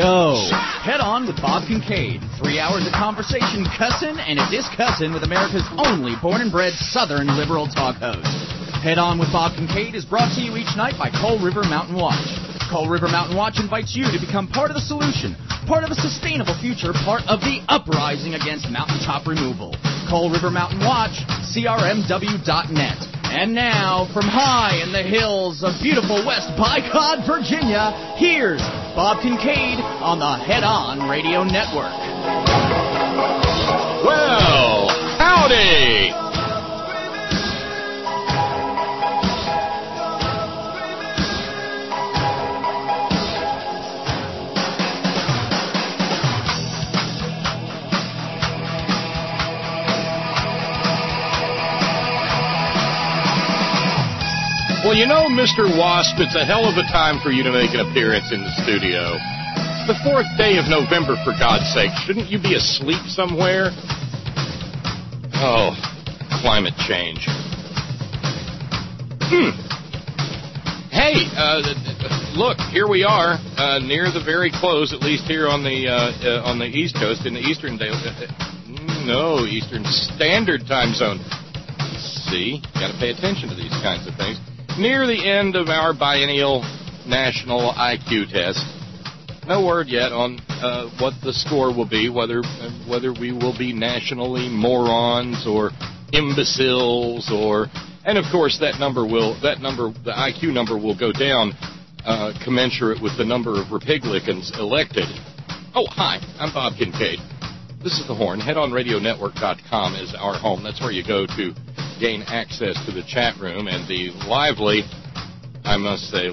go. Head On with Bob Kincaid. 3 hours of conversation, cussin' and a discussin' with America's only born and bred Southern liberal talk host. Head On with Bob Kincaid is brought to you each night by Coal River Mountain Watch. Coal River Mountain Watch invites you to become part of the solution, part of a sustainable future, part of the uprising against mountaintop removal. Coal River Mountain Watch, crmw.net. And now, from high in the hills of beautiful West Bicod, Virginia, here's Bob Kincaid on the Head On Radio Network. Well, howdy! Well, you know, Mr. Wasp, it's a hell of a time for you to make an appearance in the studio. It's the 4th day of November, for God's sake. Shouldn't you be asleep somewhere? Oh, climate change. Hey, look, here we are, near the very close, at least here on the East Coast, in the Eastern Eastern Standard Time Zone. See, got to pay attention to these kinds of things. Near the end of our biennial national IQ test. No word yet on what the score will be, whether we will be nationally morons or imbeciles, and of course the IQ number will go down commensurate with the number of Republicans elected. Oh, hi, I'm Bob Kincaid. This is The Horn. HeadOnRadioNetwork.com is our home. That's where you go to gain access to the chat room and the lively, I must say,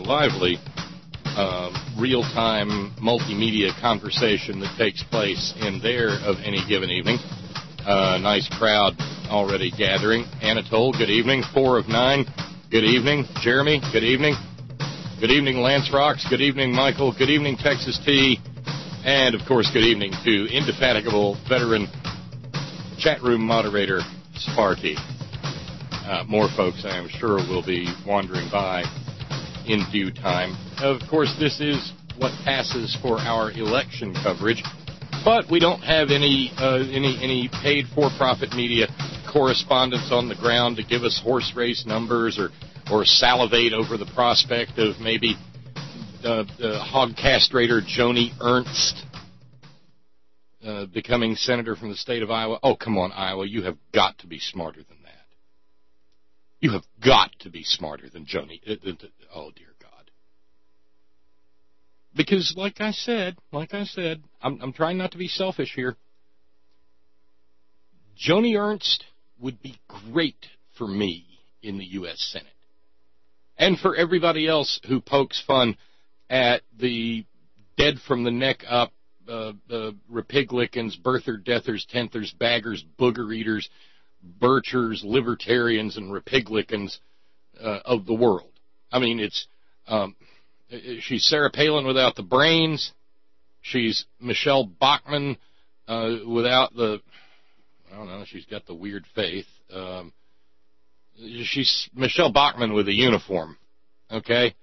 real-time multimedia conversation that takes place in there of any given evening. Nice crowd already gathering. Anatole, good evening. 4 of 9, good evening. Jeremy, good evening. Good evening, Lance Rocks. Good evening, Michael. Good evening, Texas T. And, of course, good evening to indefatigable veteran chat room moderator Sparky. More folks, I am sure, will be wandering by in due time. Of course, this is what passes for our election coverage, but we don't have any paid for-profit media correspondents on the ground to give us horse race numbers or salivate over the prospect of maybe hog castrator Joni Ernst becoming senator from the state of Iowa. Oh, come on, Iowa, you have got to be smarter than that. You have got to be smarter than Joni. Oh, dear God. Because, like I said, I'm trying not to be selfish here. Joni Ernst would be great for me in the U.S. Senate. And for everybody else who pokes fun at the dead from the neck up Republicans, birther, deathers, tenthers, baggers, booger eaters, birchers, libertarians, and Republicans of the world. I mean, she's Sarah Palin without the brains. She's Michelle Bachmann without she's got the weird faith. She's Michelle Bachmann with a uniform, okay?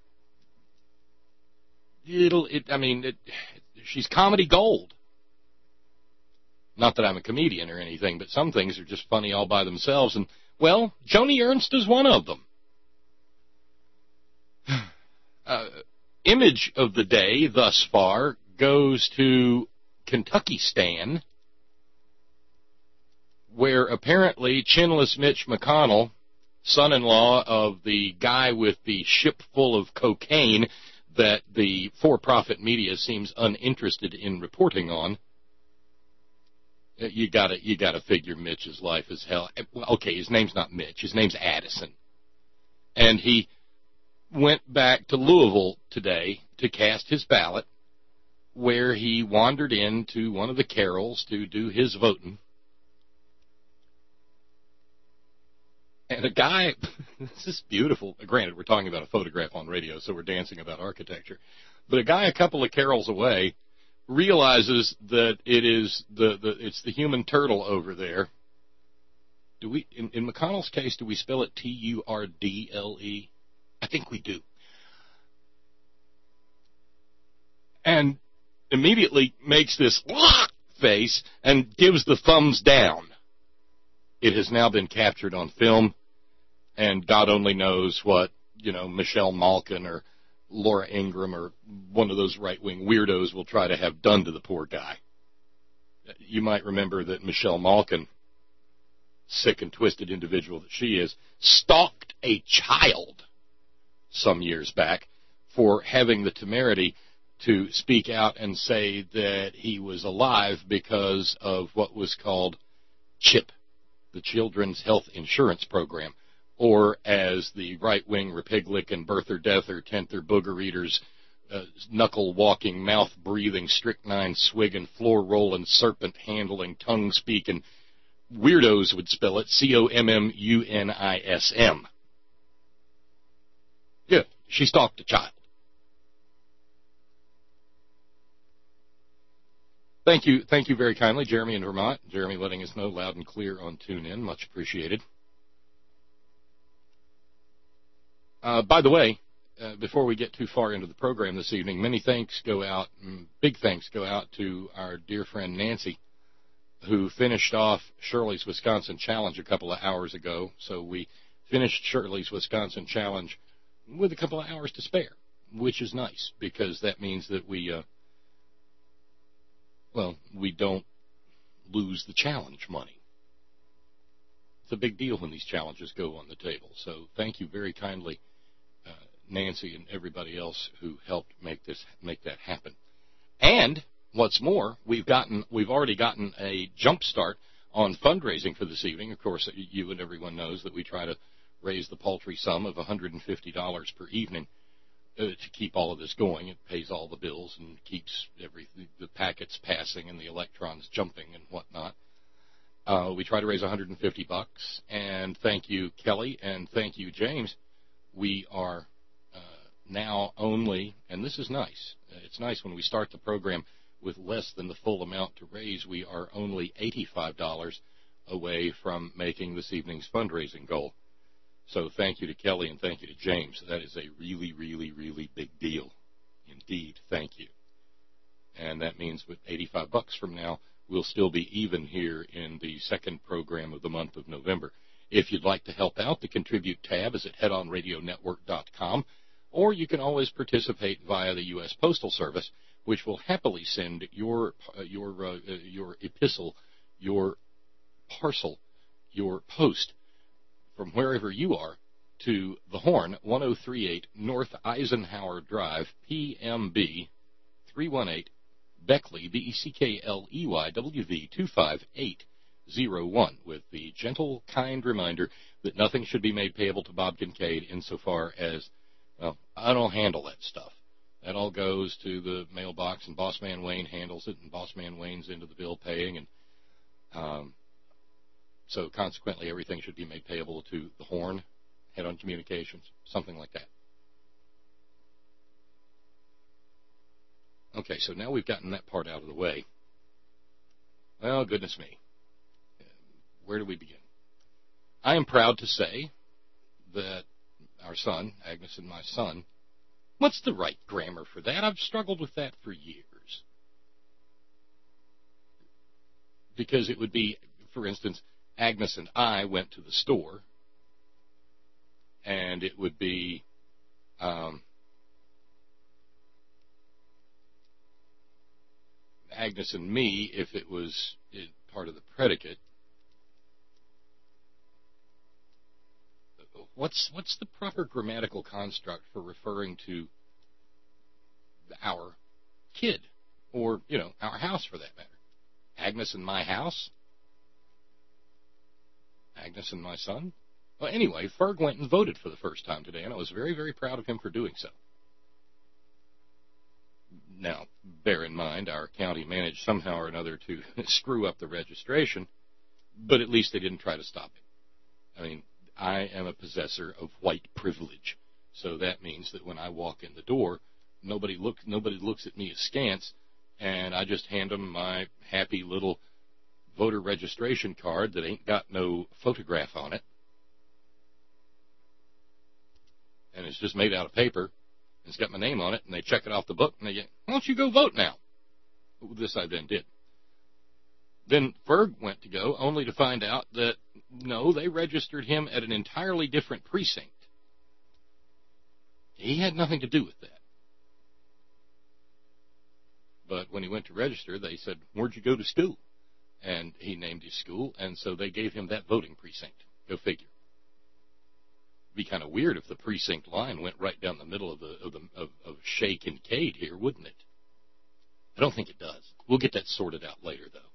She's comedy gold. Not that I'm a comedian or anything, but some things are just funny all by themselves. And, well, Joni Ernst is one of them. Image of the day thus far goes to Kentuckystan, where apparently chinless Mitch McConnell, son-in-law of the guy with the ship full of cocaine that the for-profit media seems uninterested in reporting on, you gotta figure Mitch's life is hell. Okay, his name's not Mitch. His name's Addison. And he went back to Louisville today to cast his ballot, where he wandered into one of the carols to do his voting. And a guy, this is beautiful. Granted, we're talking about a photograph on radio, so we're dancing about architecture. But a guy a couple of carols away realizes that it's the human turtle over there. Do we, in McConnell's case, do we spell it Turdle? I think we do. And immediately makes this face and gives the thumbs down. It has now been captured on film, and God only knows what, Michelle Malkin or Laura Ingraham or one of those right-wing weirdos will try to have done to the poor guy. You might remember that Michelle Malkin, sick and twisted individual that she is, stalked a child some years back for having the temerity to speak out and say that he was alive because of what was called CHIP, the Children's Health Insurance Program, or as the right-wing Republican birther, deather, tenther, booger eaters, knuckle-walking, mouth-breathing, strychnine swigging, floor-rolling, serpent-handling, tongue-speaking weirdos would spell it, COMMUNISM. Yeah, she stalked a child. Thank you very kindly, Jeremy in Vermont. Jeremy letting us know loud and clear on TuneIn. Much appreciated. By the way, before we get too far into the program this evening, big thanks go out to our dear friend Nancy, who finished off Shirley's Wisconsin Challenge a couple of hours ago. So we finished Shirley's Wisconsin Challenge with a couple of hours to spare, which is nice because that means that we don't lose the challenge money. It's a big deal when these challenges go on the table. So thank you very kindly, Nancy and everybody else who helped make that happen. And what's more, we've already gotten a jump start on fundraising for this evening. Of course, you and everyone knows that we try to raise the paltry sum of $150 per evening to keep all of this going. It pays all the bills and keeps the packets passing and the electrons jumping and whatnot. We try to raise $150, and thank you, Kelly, and thank you, James. We are now only, and this is nice, it's nice when we start the program with less than the full amount to raise. We are only $85 away from making this evening's fundraising goal. So thank you to Kelly and thank you to James. That is a really, really, really big deal. Indeed, thank you. And that means with $85 from now, we'll still be even here in the second program of the month of November. If you'd like to help out, the Contribute tab is at headonradionetwork.com, or you can always participate via the U.S. Postal Service, which will happily send your epistle, your parcel, your post from wherever you are to The Horn, 1038 North Eisenhower Drive, PMB 318, Beckley, Beckley, WV 25801, with the gentle, kind reminder that nothing should be made payable to Bob Kincaid insofar as, well, I don't handle that stuff. That all goes to the mailbox, and Bossman Wayne handles it, and Bossman Wayne's into the bill paying, and so consequently everything should be made payable to The Horn, Head on Communications, something like that. Okay, so now we've gotten that part out of the way. Well, goodness me. Where do we begin? I am proud to say that our son, Agnes and my son, what's the right grammar for that? I've struggled with that for years. Because it would be, for instance, Agnes and I went to the store, and it would be Agnes and me if it was part of the predicate. What's the proper grammatical construct for referring to our kid, or, our house for that matter? Agnes and my house? Agnes and my son? Well, anyway, Ferg went and voted for the first time today, and I was very, very proud of him for doing so. Now, bear in mind, our county managed somehow or another to screw up the registration, but at least they didn't try to stop it. I mean, I am a possessor of white privilege, so that means that when I walk in the door, nobody looks at me askance, and I just hand them my happy little voter registration card that ain't got no photograph on it, and it's just made out of paper. It's got my name on it, and they check it off the book, and they get, why don't you go vote now? This I then did. Then Ferg went to go, only to find out that, no, they registered him at an entirely different precinct. He had nothing to do with that. But when he went to register, they said, where'd you go to school? And he named his school, and so they gave him that voting precinct. Go figure. It'd be kind of weird if the precinct line went right down the middle of Shea Kincaid here, wouldn't it? I don't think it does. We'll get that sorted out later, though.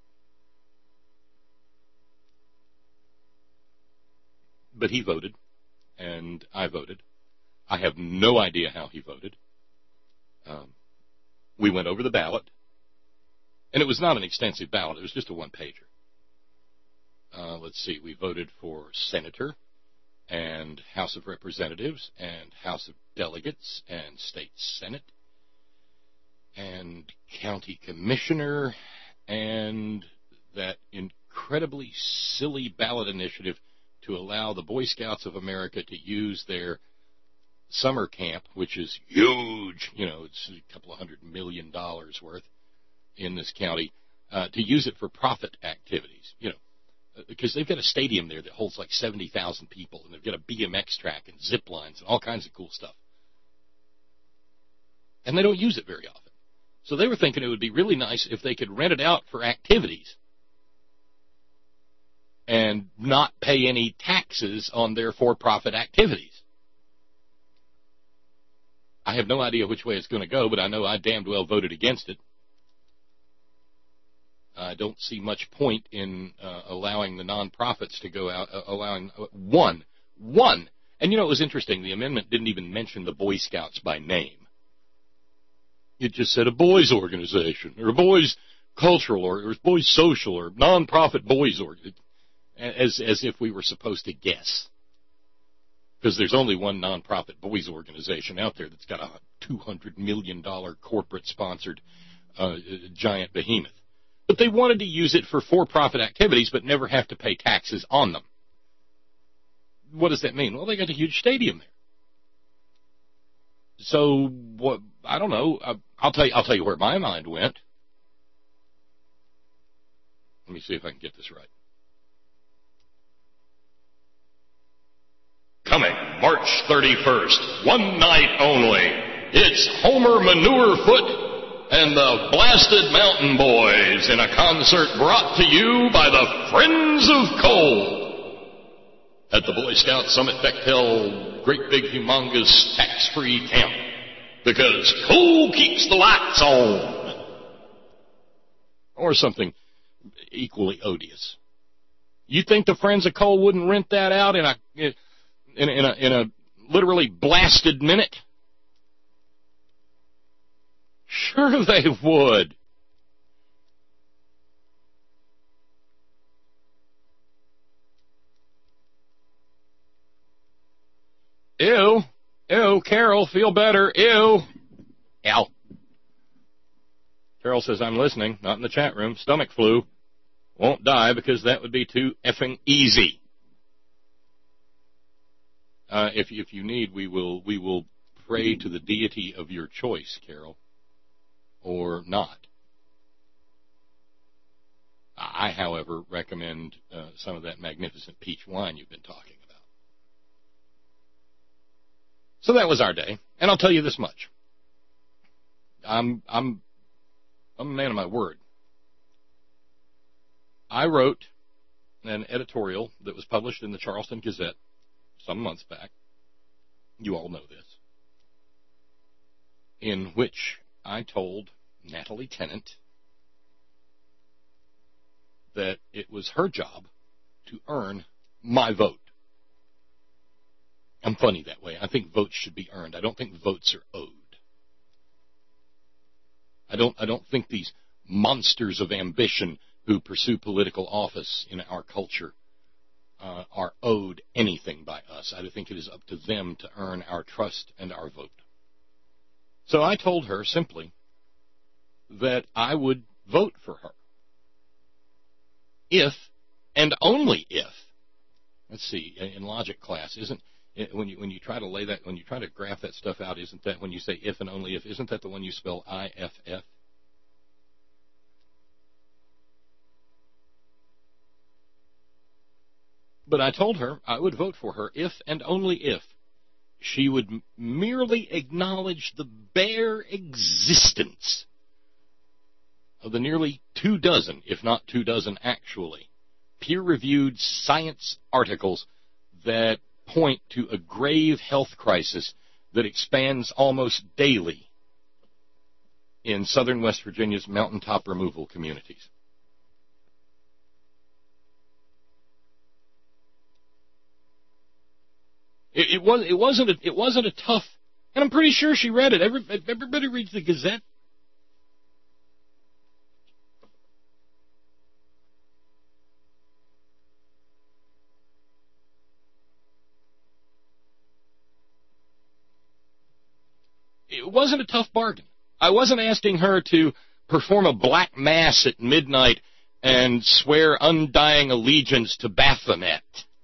But he voted, and I voted. I have no idea how he voted. We went over the ballot, and it was not an extensive ballot. It was just a one-pager. Let's see. We voted for senator and House of Representatives and House of Delegates and State Senate and county commissioner and that incredibly silly ballot initiative to allow the Boy Scouts of America to use their summer camp, which is huge, it's a couple of $100 million worth in this county, to use it for profit activities, because they've got a stadium there that holds like 70,000 people, and they've got a BMX track and zip lines and all kinds of cool stuff. And they don't use it very often. So they were thinking it would be really nice if they could rent it out for activities and not pay any taxes on their for-profit activities. I have no idea which way it's going to go, but I know I damned well voted against it. I don't see much point in allowing the nonprofits to go out, allowing one. And it was interesting, the amendment didn't even mention the Boy Scouts by name. It just said a boys organization, or a boys cultural, or boys social, or nonprofit boys organization, as if we were supposed to guess. Because there's only one nonprofit boys organization out there that's got a $200 million corporate-sponsored giant behemoth. But they wanted to use it for for-profit activities but never have to pay taxes on them. What does that mean? Well, they got a huge stadium there. So, what? I don't know. I'll tell you where my mind went. Let me see if I can get this right. Coming March 31st, one night only, it's Homer Manurefoot and the Blasted Mountain Boys in a concert brought to you by the Friends of Coal at the Boy Scout Summit Bechtel great big humongous tax-free camp, because coal keeps the lights on. Or something equally odious. You think the Friends of Coal wouldn't rent that out in a literally blasted minute? Sure they would. Ew. Ew, Carol, feel better. Ew. Ow. Carol says, I'm listening, not in the chat room. Stomach flu. Won't die because that would be too effing easy. If you need, we will pray to the deity of your choice, Carol, or not. I, however, recommend some of that magnificent peach wine you've been talking about. So that was our day, and I'll tell you this much: I'm a man of my word. I wrote an editorial that was published in the Charleston Gazette some months back. You all know this. In which I told Natalie Tennant that it was her job to earn my vote. I'm funny that way. I think votes should be earned. I don't think votes are owed. I don't think these monsters of ambition who pursue political office in our culture are owed anything by us. I think it is up to them to earn our trust and our vote. So I told her simply that I would vote for her if, and only if, let's see, in logic class, isn't when you try to lay that, when you try to graph that stuff out, isn't that when you say if and only if, isn't that the one you spell IFF? But I told her I would vote for her if and only if she would merely acknowledge the bare existence of the nearly 24, if not 24 actually, peer-reviewed science articles that point to a grave health crisis that expands almost daily in southern West Virginia's mountaintop removal communities. It wasn't a tough, and I'm pretty sure she read it. Everybody reads the Gazette. It wasn't a tough bargain. I wasn't asking her to perform a black mass at midnight and swear undying allegiance to Baphomet.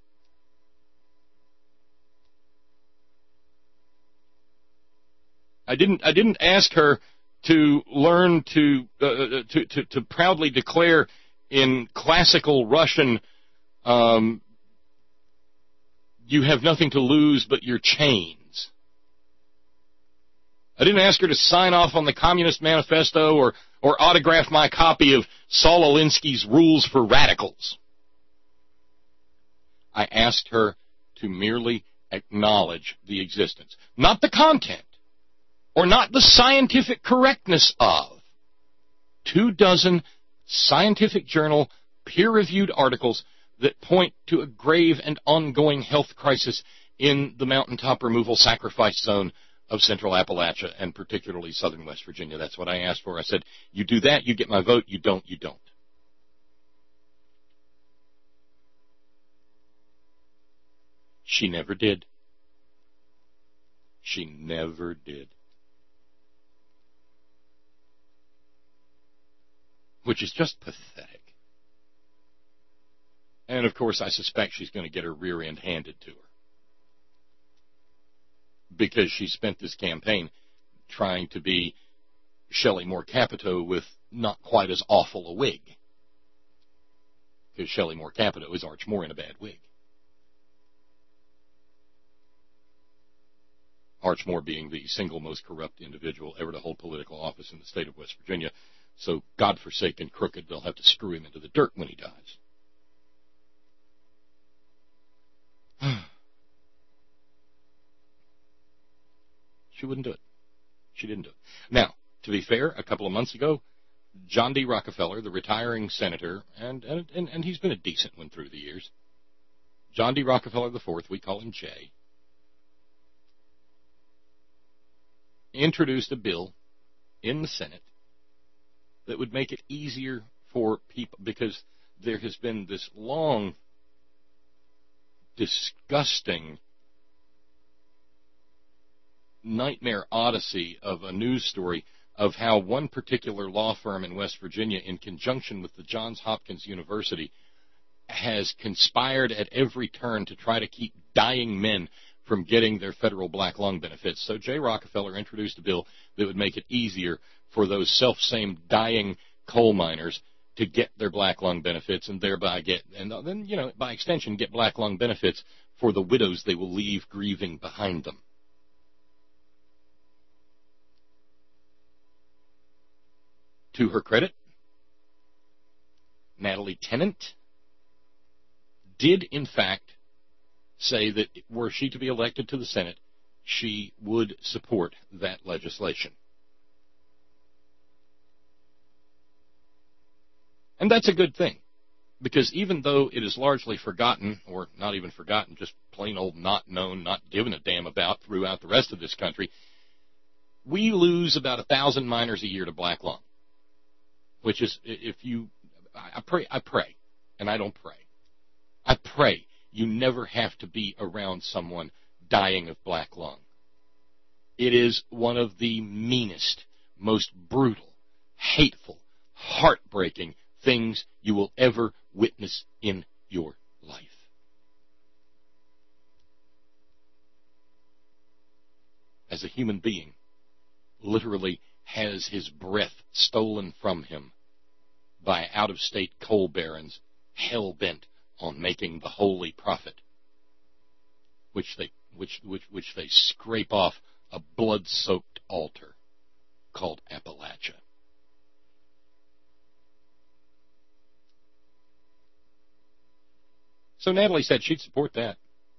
I didn't ask her to learn to proudly declare in classical Russian, you have nothing to lose but your chains. I didn't ask her to sign off on the Communist Manifesto or autograph my copy of Saul Alinsky's Rules for Radicals. I asked her to merely acknowledge the existence, not the content, or not the scientific correctness of 24 scientific journal peer-reviewed articles that point to a grave and ongoing health crisis in the mountaintop removal sacrifice zone of central Appalachia and particularly southern West Virginia. That's what I asked for. I said, you do that, you get my vote. You don't, you don't. She never did. She never did. Which is just pathetic. And, of course, I suspect she's going to get her rear end handed to her. Because she spent this campaign trying to be Shelley Moore Capito with not quite as awful a wig. Because Shelley Moore Capito is Arch Moore in a bad wig. Arch Moore being the single most corrupt individual ever to hold political office in the state of West Virginia. So, godforsaken crooked, they'll have to screw him into the dirt when he dies. She wouldn't do it. She didn't do it. Now, to be fair, a couple of months ago, John D. Rockefeller, the retiring senator, and he's been a decent one through the years, John D. Rockefeller IV, we call him Jay, introduced a bill in the Senate that would make it easier for people, because there has been this long, disgusting nightmare odyssey of a news story of how one particular law firm in West Virginia, in conjunction with the Johns Hopkins University, has conspired at every turn to try to keep dying men from getting their federal black lung benefits. So Jay Rockefeller introduced a bill that would make it easier for those self-same dying coal miners to get their black lung benefits and thereby get, and then, by extension, get black lung benefits for the widows they will leave grieving behind them. To her credit, Natalie Tennant did, in fact, say that were she to be elected to the Senate, she would support that legislation. And that's a good thing, because even though it is largely forgotten, or not even forgotten, just plain old not known, not given a damn about throughout the rest of this country, we lose about 1,000 miners a year to black lung. Which is, I pray, and I don't pray. I pray you never have to be around someone dying of black lung. It is one of the meanest, most brutal, hateful, heartbreaking things you will ever witness in your life. As a human being, literally has his breath stolen from him by out-of-state coal barons hell-bent on making the holy prophet, which they scrape off a blood-soaked altar called Appalachia. So Natalie said she'd support that.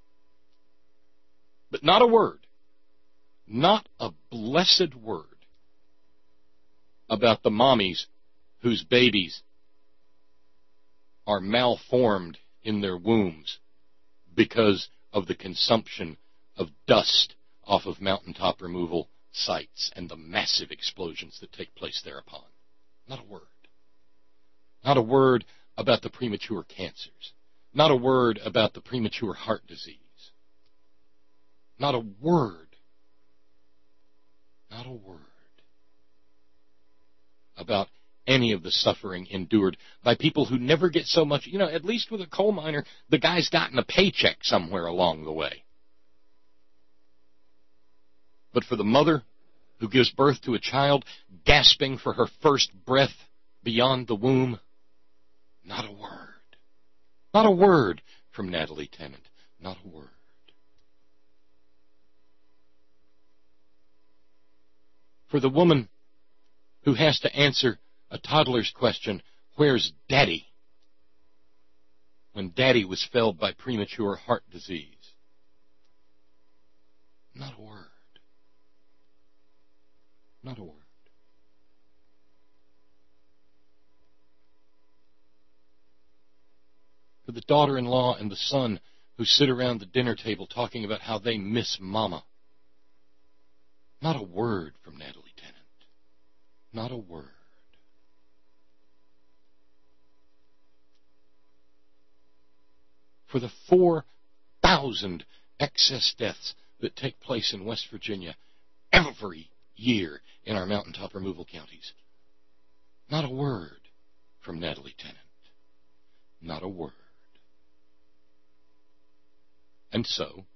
But not a word, not a blessed word about the mommies whose babies are malformed in their wombs because of the consumption of dust off of mountaintop removal sites and the massive explosions that take place thereupon. Not a word. Not a word about the premature cancers. Not a word about the premature heart disease. Not a word. Not a word about any of the suffering endured by people who never get so much. You know, at least with a coal miner, the guy's gotten a paycheck somewhere along the way. But for the mother who gives birth to a child gasping for her first breath beyond the womb, not a word. Not a word from Natalie Tennant. Not a word. For the woman who has to answer a toddler's question, "Where's Daddy?" when Daddy was felled by premature heart disease. Not a word. Not a word. For the daughter-in-law and the son who sit around the dinner table talking about how they miss Mama. Not a word from Natalie Tennant. Not a word. For the 4,000 excess deaths that take place in West Virginia every year in our mountaintop removal counties. Not a word from Natalie Tennant. Not a word. And so,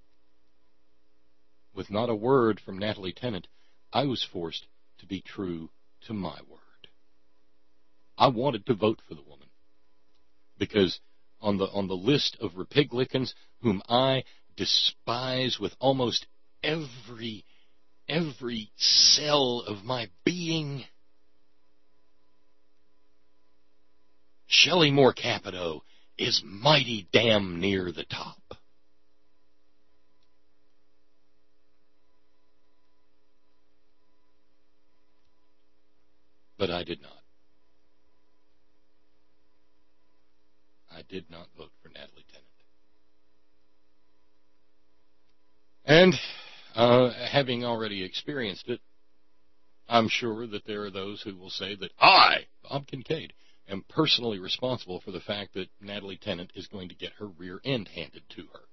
with not a word from Natalie Tennant, I was forced to be true to my word. I wanted to vote for the woman because on the list of Republicans whom I despise with almost every cell of my being, Shelley Moore Capito is mighty damn near the top. But I did not. I did not vote for Natalie Tennant. And having already experienced it, I'm sure that there are those who will say that I, Bob Kincaid, am personally responsible for the fact that Natalie Tennant is going to get her rear end handed to her.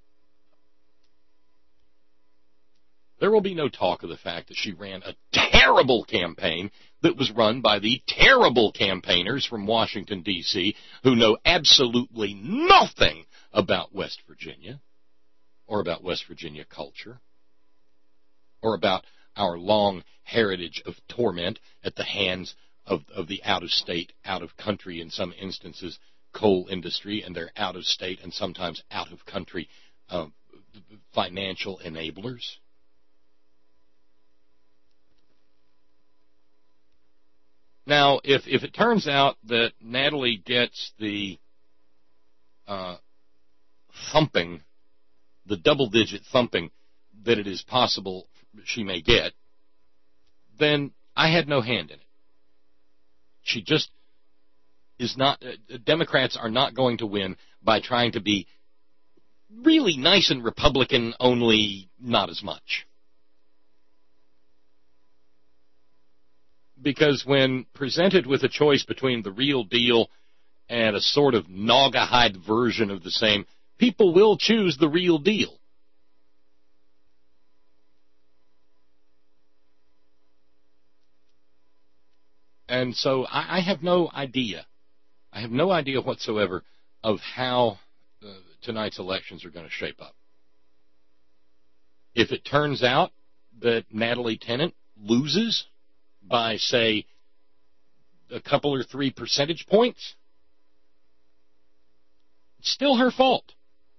There will be no talk of the fact that she ran a terrible campaign that was run by the terrible campaigners from Washington, D.C., who know absolutely nothing about West Virginia, or about West Virginia culture, or about our long heritage of torment at the hands of the out-of-state, out-of-country, in some instances, coal industry, and their out-of-state and sometimes out-of-country financial enablers. Now, if it turns out that Natalie gets the thumping, the double-digit thumping that it is possible she may get, then I had no hand in it. She just is not, Democrats are not going to win by trying to be really nice and Republican, only not as much. Because when presented with a choice between the real deal and a sort of naugahyde version of the same, people will choose the real deal. And so I have no idea. I have no idea whatsoever of how tonight's elections are going to shape up. If it turns out that Natalie Tennant loses by, say, a couple or 3 percentage points, It's still her fault.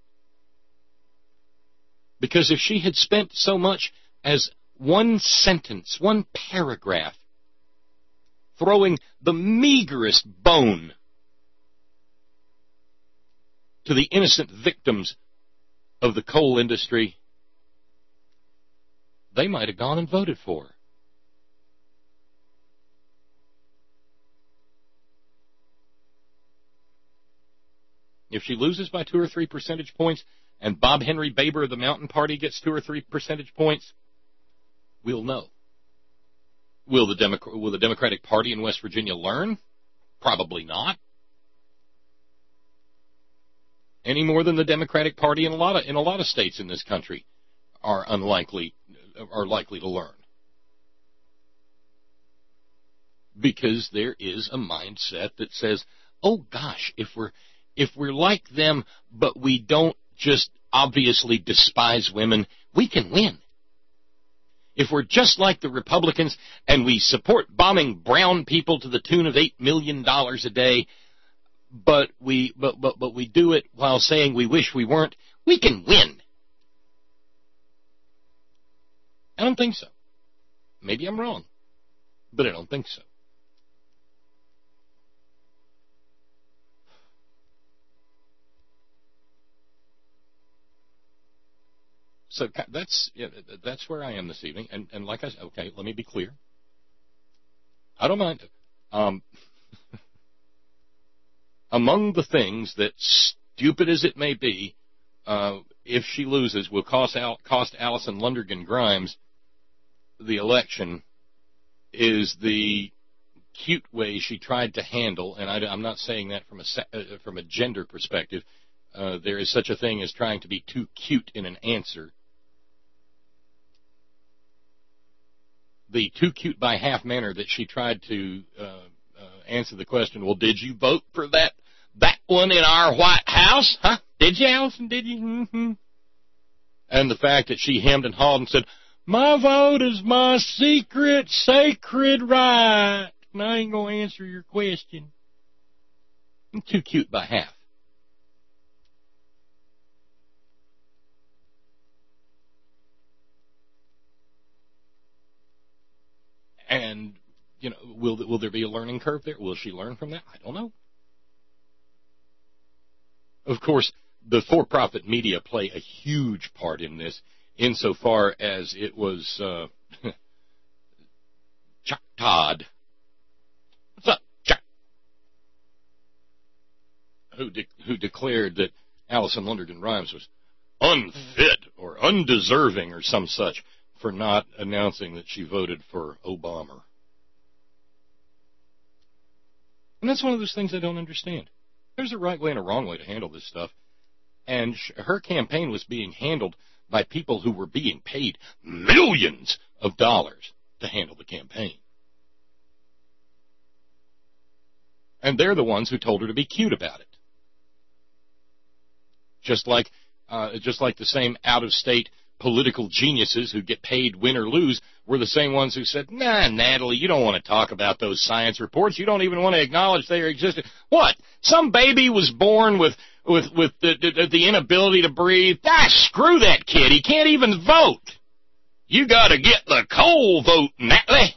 Because if she had spent so much as one sentence, one paragraph, throwing the meagerest bone to the innocent victims of the coal industry, they might have gone and voted for her. If she loses by 2 or 3 percentage points and Bob Henry Baber of the Mountain Party gets 2 or 3 percentage points, we'll know. Will the Democratic Party in West Virginia learn? Probably not. Any more than the Democratic Party in a lot of states in this country are likely to learn. Because there is a mindset that says, oh gosh, if we're like them, but we don't just obviously despise women, we can win. If we're just like the Republicans and we support bombing brown people to the tune of $8 million a day, but we do it while saying we wish we weren't, we can win. I don't think so. Maybe I'm wrong, but I don't think so. So that's where I am this evening. And like I said, okay, let me be clear. I don't mind. Among the things that, stupid as it may be, if she loses, will cost Allison Lundergan Grimes the election, is the cute way she tried to handle, and I'm not saying that from a gender perspective. There is such a thing as trying to be too cute in an answer. The too cute by half manner that she tried to answer the question, well, did you vote for that one in our White House? Huh? Did you, Allison? Did you? Mm-hmm. And the fact that she hemmed and hawed and said, my vote is my secret, sacred right, and I ain't going to answer your question. Too cute by half. And, will there be a learning curve there? Will she learn from that? I don't know. Of course, the for-profit media play a huge part in this, insofar as it was Chuck Todd. What's up, Chuck? Who declared that Allison Lundergan Grimes was unfit or undeserving or some such for not announcing that she voted for Obama. And that's one of those things I don't understand. There's a right way and a wrong way to handle this stuff. And her campaign was being handled by people who were being paid millions of dollars to handle the campaign. And they're the ones who told her to be cute about it. Just like the same out-of-state political geniuses who get paid win or lose were the same ones who said, nah, Natalie, you don't want to talk about those science reports. You don't even want to acknowledge they existed. What? Some baby was born with the inability to breathe? Ah, screw that kid. He can't even vote. You got to get the coal vote, Natalie.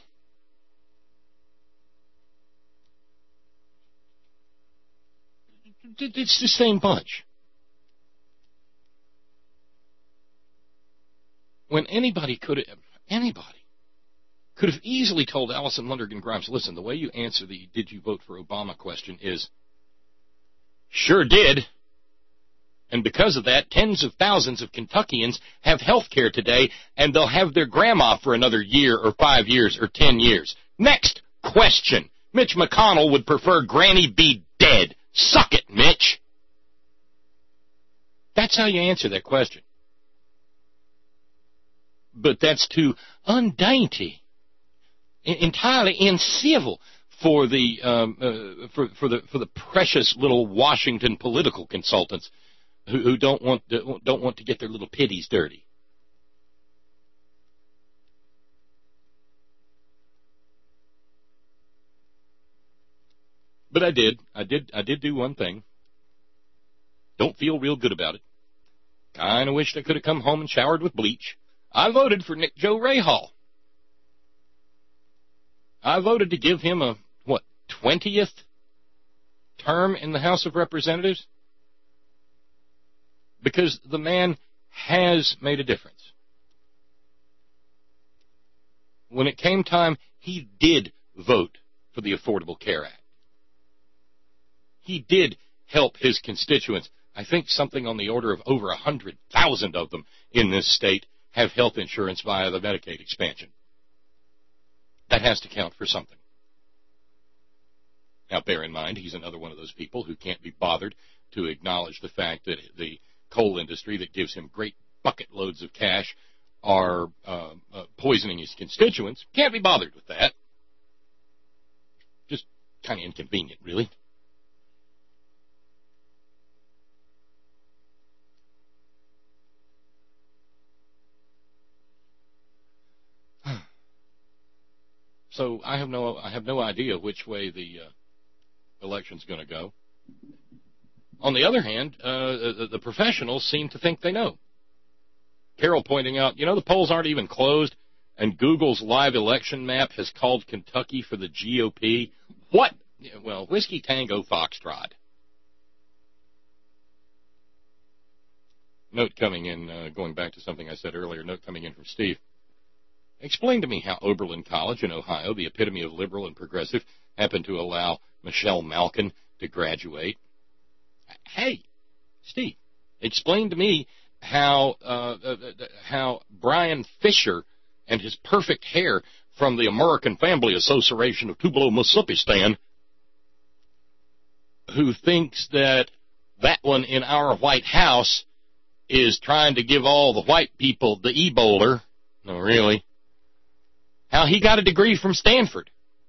It's the same bunch. When anybody could have easily told Allison Lundergan Grimes, listen, the way you answer the did you vote for Obama question is, sure did. And because of that, tens of thousands of Kentuckians have health care today, and they'll have their grandma for another year or 5 years or 10 years. Next question. Mitch McConnell would prefer Granny be dead. Suck it, Mitch. That's how you answer that question. But that's too undainty, entirely uncivil for the precious little Washington political consultants who don't want to get their little pitties dirty. But I did do one thing. Don't feel real good about it. Kind of wished I could have come home and showered with bleach. I voted for Nick Joe Rahal. I voted to give him a, 20th term in the House of Representatives? Because the man has made a difference. When it came time, he did vote for the Affordable Care Act. He did help his constituents. I think something on the order of over 100,000 of them in this state have health insurance via the Medicaid expansion. That has to count for something. Now, bear in mind, he's another one of those people who can't be bothered to acknowledge the fact that the coal industry that gives him great bucket loads of cash are poisoning his constituents. Can't be bothered with that. Just kind of inconvenient, really. So I have no idea which way the election's going to go. On the other hand, the professionals seem to think they know. Carol pointing out, the polls aren't even closed, and Google's live election map has called Kentucky for the GOP. What? Well, Whiskey Tango Foxtrot. Note coming in, going back to something I said earlier, note coming in from Steve. Explain to me how Oberlin College in Ohio, the epitome of liberal and progressive, happened to allow Michelle Malkin to graduate. Hey, Steve, explain to me how Brian Fisher and his perfect hair from the American Family Association of Tupelo, Mississippi, who thinks that one in our White House is trying to give all the white people the Ebola. No, really. How he got a degree from Stanford.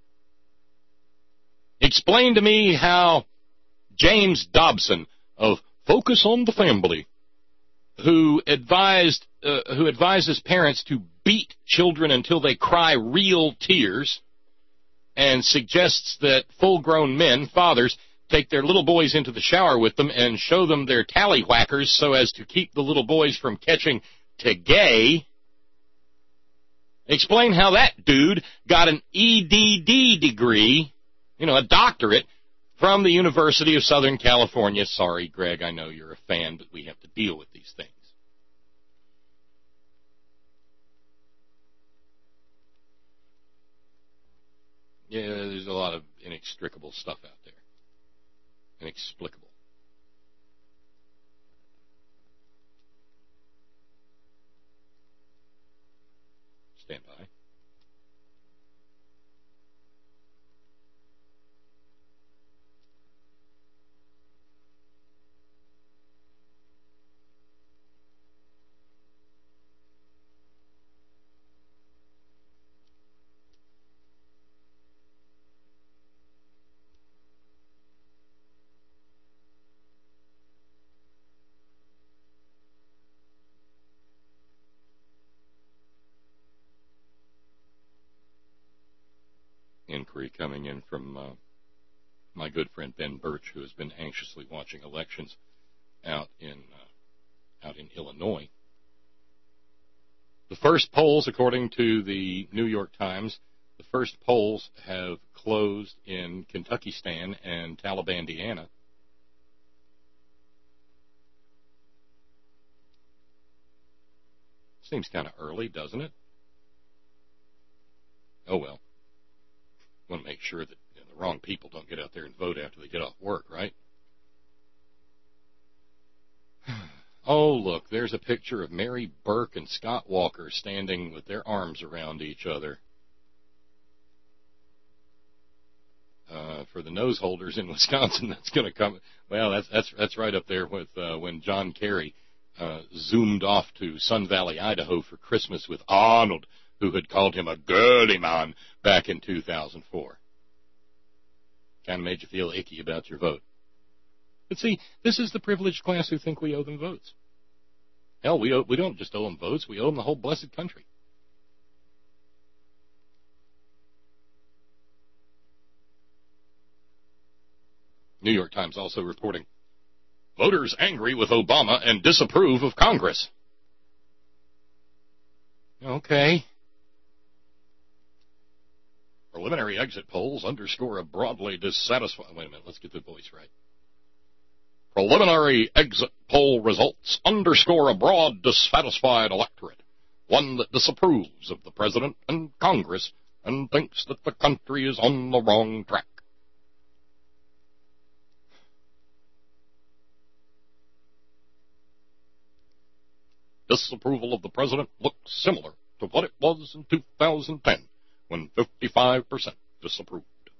Explain to me how James Dobson of Focus on the Family, who advises parents to beat children until they cry real tears, and suggests that full-grown men, fathers, take their little boys into the shower with them and show them their tallywhackers so as to keep the little boys from catching gay. Explain how that dude got an EDD degree, a doctorate, from the University of Southern California. Sorry, Greg, I know you're a fan, but we have to deal with these things. Yeah, there's a lot of inextricable stuff out there. Inexplicable. Stand by. Inquiry coming in from my good friend Ben Birch, who has been anxiously watching elections out in Illinois. The first polls, according to the New York Times, the first polls have closed in Kentuckystan and Talibandiana. Seems kind of early, doesn't it? Oh well. Want to make sure that the wrong people don't get out there and vote after they get off work, right? Oh, look, there's a picture of Mary Burke and Scott Walker standing with their arms around each other. For the nose holders in Wisconsin, that's going to come. Well, that's right up there with when John Kerry zoomed off to Sun Valley, Idaho for Christmas with Arnold, who had called him a girly man back in 2004. Kind of made you feel icky about your vote. But see, this is the privileged class who think we owe them votes. Hell, we don't just owe them votes, we owe them the whole blessed country. New York Times also reporting Voters angry with Obama and disapprove of Congress. Okay. Preliminary exit polls underscore a broadly dissatisfied... Wait a minute, let's get the voice right. Preliminary exit poll results underscore a broad dissatisfied electorate, one that disapproves of the President and Congress and thinks that the country is on the wrong track. Disapproval of the President looks similar to what it was in 2010, when 55% disapproved.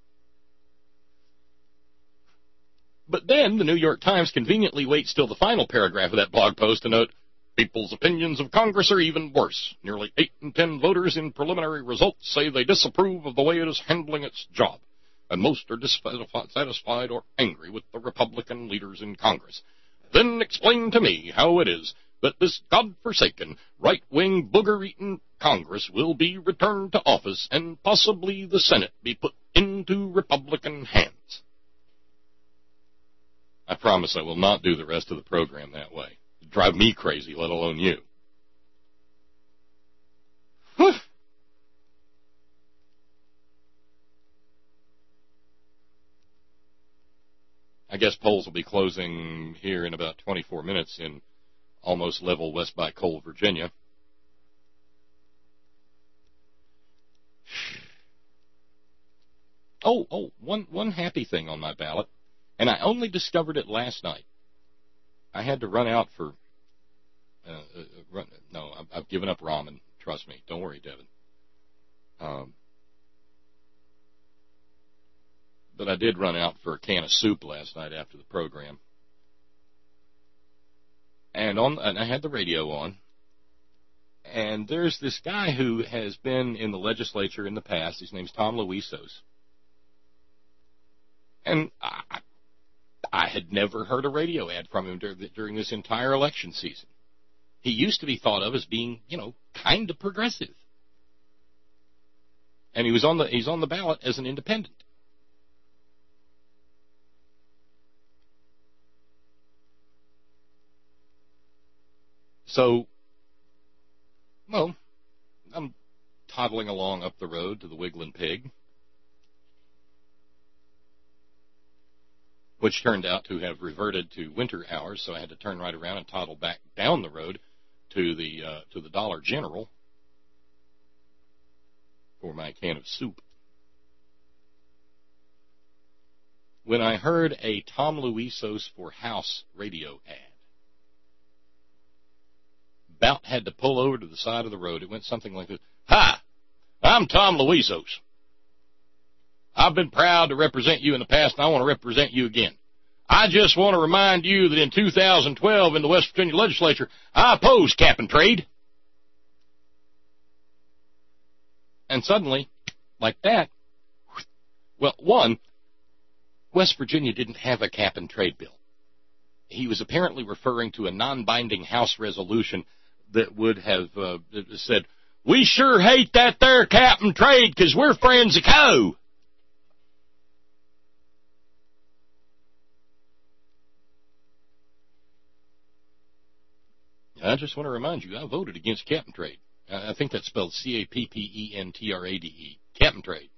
But then the New York Times conveniently waits till the final paragraph of that blog post to note, people's opinions of Congress are even worse. Nearly 8 in 10 voters in preliminary results say they disapprove of the way it is handling its job, and most are dissatisfied or angry with the Republican leaders in Congress. Then explain to me how it is that this godforsaken, right-wing, booger-eaten Congress will be returned to office and possibly the Senate be put into Republican hands. I promise I will not do the rest of the program that way. It'd drive me crazy, let alone you. Whew. I guess polls will be closing here in about 24 minutes in almost level West by Cole, Virginia. One happy thing on my ballot, and I only discovered it last night. I had to run out for... I've given up ramen. Trust me. Don't worry, Devin. But I did run out for a can of soup last night after the program. And I had the radio on, and there's this guy who has been in the legislature in the past. His name's Tom Luisos. And I had never heard a radio ad from him during this entire election season. He used to be thought of as being, kind of progressive. And he's on the ballot as an independent. So, I'm toddling along up the road to the Wiggling Pig, which turned out to have reverted to winter hours, so I had to turn right around and toddle back down the road to the Dollar General for my can of soup. When I heard a Tom Luisos for House radio ad, about had to pull over to the side of the road. It went something like this. Hi, I'm Tom Luisos. I've been proud to represent you in the past, and I want to represent you again. I just want to remind you that in 2012 in the West Virginia legislature, I opposed cap and trade. And suddenly, like that, West Virginia didn't have a cap and trade bill. He was apparently referring to a non-binding House resolution that would have said, we sure hate that there cap and trade because we're friends of Co. I just want to remind you, I voted against cap and trade. I think that's spelled C-A-P-P-E-N-T-R-A-D-E, cap and trade.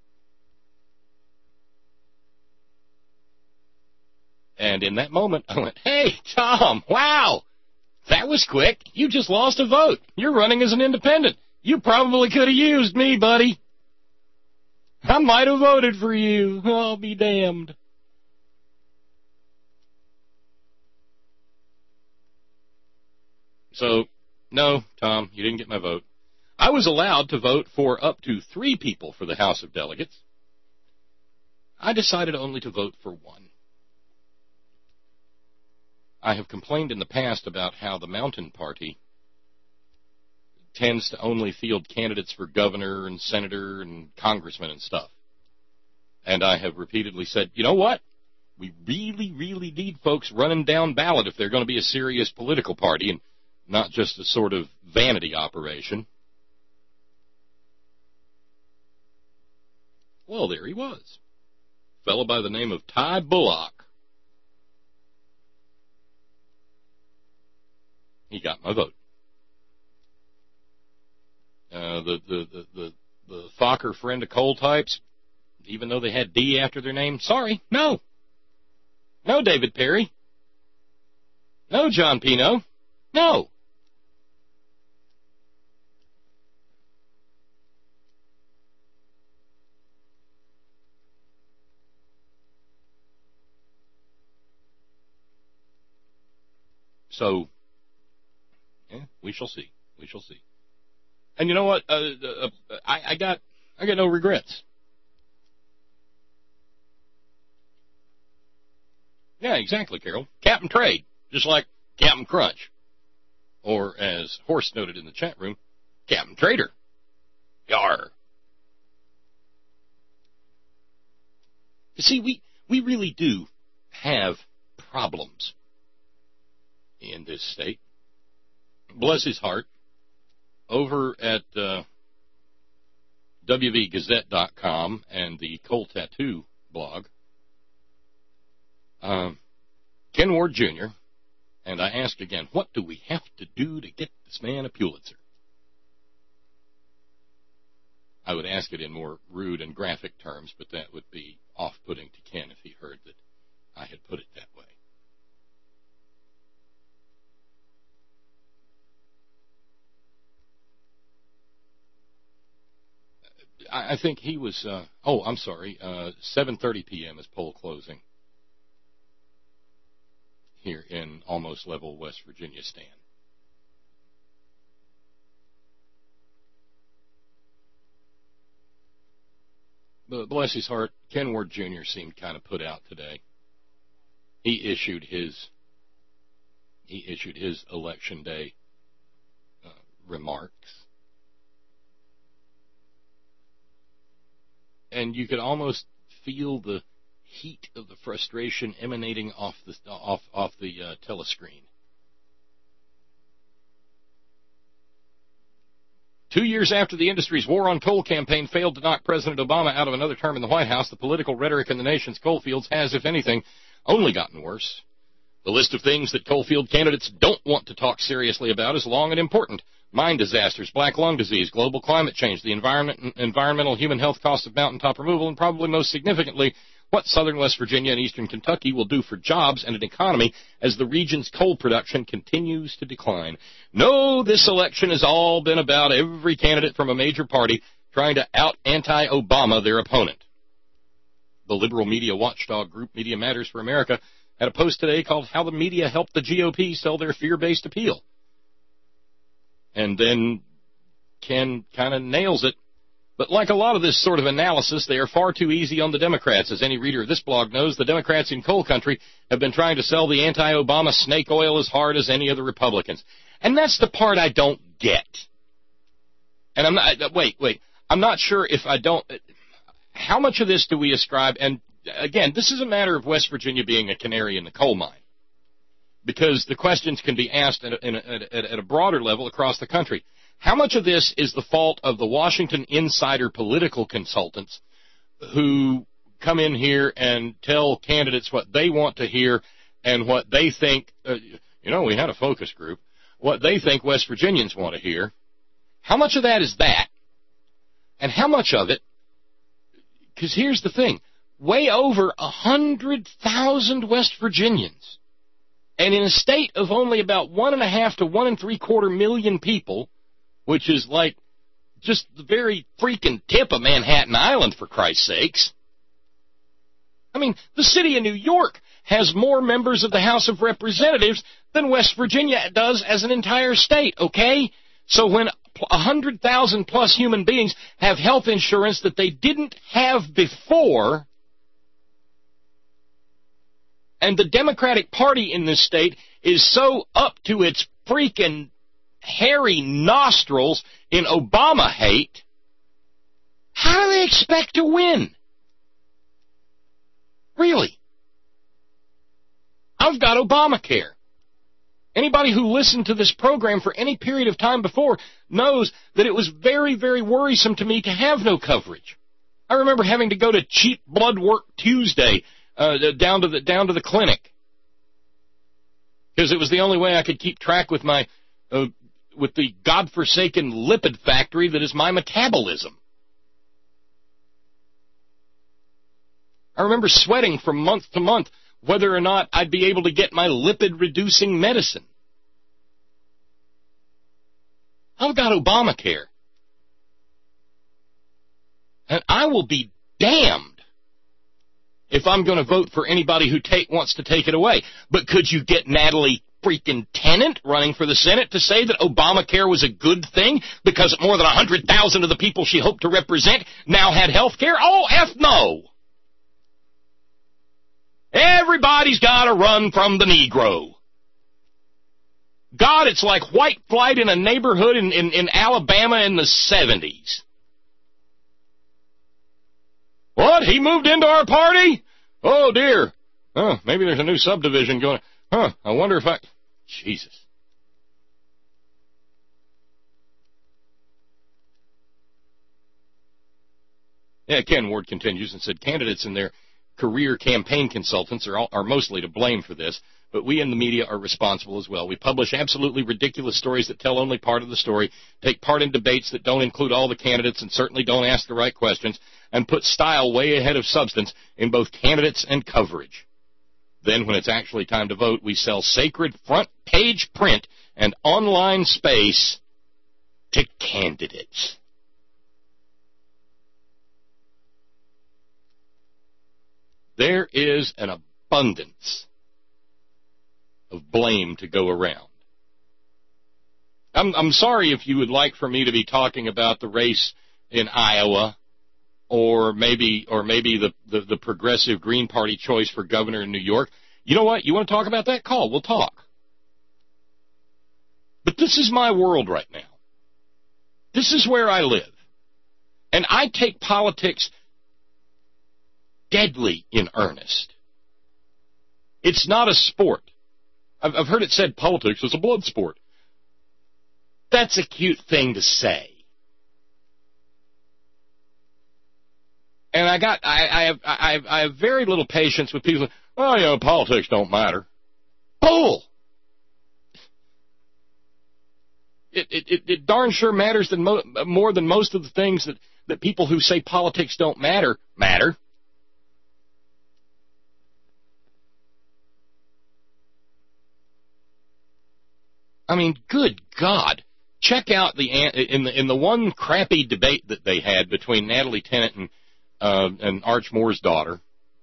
And in that moment, I went, hey, Tom, wow, that was quick. You just lost a vote. You're running as an independent. You probably could have used me, buddy. I might have voted for you. I'll be damned. So, no, Tom, you didn't get my vote. I was allowed to vote for up to 3 people for the House of Delegates. I decided only to vote for 1. I have complained in the past about how the Mountain Party tends to only field candidates for governor and senator and congressman and stuff. And I have repeatedly said, you know what? We really, really need folks running down ballot if they're going to be a serious political party and not just a sort of vanity operation. Well, there he was. A fellow by the name of Ty Bullock. he got my vote. The Fokker friend of coal types, even though they had D after their name, sorry, no. No, David Perry. No, John Pino. No. So, yeah, we shall see. We shall see. And you know what? I got no regrets. Yeah, exactly, Carol. Captain Trade, just like Captain Crunch. Or, as Horst noted in the chat room, Captain Trader. Yarr. You see, we really do have problems in this state. Bless his heart, over at WVGazette.com and the Coal Tattoo blog, Ken Ward Jr., and I ask again, what do we have to do to get this man a Pulitzer? I would ask it in more rude and graphic terms, but that would be off-putting to Ken if he heard that I had put it that way. I think he was, 7:30 p.m. is poll closing here in almost level West Virginia stand. But bless his heart, Ken Ward Jr. seemed kind of put out today. He issued his Election Day remarks. And you could almost feel the heat of the frustration emanating off the telescreen. 2 years after the industry's war on coal campaign failed to knock President Obama out of another term in the White House, the political rhetoric in the nation's coal fields has, if anything, only gotten worse. The list of things that coalfield candidates don't want to talk seriously about is long and important. Mine disasters, black lung disease, global climate change, the environmental human health cost of mountaintop removal, and probably most significantly, what southern West Virginia and eastern Kentucky will do for jobs and an economy as the region's coal production continues to decline. No, this election has all been about every candidate from a major party trying to out-anti-Obama their opponent. The liberal media watchdog group Media Matters for America had a post today called How the Media Helped the GOP Sell Their Fear-Based Appeal. And then Ken kind of nails it. But like a lot of this sort of analysis, they are far too easy on the Democrats. As any reader of this blog knows, the Democrats in coal country have been trying to sell the anti-Obama snake oil as hard as any of the Republicans. And that's the part I don't get. And I'm not, I'm not sure if I don't, how much of this do we ascribe, and again, this is a matter of West Virginia being a canary in the coal mine. Because the questions can be asked at a broader level across the country. How much of this is the fault of the Washington insider political consultants who come in here and tell candidates what they want to hear and what they think, we had a focus group, what they think West Virginians want to hear? How much of that is that? And how much of it, because here's the thing, way over 100,000 West Virginians, and in a state of only about 1.5 to 1.75 million people, which is like just the very freaking tip of Manhattan Island, for Christ's sakes. I mean, the city of New York has more members of the House of Representatives than West Virginia does as an entire state, okay? So when 100,000 plus human beings have health insurance that they didn't have before, and the Democratic Party in this state is so up to its freaking hairy nostrils in Obama hate, how do they expect to win? Really? I've got Obamacare. Anybody who listened to this program for any period of time before knows that it was very, very worrisome to me to have no coverage. I remember having to go to cheap blood work Tuesday down to the clinic because it was the only way I could keep track with my with the godforsaken lipid factory that is my metabolism. I remember sweating from month to month whether or not I'd be able to get my lipid-reducing medicine. I've got Obamacare. And I will be damned if I'm going to vote for anybody who wants to take it away. But could you get Natalie freaking Tennant running for the Senate to say that Obamacare was a good thing because more than 100,000 of the people she hoped to represent now had health care? Oh, F no. Everybody's got to run from the Negro. God, it's like white flight in a neighborhood in Alabama in the 70s. What? He moved into our party? Oh, dear. Oh, maybe there's a new subdivision going. I wonder if Jesus. Yeah, Ken Ward continues and said, candidates and their career campaign consultants are mostly to blame for this, but we in the media are responsible as well. We publish absolutely ridiculous stories that tell only part of the story, take part in debates that don't include all the candidates and certainly don't ask the right questions, and put style way ahead of substance in both candidates and coverage. Then, when it's actually time to vote, we sell sacred front-page print and online space to candidates. There is an abundance of blame to go around. I'm sorry if you would like for me to be talking about the race in Iowa or maybe the progressive Green Party choice for governor in New York. You know what? You want to talk about that? Call. We'll talk. But this is my world right now. This is where I live. And I take politics deadly in earnest. It's not a sport. I've heard it said politics is a blood sport. That's a cute thing to say. And I have very little patience with people. Oh, politics don't matter. Bull. It darn sure matters more than most of the things that people who say politics don't matter. I mean, good God. Check out in the one crappy debate that they had between Natalie Tennant and Arch Moore's daughter.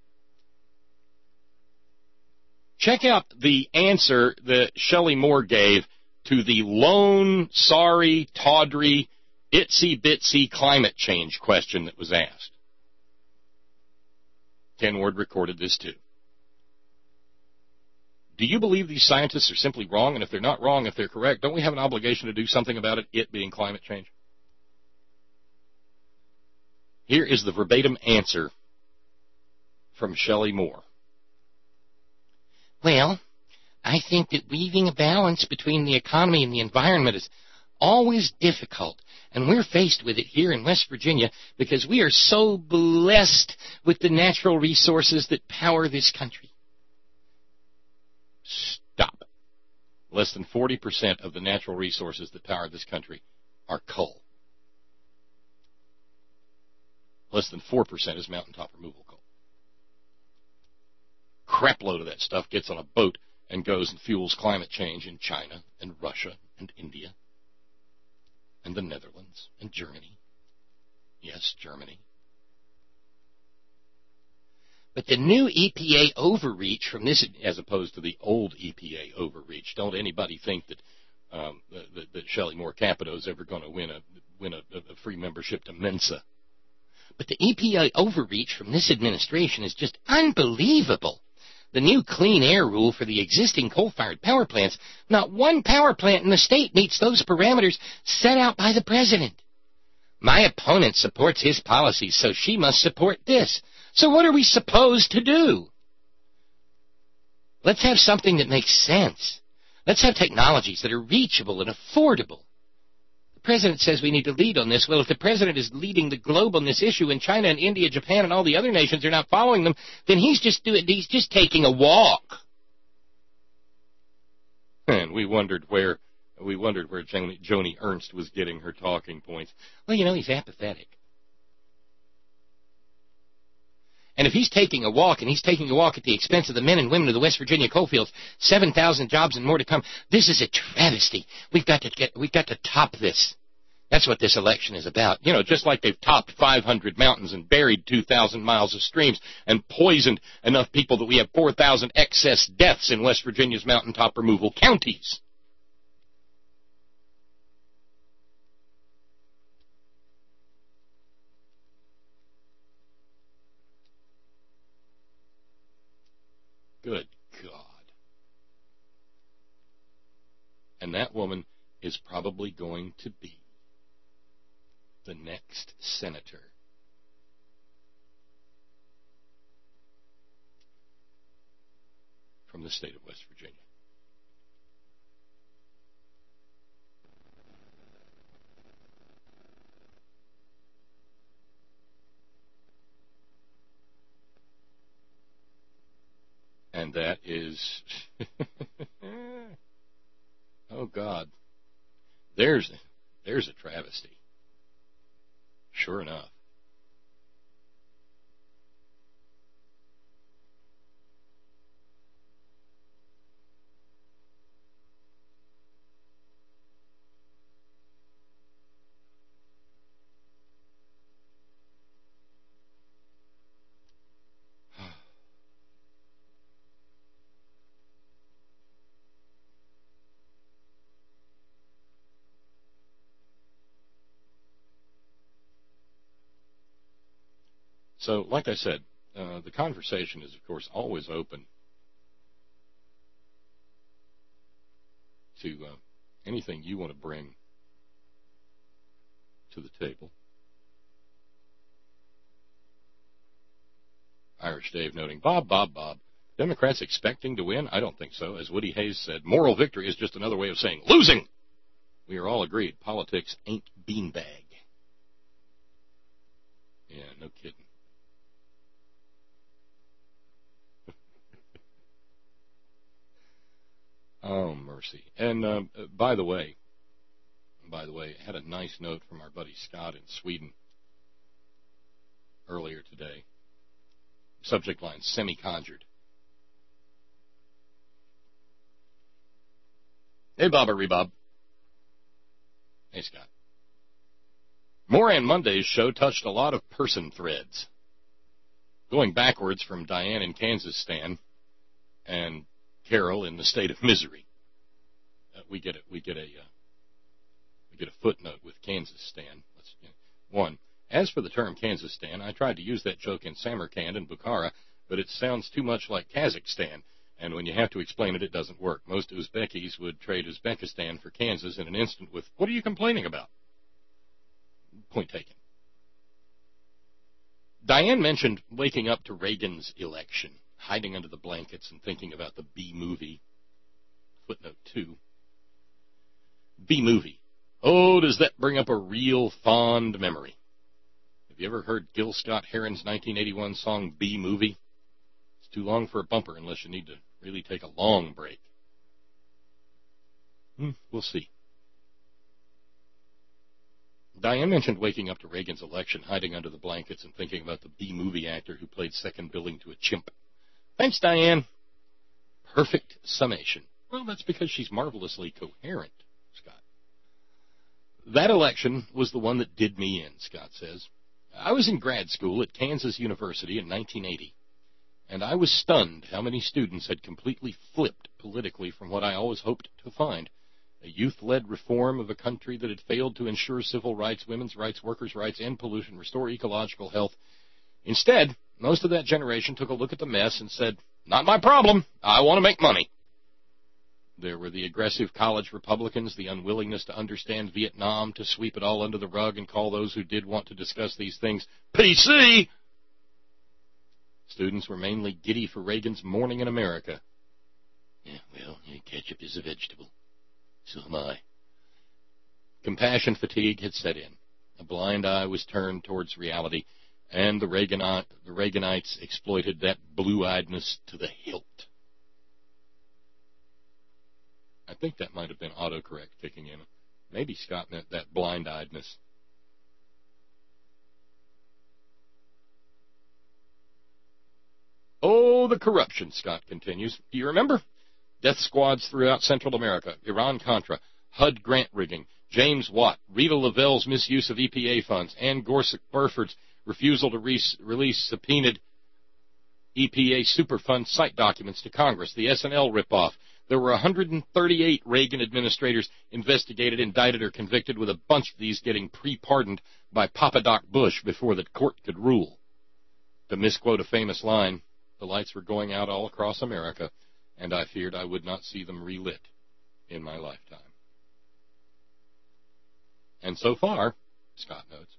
Check out the answer that Shelley Moore gave to the lone, sorry, tawdry, itsy-bitsy climate change question that was asked. Ken Ward recorded this too. Do you believe these scientists are simply wrong? And if they're not wrong, if they're correct, don't we have an obligation to do something about it being climate change? Here is the verbatim answer from Shelley Moore. Well, I think that weaving a balance between the economy and the environment is always difficult, and we're faced with it here in West Virginia because we are so blessed with the natural resources that power this country. Stop. Less than 40% of the natural resources that power this country are coal. Less than 4% is mountaintop removal coal. Crapload of that stuff gets on a boat and goes and fuels climate change in China and Russia and India and the Netherlands and Germany. Yes, Germany. But the new EPA overreach from this, as opposed to the old EPA overreach, don't anybody think that that Shelley Moore Capito is ever going to win a free membership to Mensa? But the EPA overreach from this administration is just unbelievable. The new clean air rule for the existing coal-fired power plants, not one power plant in the state meets those parameters set out by the president. My opponent supports his policies, so she must support this. So what are we supposed to do? Let's have something that makes sense. Let's have technologies that are reachable and affordable. The president says we need to lead on this. Well, if the president is leading the globe on this issue and China and India, Japan, and all the other nations are not following them, then he's just taking a walk. And we wondered where We wondered where Joni Ernst was getting her talking points. Well, he's apathetic. And if he's taking a walk, and he's taking a walk at the expense of the men and women of the West Virginia coalfields, 7,000 jobs and more to come, this is a travesty. We've got to top this. That's what this election is about. Just like they've topped 500 mountains and buried 2,000 miles of streams and poisoned enough people that we have 4,000 excess deaths in West Virginia's mountaintop removal counties. Good God. And that woman is probably going to be the next senator. From the state of West Virginia. And that is, oh God, there's a travesty. Sure enough. So, like I said, the conversation is, of course, always open to anything you want to bring to the table. Irish Dave noting, Bob, Democrats expecting to win? I don't think so. As Woody Hayes said, moral victory is just another way of saying losing. We are all agreed, politics ain't beanbag. Yeah, no kidding. Oh, mercy. And by the way, I had a nice note from our buddy Scott in Sweden earlier today. Subject line, semi-conjured. Hey, Bob. Hey, Scott. Moran Monday's show touched a lot of person threads. Going backwards from Diane in Kansas Stan and Carol in the state of misery. We get a footnote with Kansas Stan. One. As for the term Kansas Stan, I tried to use that joke in Samarkand and Bukhara, but it sounds too much like Kazakhstan, and when you have to explain it, it doesn't work. Most Uzbekis would trade Uzbekistan for Kansas in an instant with, what are you complaining about? Point taken. Diane mentioned waking up to Reagan's election, hiding under the blankets and thinking about the B-movie. Footnote 2. B-movie. Oh, does that bring up a real fond memory. Have you ever heard Gil Scott-Heron's 1981 song B-movie? It's too long for a bumper unless you need to really take a long break. We'll see. Diane mentioned waking up to Reagan's election, hiding under the blankets and thinking about the B-movie actor who played second billing to a chimp. Thanks, Diane. Perfect summation. Well, that's because she's marvelously coherent, Scott. That election was the one that did me in, Scott says. I was in grad school at Kansas University in 1980, and I was stunned how many students had completely flipped politically from what I always hoped to find, a youth-led reform of a country that had failed to ensure civil rights, women's rights, workers' rights, end pollution, restore ecological health. Instead, most of that generation took a look at the mess and said, not my problem, I want to make money. There were the aggressive college Republicans, the unwillingness to understand Vietnam, to sweep it all under the rug and call those who did want to discuss these things PC. Students were mainly giddy for Reagan's Morning in America. Yeah, well, ketchup is a vegetable. So am I. Compassion fatigue had set in. A blind eye was turned towards reality, and the Reaganites exploited that blue-eyedness to the hilt. I think that might have been autocorrect kicking in. Maybe Scott meant that blind-eyedness. Oh, the corruption, Scott continues. Do you remember? Death squads throughout Central America, Iran-Contra, HUD grant rigging, James Watt, Rita Lavelle's misuse of EPA funds, Ann Gorsuch Burford's refusal to release subpoenaed EPA Superfund site documents to Congress, the SNL ripoff. There were 138 Reagan administrators investigated, indicted, or convicted, with a bunch of these getting pre-pardoned by Papa Doc Bush before the court could rule. To misquote a famous line, the lights were going out all across America, and I feared I would not see them relit in my lifetime. And so far, Scott notes,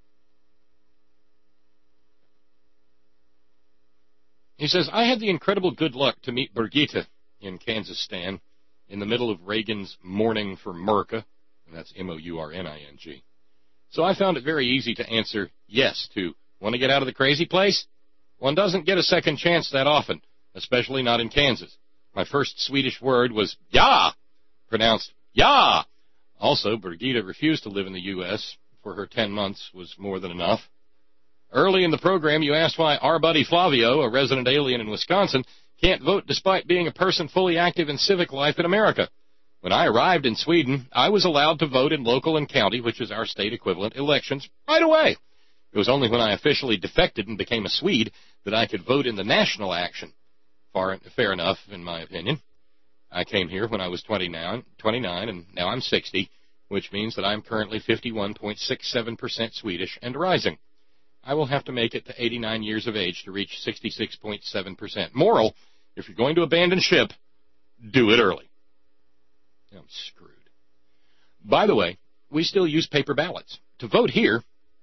he says, I had the incredible good luck to meet Birgitta in Kazakhstan in the middle of Reagan's Mourning for Murka, and that's M-O-U-R-N-I-N-G. So I found it very easy to answer yes to, want to get out of the crazy place? One doesn't get a second chance that often, especially not in Kansas. My first Swedish word was ja, pronounced ja. Also, Birgitta refused to live in the U.S. For her 10 months was more than enough. Early in the program, you asked why our buddy Flavio, a resident alien in Wisconsin, can't vote despite being a person fully active in civic life in America. When I arrived in Sweden, I was allowed to vote in local and county, which is our state equivalent, elections right away. It was only when I officially defected and became a Swede that I could vote in the national action. Fair enough, in my opinion. I came here when I was 29, and now I'm 60, which means that I'm currently 51.67% Swedish and rising. I will have to make it to 89 years of age to reach 66.7%. Moral, if you're going to abandon ship, do it early. I'm screwed. By the way, we still use paper ballots. To vote here,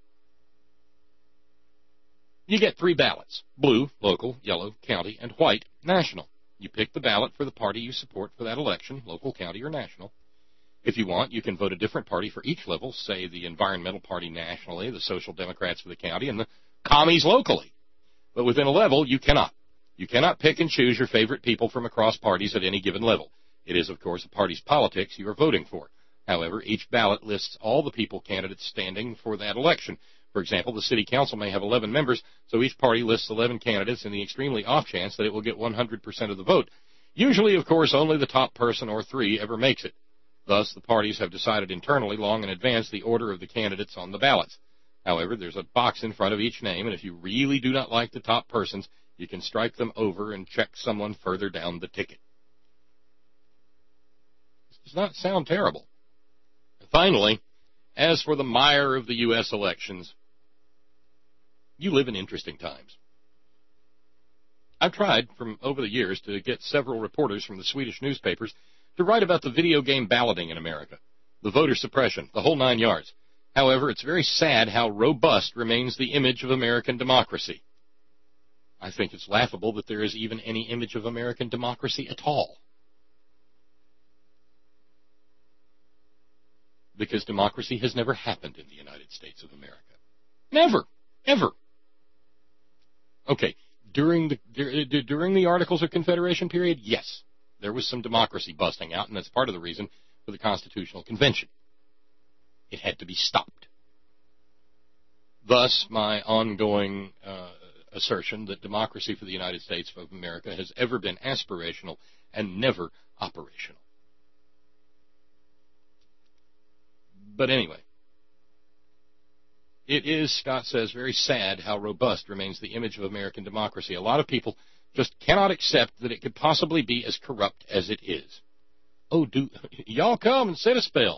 you get 3 ballots: blue, local, yellow, county, and white, national. You pick the ballot for the party you support for that election, local, county, or national. If you want, you can vote a different party for each level, say the Environmental Party nationally, the Social Democrats for the county, and the Commies locally. But within a level, you cannot. You cannot pick and choose your favorite people from across parties at any given level. It is, of course, a party's politics you are voting for. However, each ballot lists all the people candidates standing for that election. For example, the city council may have 11 members, so each party lists 11 candidates in the extremely off chance that it will get 100% of the vote. Usually, of course, only the top person or 3 ever makes it. Thus, the parties have decided internally long in advance the order of the candidates on the ballots. However, there's a box in front of each name, and if you really do not like the top persons, you can strike them over and check someone further down the ticket. This does not sound terrible. Finally, as for the mire of the U.S. elections, you live in interesting times. I've tried, from over the years, to get several reporters from the Swedish newspapers to write about the video game balloting in America, the voter suppression, the whole 9 yards. However, it's very sad how robust remains the image of American democracy. I think it's laughable that there is even any image of American democracy at all. Because democracy has never happened in the United States of America. Never. Ever. Okay, during the Articles of Confederation period, yes, there was some democracy busting out, and that's part of the reason for the Constitutional Convention. It had to be stopped. Thus, my ongoing assertion that democracy for the United States of America has ever been aspirational and never operational. But anyway, it is, Scott says, very sad how robust remains the image of American democracy. A lot of people just cannot accept that it could possibly be as corrupt as it is. Oh, y'all come and sit a spell.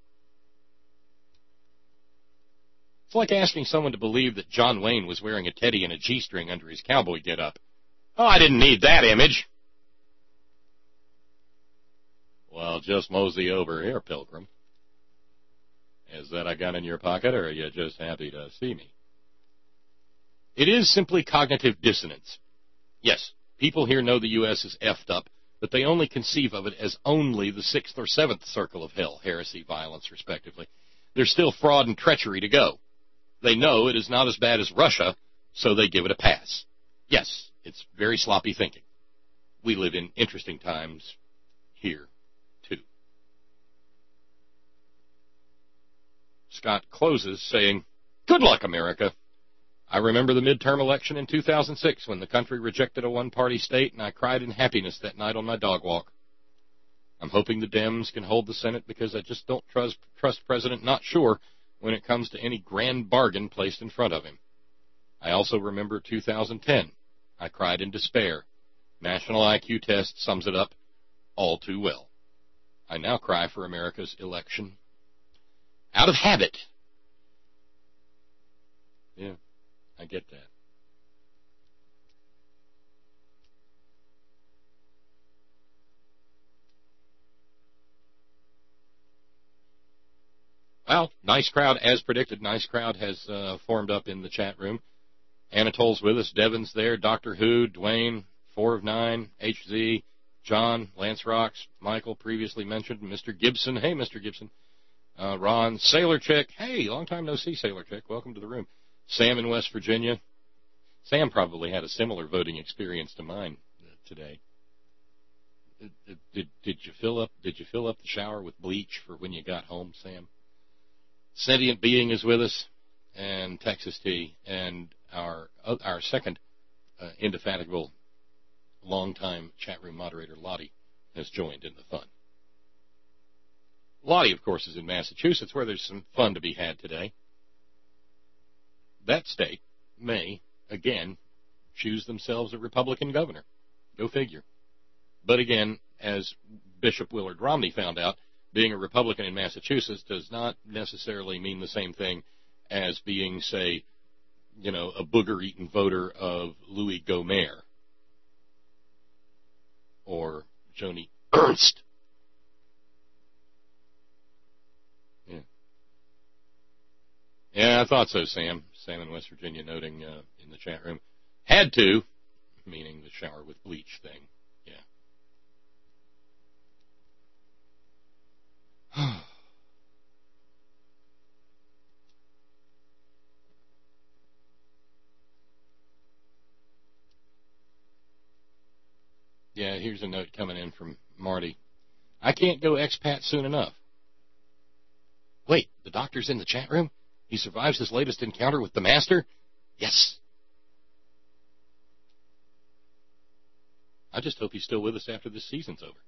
It's like asking someone to believe that John Wayne was wearing a teddy and a G-string under his cowboy get-up. Oh, I didn't need that image. Well, just mosey over here, Pilgrim. Is that a gun in your pocket, or are you just happy to see me? It is simply cognitive dissonance. Yes, people here know the U.S. is effed up, but they only conceive of it as only the 6th or 7th circle of hell, heresy, violence, respectively. There's still fraud and treachery to go. They know it is not as bad as Russia, so they give it a pass. Yes, it's very sloppy thinking. We live in interesting times here, too. Scott closes saying, "Good luck, America. I remember the midterm election in 2006 when the country rejected a one-party state, and I cried in happiness that night on my dog walk. I'm hoping the Dems can hold the Senate because I just don't trust President Not Sure when it comes to any grand bargain placed in front of him. I also remember 2010. I cried in despair. National IQ test sums it up all too well. I now cry for America's election out of habit." Yeah, I get that. Well, nice crowd, as predicted. Nice crowd has formed up in the chat room. Anatol's with us. Devin's there. Dr. Who, Dwayne, 4 of 9, HZ, John, Lance Rocks, Michael, previously mentioned, Mr. Gibson. Hey, Mr. Gibson. Ron, Sailor Chick. Hey, long time no see, Sailor Chick. Welcome to the room. Sam in West Virginia. Sam probably had a similar voting experience to mine today. Did you fill up the shower with bleach for when you got home, Sam? Sentient Being is with us, and Texas T, and our second indefatigable longtime chat room moderator, Lottie, has joined in the fun. Lottie, of course, is in Massachusetts, where there's some fun to be had today. That state may, again, choose themselves a Republican governor. Go figure. But again, as Bishop Willard Romney found out, being a Republican in Massachusetts does not necessarily mean the same thing as being, say, a booger-eating voter of Louis Gohmert or Joni Ernst. Yeah, I thought so, Sam. Sam in West Virginia noting in the chat room. Had to, meaning the shower with bleach thing. Yeah. Yeah, here's a note coming in from Marty. I can't go expat soon enough. Wait, the doctor's in the chat room? He survives his latest encounter with the master? Yes. I just hope he's still with us after this season's over.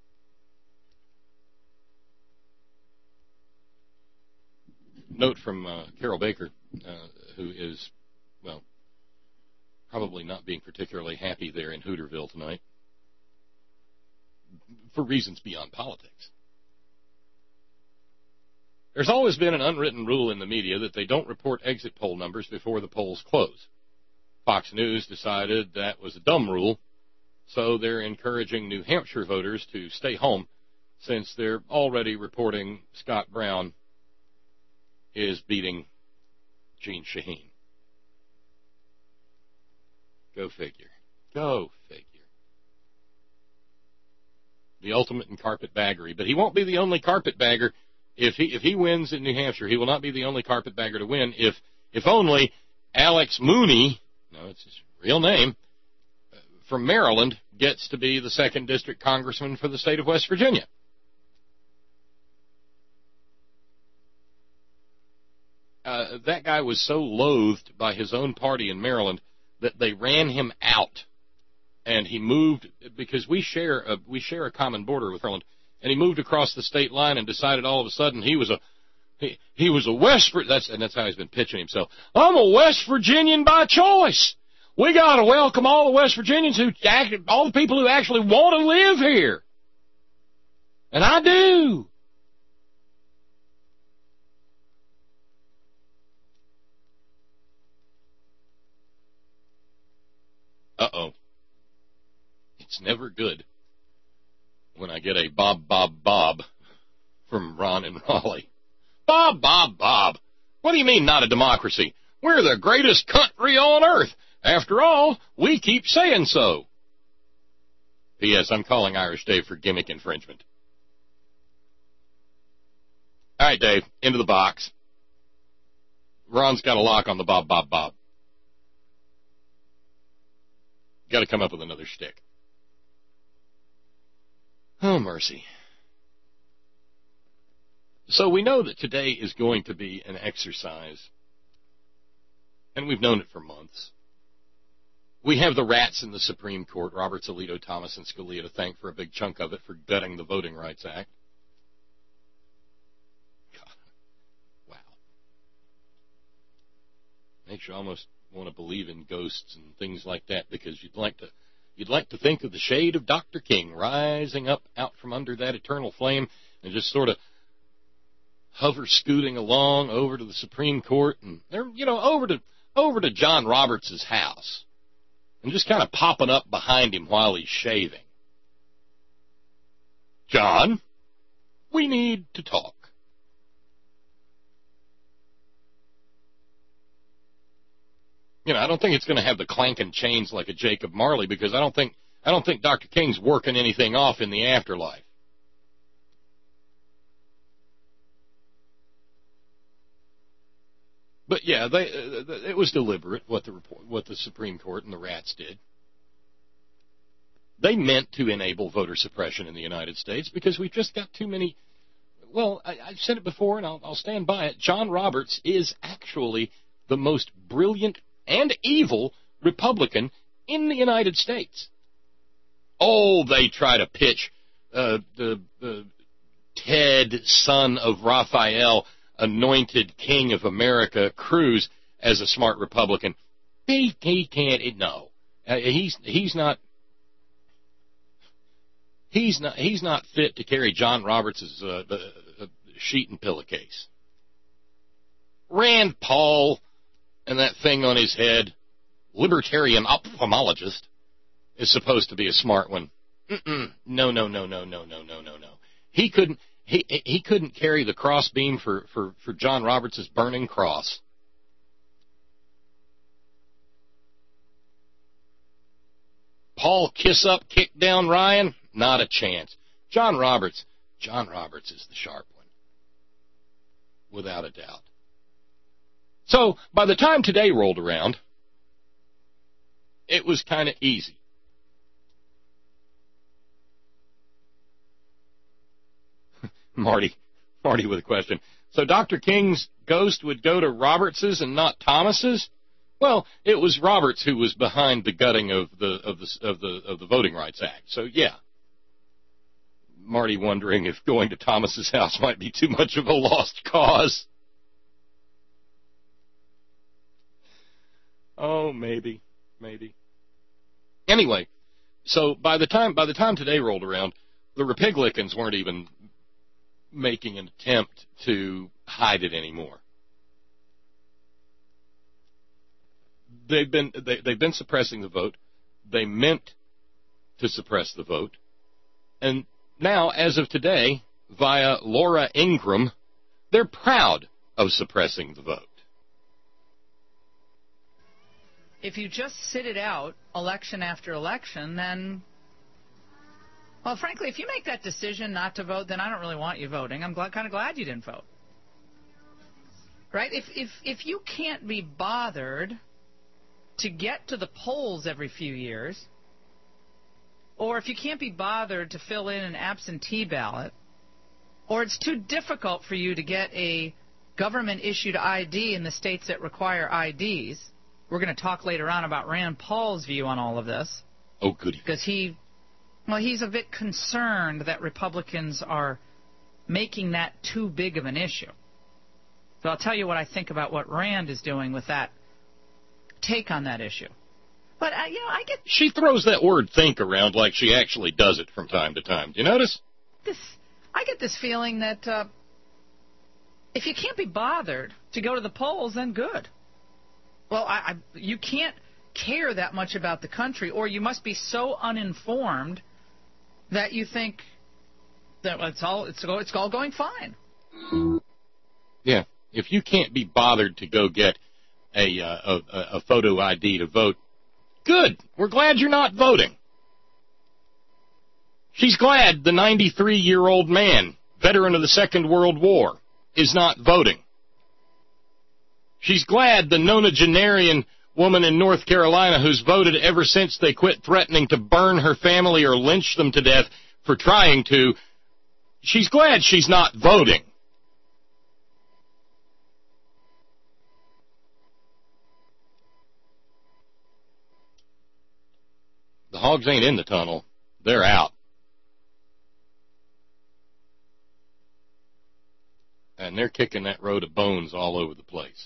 Note from Carol Baker, who is, probably not being particularly happy there in Hooterville tonight, for reasons beyond politics. There's always been an unwritten rule in the media that they don't report exit poll numbers before the polls close. Fox News decided that was a dumb rule, so they're encouraging New Hampshire voters to stay home since they're already reporting Scott Brown is beating Jeanne Shaheen. Go figure. Go figure. The ultimate in carpetbaggery. But he won't be the only carpetbagger. If he wins in New Hampshire, he will not be the only carpetbagger to win. If only Alex Mooney, no, it's his real name, from Maryland, gets to be the 2nd District Congressman for the state of West Virginia. That guy was so loathed by his own party in Maryland that they ran him out, and he moved because we share a common border with Maryland, and he moved across the state line and decided all of a sudden he was a West, that's how he's been pitching himself. I'm a West Virginian by choice. We got to welcome all the West Virginians all the people who actually want to live here, and I do. Uh-oh. It's never good when I get a Bob, Bob, Bob from Ron and Raleigh. Bob, Bob, Bob. What do you mean not a democracy? We're the greatest country on earth. After all, we keep saying so. P.S. I'm calling Irish Dave for gimmick infringement. All right, Dave, into the box. Ron's got a lock on the Bob, Bob, Bob. Got to come up with another shtick. Oh, mercy. So we know that today is going to be an exercise, and we've known it for months. We have the rats in the Supreme Court, Roberts, Alito, Thomas, and Scalia, to thank for a big chunk of it for gutting the Voting Rights Act. God. Wow. Makes you almost want to believe in ghosts and things like that, because you'd like to think of the shade of Dr. King rising up out from under that eternal flame and just sort of hover scooting along over to the Supreme Court and over to John Roberts' house and just kind of popping up behind him while he's shaving. John, we need to talk. I don't think it's going to have the clanking chains like a Jacob Marley, because I don't think Dr. King's working anything off in the afterlife. But yeah, it was deliberate what the Supreme Court and the rats did. They meant to enable voter suppression in the United States because we've just got too many. Well, I've said it before, and I'll stand by it. John Roberts is actually the most brilliant and evil Republican in the United States. Oh, they try to pitch the Ted, son of Raphael, anointed king of America, Cruz, as a smart Republican. He can't. No, he's not fit to carry John Roberts' sheet and pillowcase. Rand Paul and that thing on his head, libertarian ophthalmologist, is supposed to be a smart one. No. He couldn't carry the crossbeam for John Roberts' burning cross. Paul kiss up, kick down Ryan? Not a chance. John Roberts is the sharp one, without a doubt. So, by the time today rolled around, it was kind of easy. Marty with a question. So Dr. King's ghost would go to Roberts's and not Thomas's? Well, it was Roberts who was behind the gutting of the Voting Rights Act. So yeah. Marty wondering if going to Thomas's house might be too much of a lost cause. Oh, maybe. Anyway, so by the time today rolled around, the Republicans weren't even making an attempt to hide it anymore. They've been suppressing the vote. They meant to suppress the vote. And now, as of today, via Laura Ingraham, they're proud of suppressing the vote. If you just sit it out election after election, then, well, frankly, if you make that decision not to vote, then I don't really want you voting. I'm kind of glad you didn't vote. Right? If you can't be bothered to get to the polls every few years, or if you can't be bothered to fill in an absentee ballot, or it's too difficult for you to get a government-issued ID in the states that require IDs. We're going to talk later on about Rand Paul's view on all of this. Oh, goody. Because he's a bit concerned that Republicans are making that too big of an issue. So I'll tell you what I think about what Rand is doing with that take on that issue. But, I get... She throws that word think around like she actually does it from time to time. Do you notice? I get this feeling that if you can't be bothered to go to the polls, then good. Well, you can't care that much about the country, or you must be so uninformed that you think that it's all going fine. Yeah, if you can't be bothered to go get a photo ID to vote, good. We're glad you're not voting. She's glad the 93-year-old man, veteran of the Second World War, is not voting. She's glad the nonagenarian woman in North Carolina who's voted ever since they quit threatening to burn her family or lynch them to death for trying to, she's glad she's not voting. Hogs ain't in the tunnel. They're out. And they're kicking that row to bones all over the place.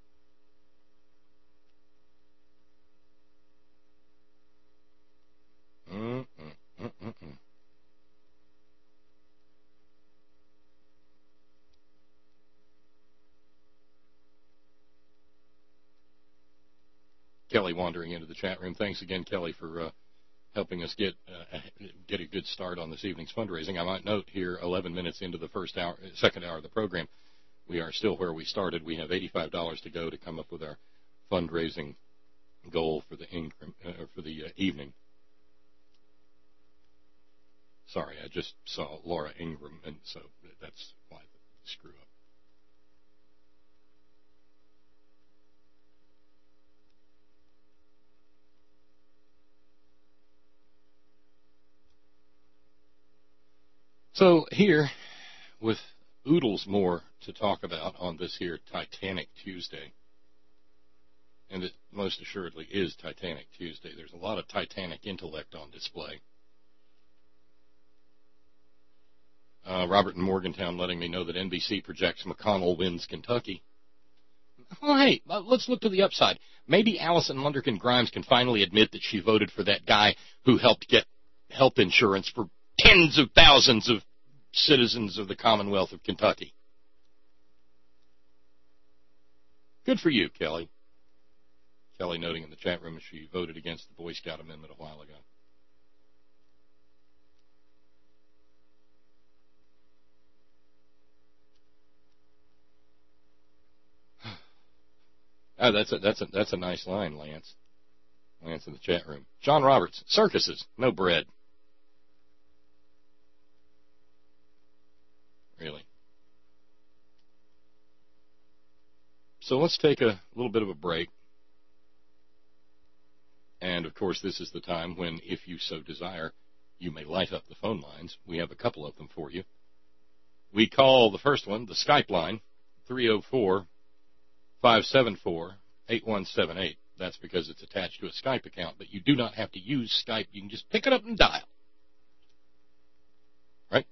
Kelly wandering into the chat room. Thanks again, Kelly, for helping us get a good start on this evening's fundraising. I might note here, 11 minutes into the second hour of the program, we are still where we started. We have $85 to go to come up with our fundraising goal for the evening. Sorry, I just saw Laura Ingram, and so that's why the screw up. So here, with oodles more to talk about on this here Titanic Tuesday, and it most assuredly is Titanic Tuesday. There's a lot of Titanic intellect on display. Robert in Morgantown letting me know that NBC projects McConnell wins Kentucky. Well, hey, let's look to the upside. Maybe Allison Lundergan Grimes can finally admit that she voted for that guy who helped get health insurance for tens of thousands of citizens of the Commonwealth of Kentucky. Good for you, Kelly. Kelly noting in the chat room she voted against the Boy Scout amendment a while ago. Oh, that's a nice line, Lance. Lance in the chat room. John Roberts, circuses, no bread. Really. So let's take a little bit of a break. And, of course, this is the time when, if you so desire, you may light up the phone lines. We have a couple of them for you. We call the first one the Skype line, 304-574-8178. That's because it's attached to a Skype account, but you do not have to use Skype. You can just pick it up and dial. Right?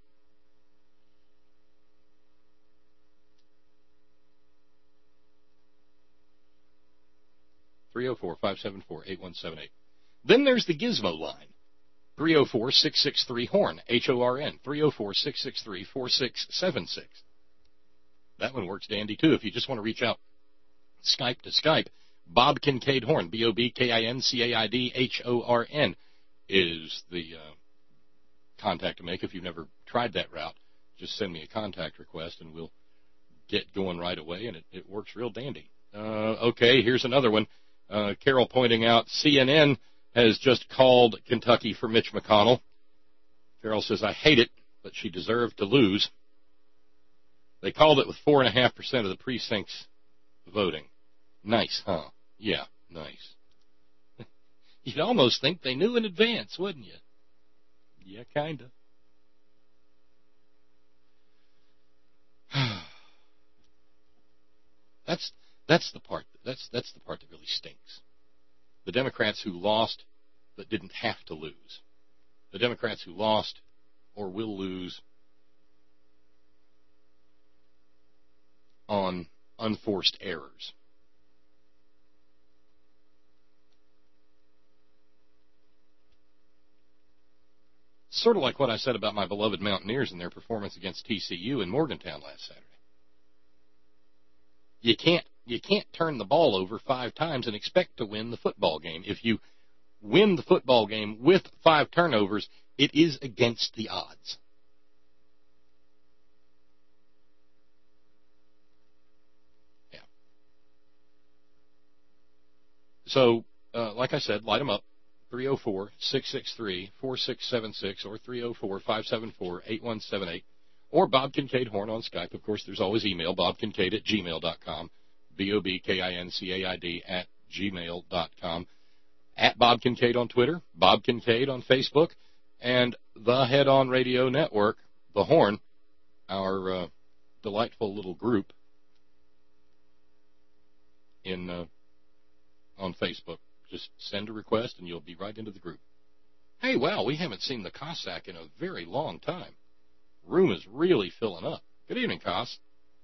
(304-574-8178). Then there's the Gizmo line, 304-663-HORN, HORN, 304-663-4676. That one works dandy, too, if you just want to reach out Skype to Skype. Bob Kincaid Horn, BOBKINCAIDHORN, is the contact to make. If you've never tried that route, just send me a contact request, and we'll get going right away, and it works real dandy. Okay, here's another one. Carol pointing out CNN has just called Kentucky for Mitch McConnell. Carol says, I hate it, but she deserved to lose. They called it with 4.5% of the precincts voting. Nice, huh? Yeah, nice. You'd almost think they knew in advance, wouldn't you? Yeah, kind of. That's the part. That's the part that really stinks. The Democrats who lost but didn't have to lose. The Democrats who lost or will lose on unforced errors. Sort of like what I said about my beloved Mountaineers and their performance against TCU in Morgantown last Saturday. You can't turn the ball over 5 times and expect to win the football game. If you win the football game with 5 turnovers, it is against the odds. Yeah. So, like I said, light them up. 304-663-4676 or 304-574-8178. Or Bob Kincaid Horn on Skype. Of course, there's always email, bobkincaid@gmail.com, BOBKINCAID@gmail.com, at Bob Kincaid on Twitter, Bob Kincaid on Facebook, and the Head On Radio Network, The Horn, our delightful little group on Facebook. Just send a request, and you'll be right into the group. Hey, wow, we haven't seen the Cossack in a very long time. Room is really filling up. Good evening, Cos.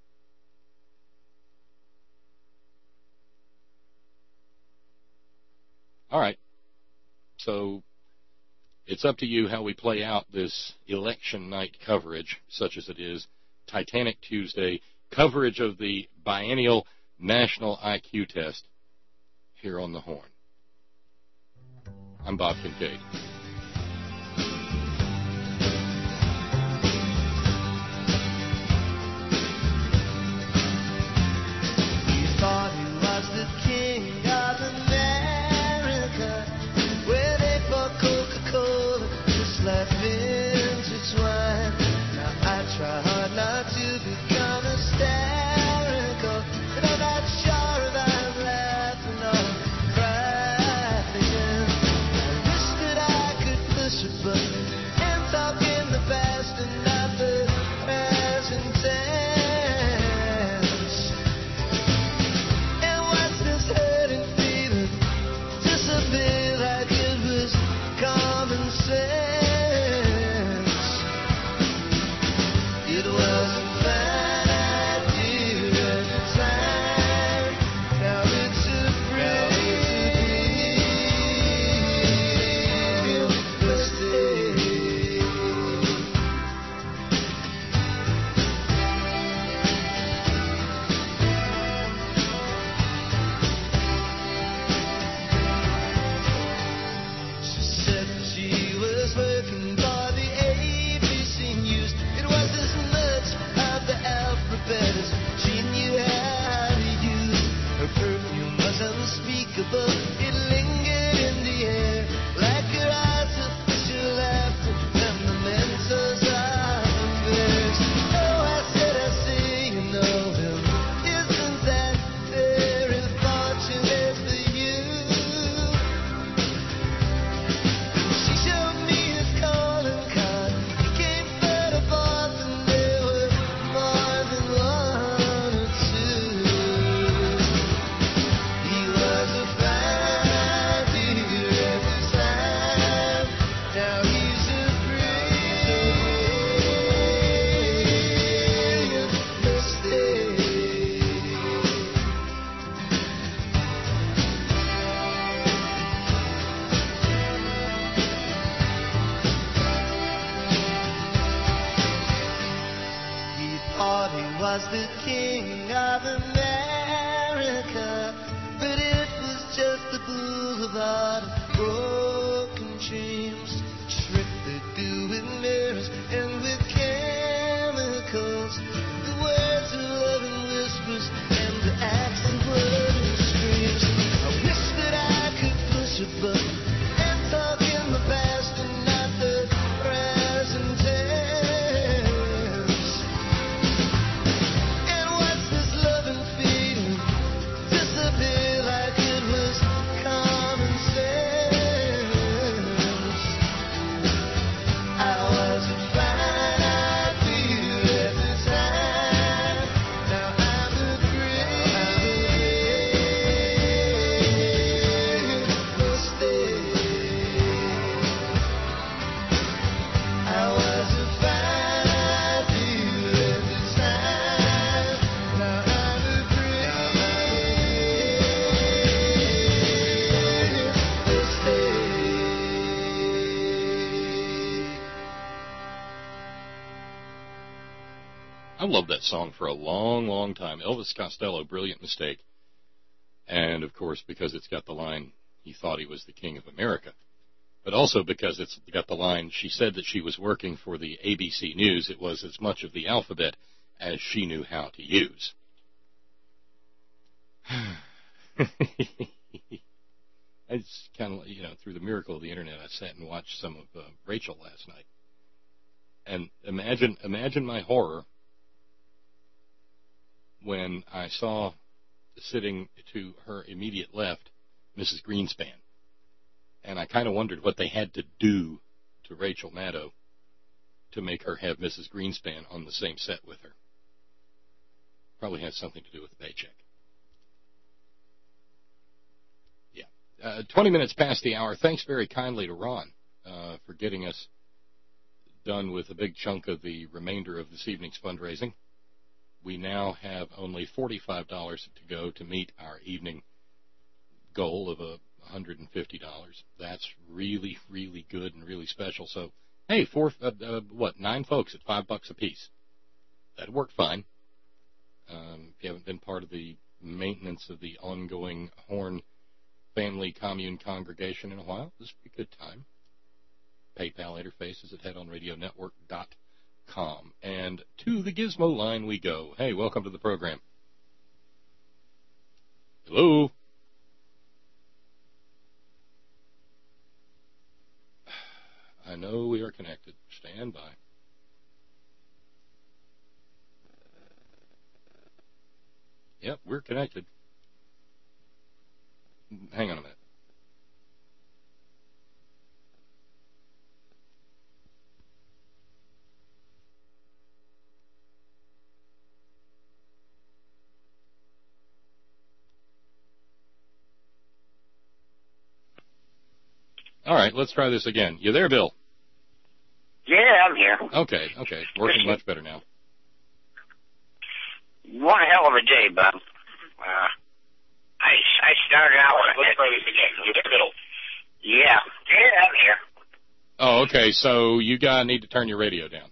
All right. So it's up to you how we play out this election night coverage, such as it is. Titanic Tuesday, coverage of the biennial national IQ test here on the Horn. I'm Bob Kincaid. He thought he was the king of America, where they bought Coca-Cola, just left intertwined. Now I try hard not to become hysterical, but I'm not sure if I'm laughing or crying. I wish that I could push a button and talk in the past and not the present tense. And watch this hurting feeling disappear like it was common sense. It was a fine idea at the time. Now it's a brilliant mistake. She said that she was working for the ABC News. It was as much of the alphabet as she knew how to use. Her perfume was unspeakable. It lingered in the air like her artificial laughter and the mementos of affairs. Oh, I say, you know him. Isn't that very fortunate for you? She showed me his calling card. He came third or fourth, and there were more than one or two. He was a fine figure at the time. Now he's a brilliant mistake. He thought he was the king of America, but it was just a boulevard of broken dreams. A trick they do with mirrors and with chemicals. The words of love and whispers and the acts of blood and screams. I wish that I could push a button and talk in the past and not the present tense. And watch this love and feeling disappear like it was common sense. I was a fine idea at the time. Now I'm a brilliant mistake. I was a fine idea at the time. Now I'm a brilliant mistake. I've loved that song for a long, long time. Elvis Costello, Brilliant Mistake. And, of course, because it's got the line, he thought he was the king of America. But also because it's got the line, she said that she was working for the ABC News. It was as much of the alphabet as she knew how to use. It's kind of, through the miracle of the Internet, I sat and watched some of Rachel last night. And imagine my horror when I saw sitting to her immediate left, Mrs. Greenspan. And I kind of wondered what they had to do to Rachel Maddow to make her have Mrs. Greenspan on the same set with her. Probably has something to do with the paycheck. Yeah. 20 minutes past the hour. Thanks very kindly to Ron for getting us done with a big chunk of the remainder of this evening's fundraising. We now have only $45 to go to meet our evening goal of $150. That's really, really good and really special. So, hey, 9 folks at $5 a piece. That'd work fine. If you haven't been part of the maintenance of the ongoing Horn Family Commune congregation in a while, this would be a good time. PayPal interface is at headonradionetwork.com. And to the Gizmo line we go. Hey, welcome to the program. Hello? I know we are connected. Stand by. Yep, we're connected. Hang on a minute. All right, let's try this again. You there, Bill? Yeah, I'm here. Okay. Working much better now. One hell of a day, Bob. I started out with... Let's try this again. You there, Bill? Yeah, I'm here. Oh, okay, so you need to turn your radio down.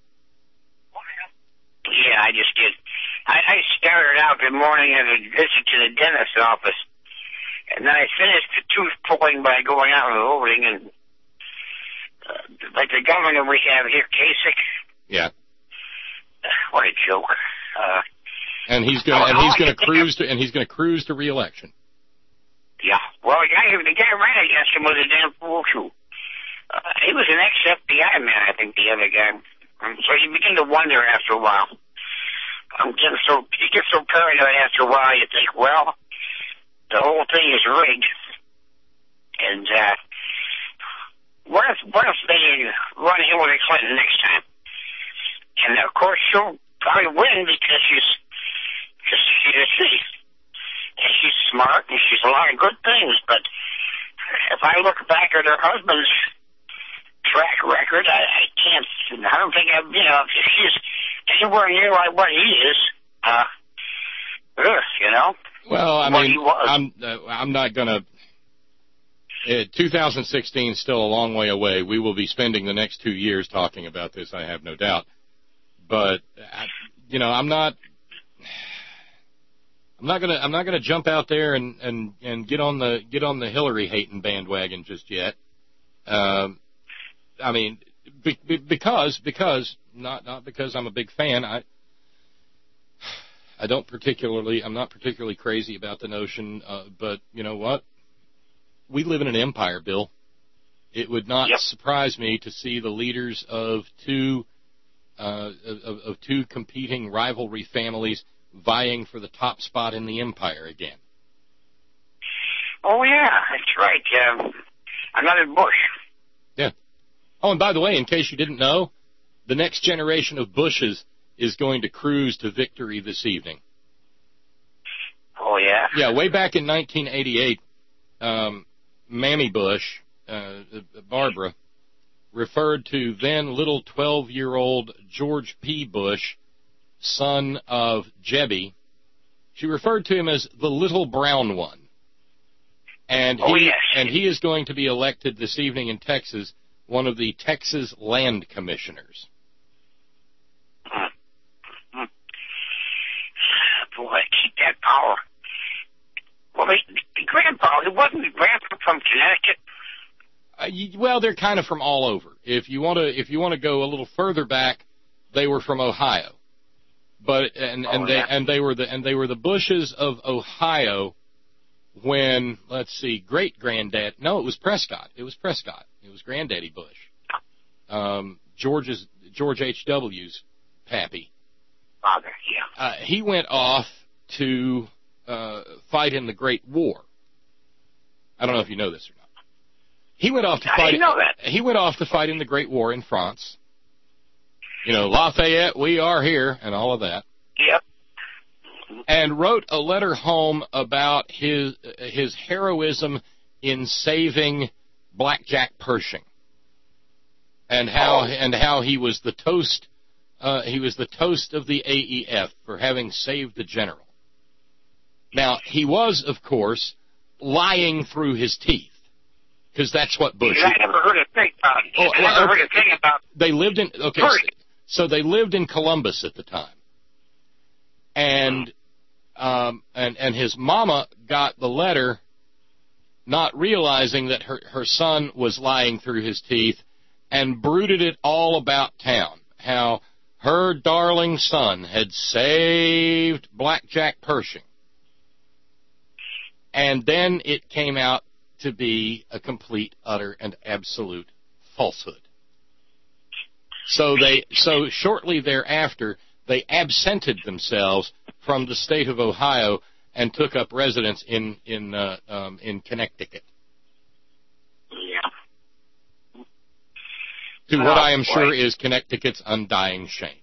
Yeah, I just did. I started out the morning at a visit to the dentist's office, and then I finished the tooth pulling by going out and voting, and like the governor we have here, Kasich. Yeah. What a joke. And he's going to cruise to re-election. Yeah. Well, the guy ran against him was a damn fool too. He was an ex-FBI man, I think, the other guy. So you begin to wonder after a while. You get so paranoid after a while. You think, well, the whole thing is rigged. And what if they run Hillary Clinton next time? And of course she'll probably win because she's a thief. And she's smart and she's a lot of good things. But if I look back at her husband's track record, I don't think if she's anywhere near like what he is, Well, I mean, I'm not going to. 2016 is still a long way away. We will be spending the next 2 years talking about this, I have no doubt. But I'm not going to jump out there and get on the Hillary hating bandwagon just yet. I mean, because not because I'm a big fan. I'm not particularly crazy about the notion. But you know what? We live in an empire, Bill. It would not surprise me to see the leaders of two competing rivalry families vying for the top spot in the empire again. Oh yeah, that's right. Another Bush. Yeah. Oh, and by the way, in case you didn't know, the next generation of Bushes is going to cruise to victory this evening. Oh yeah. Yeah, way back in 1988. Mammy Bush, Barbara, referred to then little 12-year-old George P. Bush, son of Jebby. She referred to him as the little brown one. And he is going to be elected this evening in Texas, one of the Texas Land Commissioners. Boy, keep that power. Well, the grandpa, wasn't the grandpa from Connecticut? Well, they're kind of from all over. If you want to go a little further back, they were from Ohio. But they were the Bushes of Ohio when, let's see, great-granddad. No, it was Prescott. It was Granddaddy Bush. George H.W.'s pappy. Father, yeah. He went off to fight in the Great War. I don't know if you know this or not. He went off to fight. I didn't know that. He went off to fight in the Great War in France. Lafayette, we are here, and all of that. Yep. And wrote a letter home about his heroism in saving Black Jack Pershing. and how he was the toast. He was the toast of the AEF for having saved the general. Now, he was, of course, lying through his teeth, because that's what Bush. I never heard a thing about it. I never heard a thing about. They lived in so they lived in Columbus at the time, and his mama got the letter, not realizing that her son was lying through his teeth, and brooded it all about town, how her darling son had saved Blackjack Pershing. And then it came out to be a complete, utter, and absolute falsehood. So shortly thereafter, they absented themselves from the state of Ohio and took up residence in Connecticut. Yeah. To what I am sure is Connecticut's undying shame.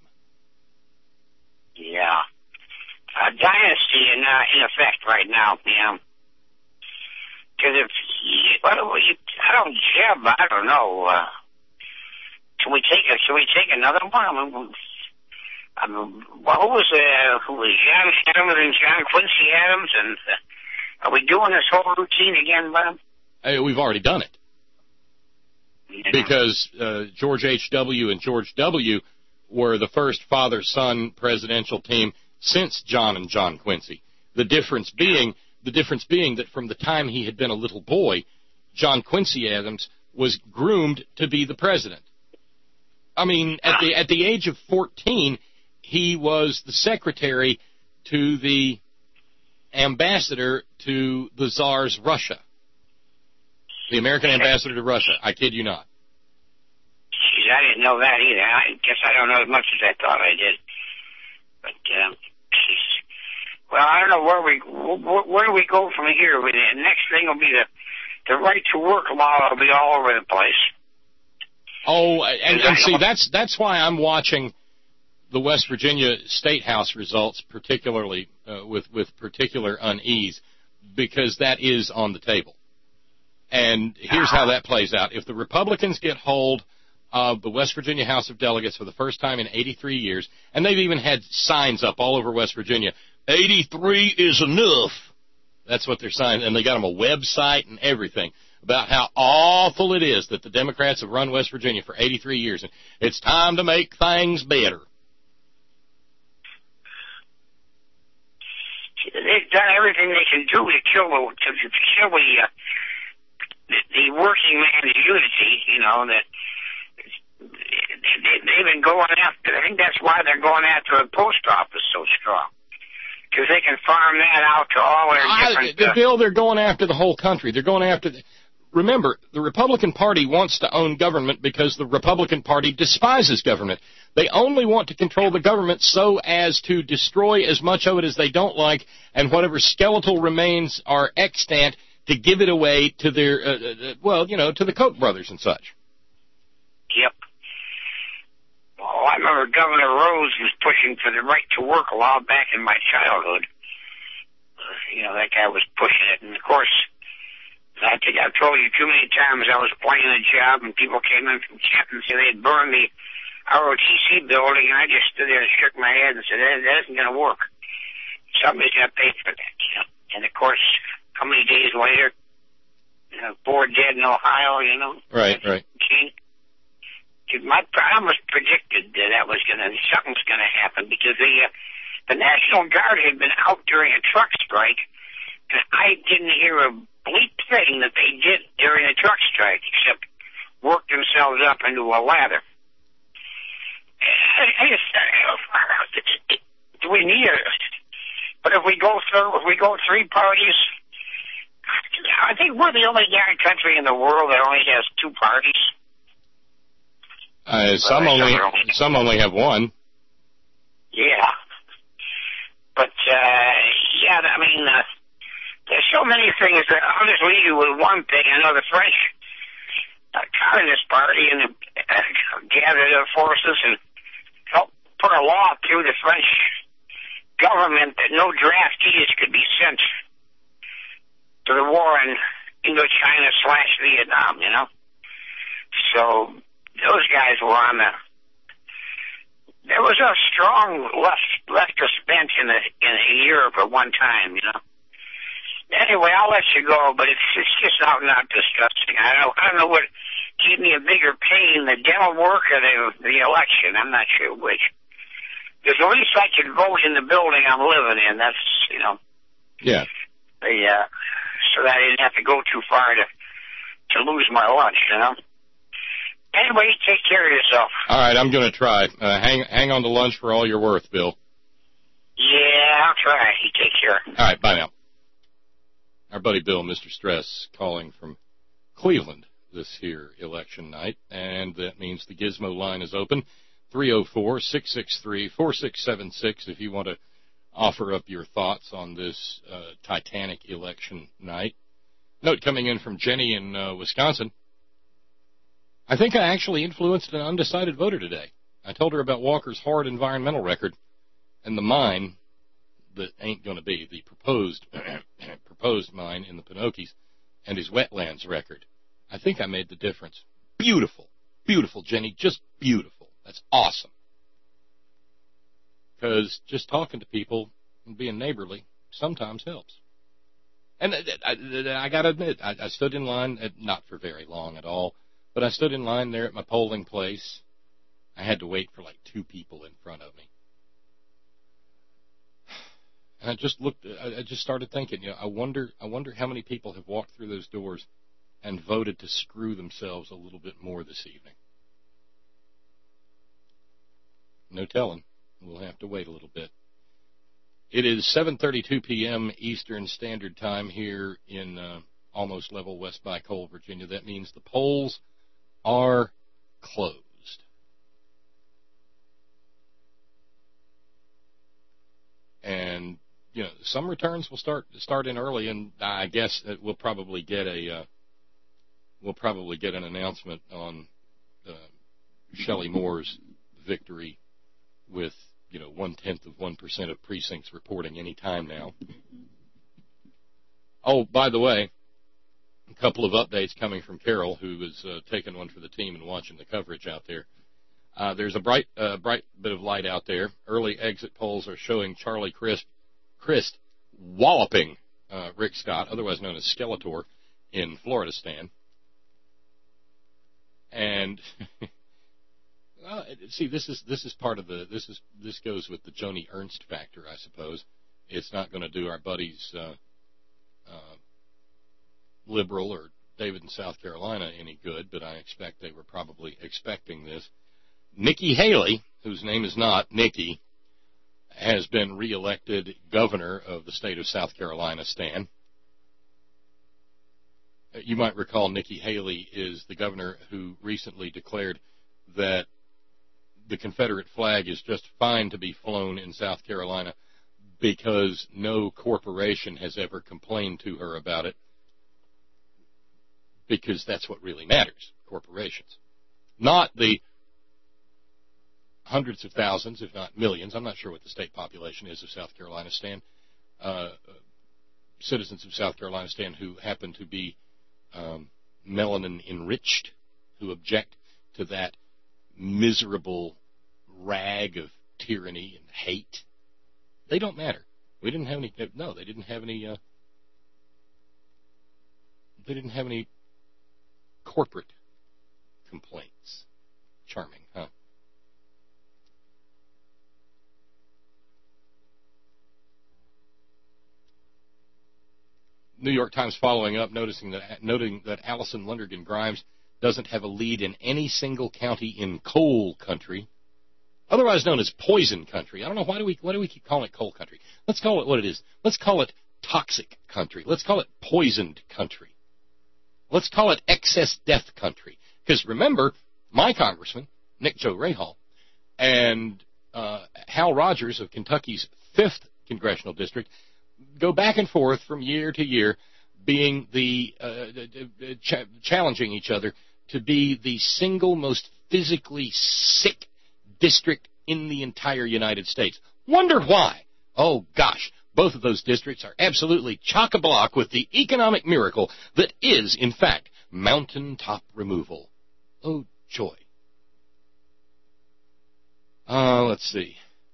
Yeah. A dynasty in effect right now, yeah. Because I don't know. Should we take another one? Who was John Adams and John Quincy Adams? And are we doing this whole routine again, Bob? We've already done it. Yeah. Because George H.W. and George W. were the first father-son presidential team since John and John Quincy. The difference being that from the time he had been a little boy, John Quincy Adams was groomed to be the president. I mean, at the age of 14, he was the secretary to the ambassador to the Tsar's Russia, the American ambassador to Russia. I kid you not. Jeez, I didn't know that either. I guess I don't know as much as I thought I did. But, well, I don't know where do we go from here. The next thing will be the right to work law will be all over the place. Oh, and see, that's why I'm watching the West Virginia State House results, particularly with particular unease, because that is on the table. And here's how that plays out. If the Republicans get hold of the West Virginia House of Delegates for the first time in 83 years, and they've even had signs up all over West Virginia, 83 is enough. That's what they're signing, and they got them a website and everything about how awful it is that the Democrats have run West Virginia for 83 years, and it's time to make things better. They've done everything they can do to kill the working man's unity, you know, that they've been going after. I think that's why they're going after the post office so strong. Because they can farm that out to all their different... Bill, they're going after the whole country. They're going after... Remember, the Republican Party wants to own government because the Republican Party despises government. They only want to control the government so as to destroy as much of it as they don't like, and whatever skeletal remains are extant, to give it away to their, to the Koch brothers and such. Yep. Oh, I remember Governor Rose was pushing for the right to work law back in my childhood. That guy was pushing it, and of course, I think I've told you too many times I was playing a job and people came in from Kent and said they'd burn the ROTC building, and I just stood there and shook my head and said, that isn't going to work. Somebody's going to pay for that, And of course, how many days later, 4 dead in Ohio, Right. I almost predicted that something's going to happen because the National Guard had been out during a truck strike, and I didn't hear a bleep thing that they did during a truck strike except work themselves up into a lather. Do we need it? But if we go 3 parties, I think we're the only darn country in the world that only has 2 parties. Some only have 1. Yeah. But, there's so many things that I'll just leave you with one thing. I know the French Communist Party and gathered their forces and helped put a law through the French government that no draftees could be sent to the war in Indochina /Vietnam, So those guys were on the. There was a strong leftist bent in Europe at one time, you know. Anyway, I'll let you go, but it's just out and out disgusting. I don't know what gave me a bigger pain, the dental work or the election. I'm not sure which. Because at least I could vote in the building I'm living in. That's, you know. Yeah. So that I didn't have to go too far to lose my lunch, you know. Anyway, take care of yourself. All right, I'm going to try. Hang on to lunch for all you're worth, Bill. Yeah, I'll try. You take care. All right, bye now. Our buddy Bill, Mr. Stress, calling from Cleveland this here election night, and that means the Gizmo line is open, 304-663-4676, if you want to offer up your thoughts on this titanic election night. Note coming in from Jenny in Wisconsin. I think I actually influenced an undecided voter today. I told her about Walker's hard environmental record and the mine that ain't going to be, the proposed mine in the Pinokies, and his wetlands record. I think I made the difference. Beautiful. Beautiful, Jenny. Just beautiful. That's awesome. Because just talking to people and being neighborly sometimes helps. And I got to admit, I stood in line, not for very long at all, but I stood in line there at my polling place. I had to wait for like 2 people in front of me. And I just started thinking, you know, I wonder how many people have walked through those doors and voted to screw themselves a little bit more this evening. No telling. We'll have to wait a little bit. It is 7:32 p.m. Eastern Standard Time here in almost level West by Cole, Virginia. That means the polls are closed. And, you know, some returns will start in early, and I guess that we'll probably get an announcement on Shelley Moore's victory with, you know, 0.1% of precincts reporting any time now. Oh, by the way, a couple of updates coming from Carol, who is taking one for the team and watching the coverage out there. There's a bright bit of light out there. Early exit polls are showing Charlie Crist walloping Rick Scott, otherwise known as Skeletor, in Floridastan. And see, this is part of this goes with the Joni Ernst factor, I suppose. It's not going to do our buddies Liberal or David in South Carolina any good, but I expect they were probably expecting this. Nikki Haley, whose name is not Nikki, has been reelected governor of the state of South Carolina, Stan. You might recall Nikki Haley is the governor who recently declared that the Confederate flag is just fine to be flown in South Carolina because no corporation has ever complained to her about it, because that's what really matters, corporations. Not the hundreds of thousands, if not millions, I'm not sure what the state population is of South Carolina, Stan, citizens of South Carolina, Stan, who happen to be melanin enriched, who object to that miserable rag of tyranny and hate. They don't matter. We didn't have any. No, they didn't have any. They didn't have any corporate complaints. Charming, huh? New York Times following up, noting that Allison Lundergan Grimes doesn't have a lead in any single county in coal country, otherwise known as poison country. I don't know, why do we keep calling it coal country? Let's call it what it is. Let's call it toxic country. Let's call it poisoned country. Let's call it excess death country. Because remember, my congressman, Nick Joe Rahal, and Hal Rogers of Kentucky's 5th congressional district go back and forth from year to year, being challenging each other to be the single most physically sick district in the entire United States. Wonder why? Oh, gosh. Both of those districts are absolutely chock-a-block with the economic miracle that is, in fact, mountaintop removal. Oh, joy. Let's see.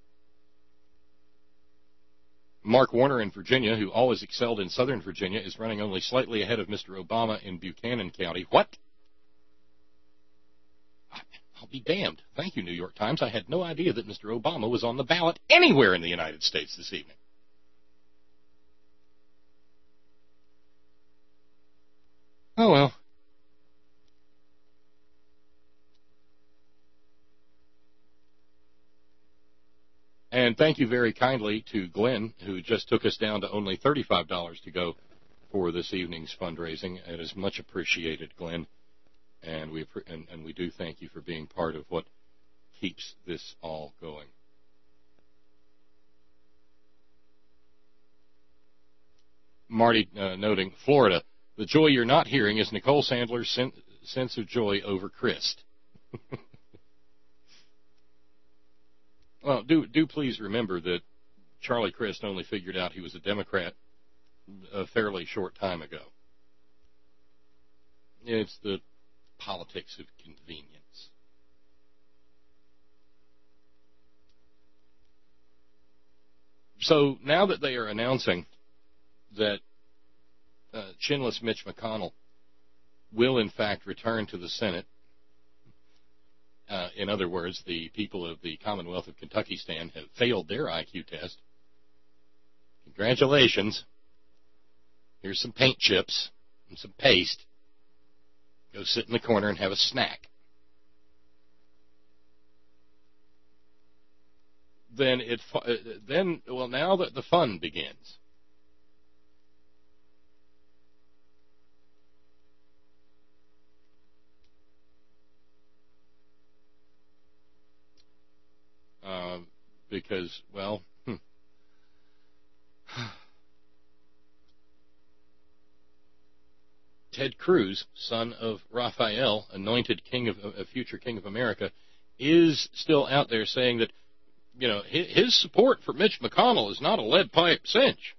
Mark Warner in Virginia, who always excelled in Southern Virginia, is running only slightly ahead of Mr. Obama in Buchanan County. What? I'll be damned. Thank you, New York Times. I had no idea that Mr. Obama was on the ballot anywhere in the United States this evening. Oh, well. And thank you very kindly to Glenn, who just took us down to only $35 to go for this evening's fundraising. It is much appreciated, Glenn, and we do thank you for being part of what keeps this all going. Marty noting, Florida, the joy you're not hearing is Nicole Sandler's sense of joy over Christ. Well, do please remember that Charlie Crist only figured out he was a Democrat a fairly short time ago. It's the politics of convenience. So now that they are announcing that chinless Mitch McConnell will in fact return to the Senate, in other words, the people of the Commonwealth of Kentucky stand have failed their IQ test. Congratulations. Here's some paint chips and some paste. Go sit in the corner and have a snack. Then now that the fun begins. Because, well, Ted Cruz, son of Raphael, anointed future king of America, is still out there saying that, you know, his support for Mitch McConnell is not a lead pipe cinch.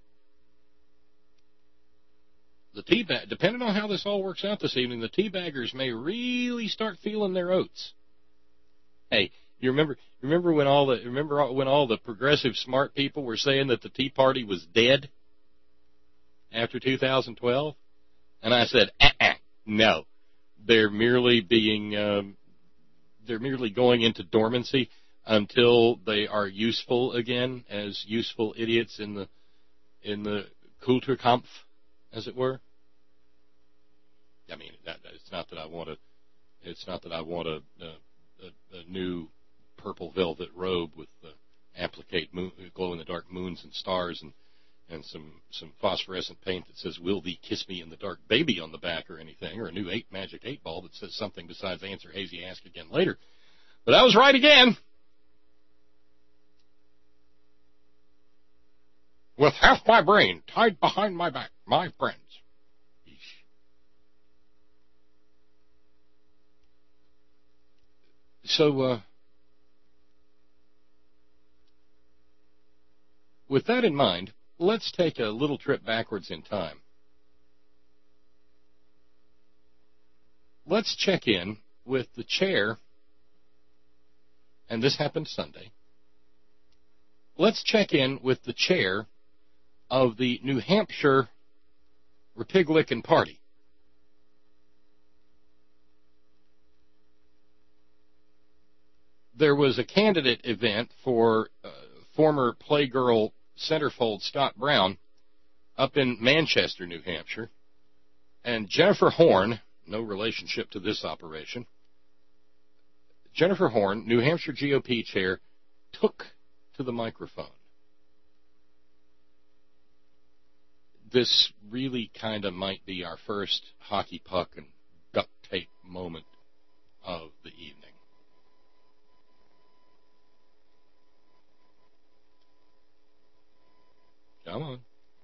Depending on how this all works out this evening, the teabaggers may really start feeling their oats. Hey, you remember when all the progressive smart people were saying that the Tea Party was dead after 2012? And I said, no. They're merely going into dormancy until they are useful again as useful idiots in the Kulturkampf, as it were. I mean, it's not that I want a new purple velvet robe with applique glow-in-the-dark moons and stars and some phosphorescent paint that says, "Will thee kiss me in the dark, baby," on the back or anything, or a new magic 8 ball that says something besides "answer hazy, ask again later." But I was right again. With half my brain tied behind my back, my friends. So, with that in mind, let's take a little trip backwards in time. Let's check in with the chair, and this happened Sunday. Let's check in with the chair of the New Hampshire Republican Party. There was a candidate event for former Playgirl centerfold Scott Brown up in Manchester, New Hampshire, and Jennifer Horn, no relationship to this operation, Jennifer Horn, New Hampshire GOP chair, took to the microphone. This really kind of might be our first hockey puck and duct tape moment of the evening. Come on.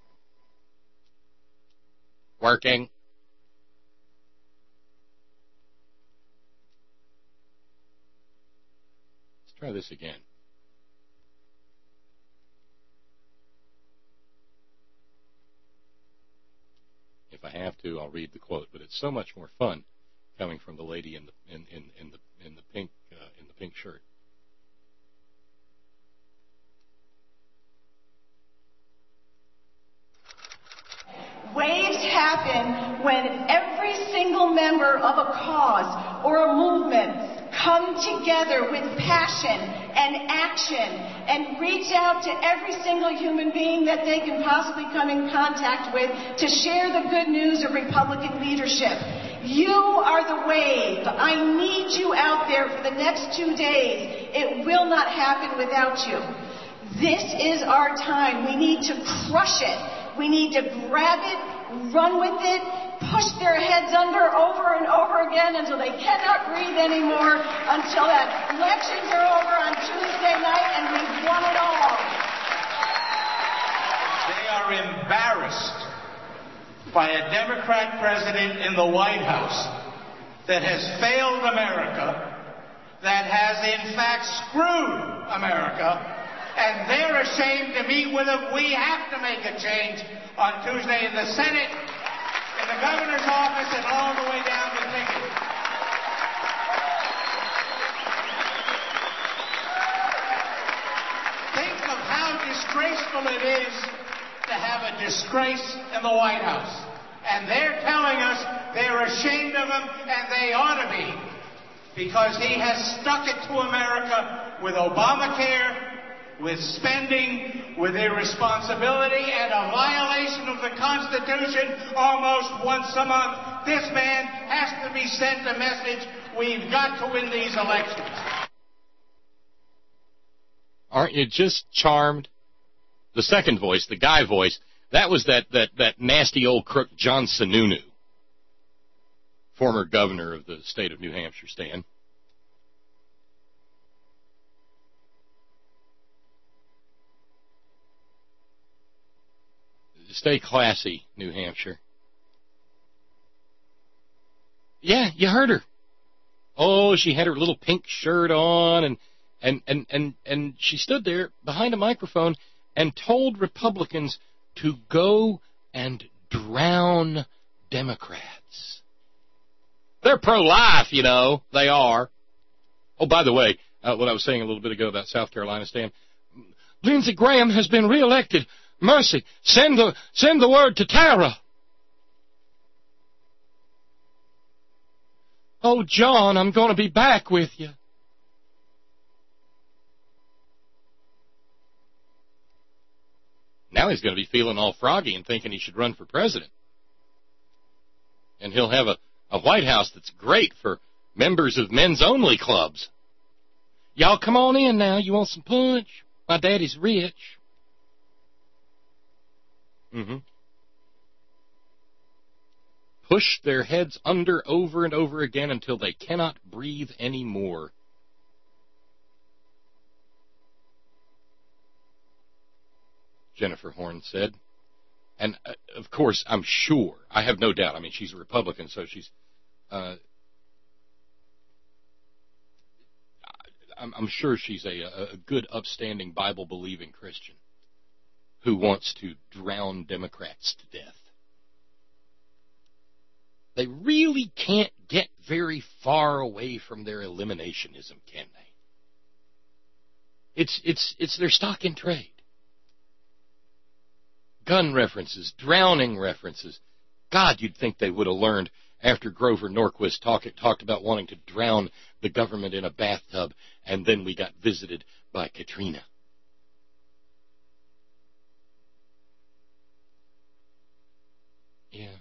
Working. Let's try this again. If I have to, I'll read the quote, but it's so much more fun coming from the lady in the pink shirt. happen when every single member of a cause or a movement come together with passion and action and reach out to every single human being that they can possibly come in contact with to share the good news of Republican leadership. You are the wave. I need you out there for the next 2 days. It will not happen without you. This is our time. We need to crush it. We need to grab it, run with it, push their heads under over and over again until they cannot breathe anymore, until that elections are over on Tuesday night and we've won it all. They are embarrassed by a Democrat president in the White House that has failed America, that has in fact screwed America, and they're ashamed to meet with him. We have to make a change on Tuesday in the Senate, in the governor's office, and all the way down the ticket. Think of how disgraceful it is to have a disgrace in the White House. And they're telling us they're ashamed of him, and they ought to be, because he has stuck it to America with Obamacare, with spending, with irresponsibility, and a violation of the Constitution almost once a month. This man has to be sent a message: we've got to win these elections. Aren't you just charmed? The second voice, the guy voice, that was that nasty old crook John Sununu, former governor of the state of New Hampshire, Stan. Stay classy, New Hampshire. Yeah, you heard her. Oh, she had her little pink shirt on, and she stood there behind a microphone and told Republicans to go and drown Democrats. They're pro-life, you know. They are. Oh, by the way, what I was saying a little bit ago about South Carolina, Stan, Lindsey Graham has been reelected. Mercy, send the word to Tara. Oh, John, I'm going to be back with you. Now he's going to be feeling all froggy and thinking he should run for president. And he'll have a White House that's great for members of men's only clubs. Y'all come on in now. You want some punch? My daddy's rich. Push their heads under over and over again until they cannot breathe anymore. Jennifer Horn said. And, of course, I'm sure, I have no doubt, I mean, she's a Republican, so she's, I'm sure she's a good, upstanding, Bible-believing Christian who wants to drown Democrats to death. They really can't get very far away from their eliminationism, can they? It's their stock in trade. Gun references, drowning references. God, you'd think they would have learned after Grover Norquist talked about wanting to drown the government in a bathtub, and then we got visited by Katrina. Yeah.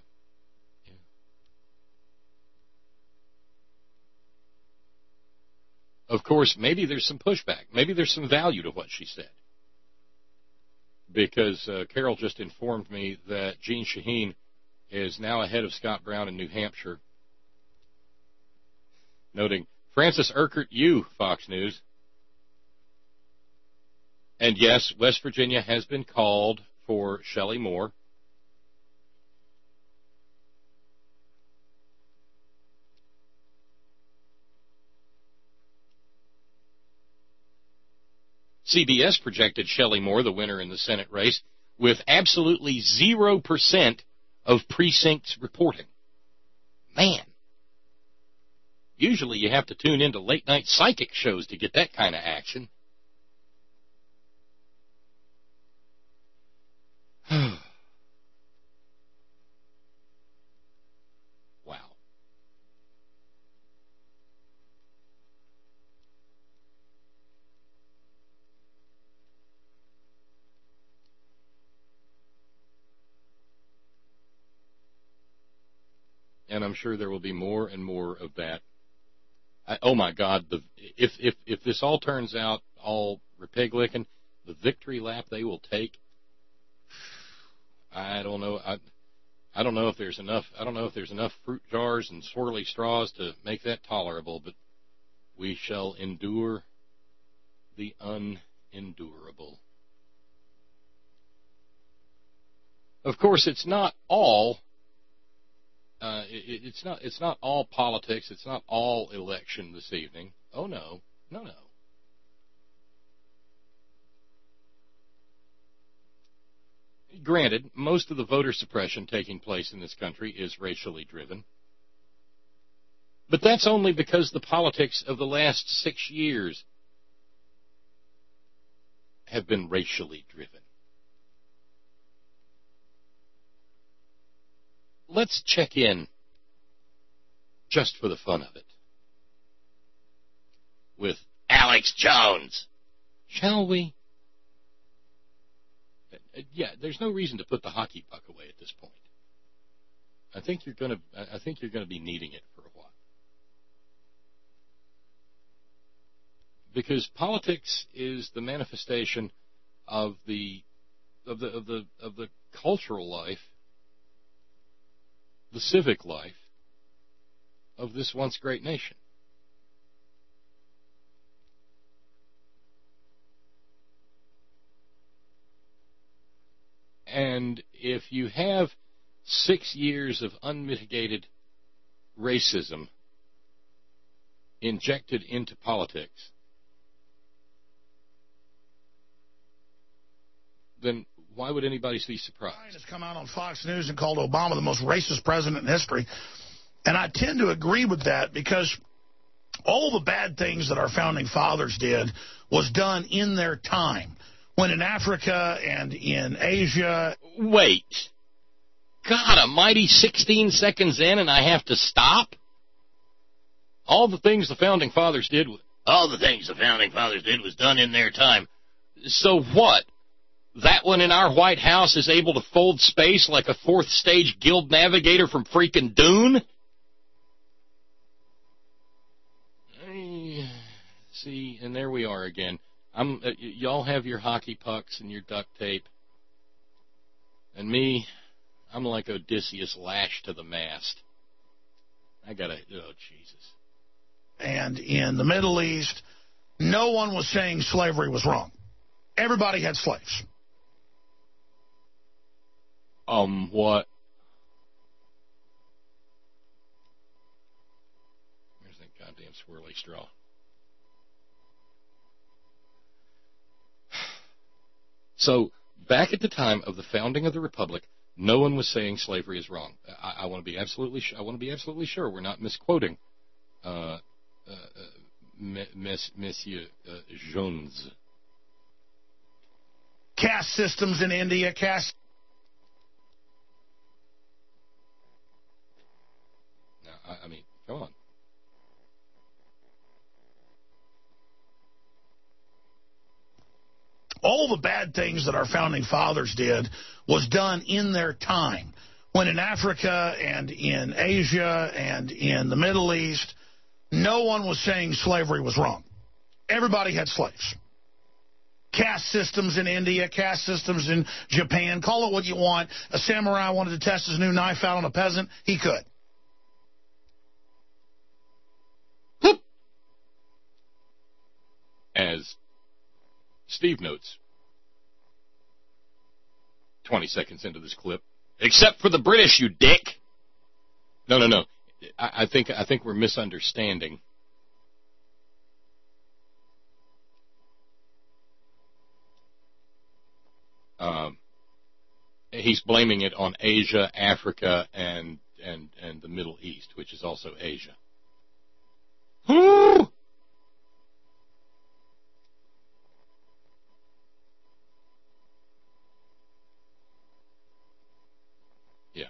Of course, maybe there's some pushback. Maybe there's some value to what she said. Because Carol just informed me that Jeanne Shaheen is now ahead of Scott Brown in New Hampshire. Noting, Francis Urquhart, you, Fox News. And yes, West Virginia has been called for Shelley Moore. CBS projected Shelley Moore the winner in the Senate race with absolutely 0% of precincts reporting. Man. Usually you have to tune into late-night psychic shows to get that kind of action. and I'm sure there will be more and more of that. Oh my God! If this all turns out all Republican, the victory lap they will take, I don't know. I don't know if there's enough. I don't know if there's enough fruit jars and swirly straws to make that tolerable. But we shall endure the unendurable. Of course, it's not all. It's not all politics. It's not all election this evening. Oh no. Granted, most of the voter suppression taking place in this country is racially driven. But that's only because the politics of the last 6 years have been racially driven. Let's check in, just for the fun of it, with Alex Jones, shall we? Yeah, there's no reason to put the hockey puck away at this point. I think you're going to be needing it for a while, because politics is the manifestation of the cultural life, the civic life of this once great nation. And if you have 6 years of unmitigated racism injected into politics, then why would anybody be surprised? Has come out on Fox News and called Obama the most racist president in history. And I tend to agree with that, because all the bad things that our founding fathers did was done in their time. When in Africa and in Asia... Wait. God almighty, 16 seconds in and I have to stop? All the things the founding fathers did was done in their time. So what? That one in our White House is able to fold space like a fourth stage guild navigator from freaking Dune? See, and there we are again. Y'all have your hockey pucks and your duct tape. And me, I'm like Odysseus lashed to the mast. Oh, Jesus. And in the Middle East, no one was saying slavery was wrong. Everybody had slaves. What? Where's that goddamn swirly straw? So, back at the time of the founding of the Republic, no one was saying slavery is wrong. I want to be absolutely sure we're not misquoting Monsieur Jones. Caste systems in India, No, I mean, come on. All the bad things that our founding fathers did was done in their time. When in Africa and in Asia and in the Middle East, no one was saying slavery was wrong. Everybody had slaves. Caste systems in India, caste systems in Japan, call it what you want. A samurai wanted to test his new knife out on a peasant, he could. As Steve notes, 20 seconds into this clip, except for the British, you dick. No. I think we're misunderstanding. He's blaming it on Asia, Africa, and the Middle East, which is also Asia. Yeah.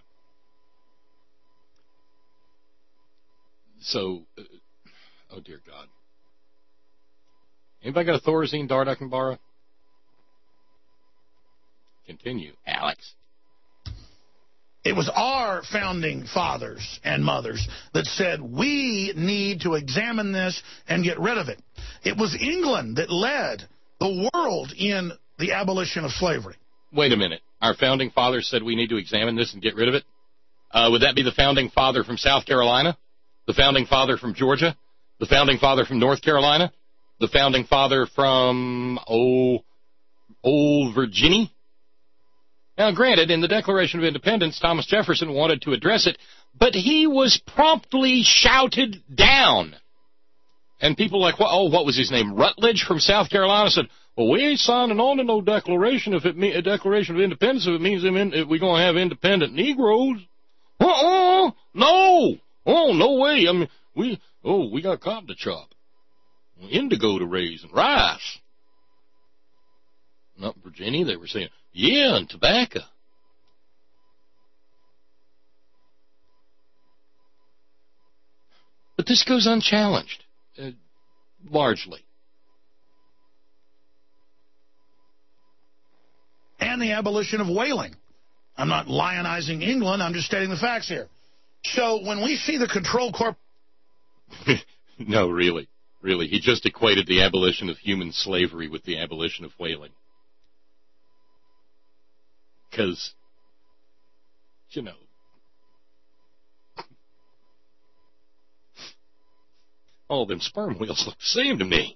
So, oh dear God. Anybody got a Thorazine dart I can borrow? Continue, Alex. It was our founding fathers and mothers that said we need to examine this and get rid of it. It was England that led the world in the abolition of slavery. Wait a minute. Our founding fathers said we need to examine this and get rid of it? Would that be the founding father from South Carolina? The founding father from Georgia? The founding father from North Carolina? The founding father from, old Virginia? Now, granted, in the Declaration of Independence, Thomas Jefferson wanted to address it, but he was promptly shouted down. And people like, what was his name? Rutledge from South Carolina said, well, we ain't signing on to no declaration if a Declaration of Independence if it means we're going to have independent Negroes. No. Oh, no way. I mean, we got cotton to chop, indigo to raise, and rice. Not Virginia, they were saying, yeah, and tobacco. But this goes unchallenged, largely. And the abolition of whaling. I'm not lionizing England, I'm just stating the facts here. So when we see the control corp... No, really. He just equated the abolition of human slavery with the abolition of whaling. Because, all them sperm whales look the same to me.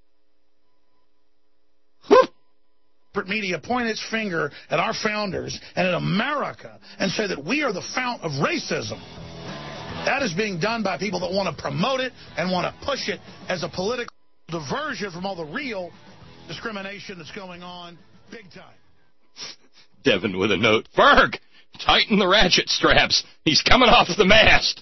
Media point its finger at our founders and at America and say that we are the fount of racism. That is being done by people that want to promote it and want to push it as a political diversion from all the real discrimination that's going on big time. Devin with a note. Ferg, tighten the ratchet straps. He's coming off the mast.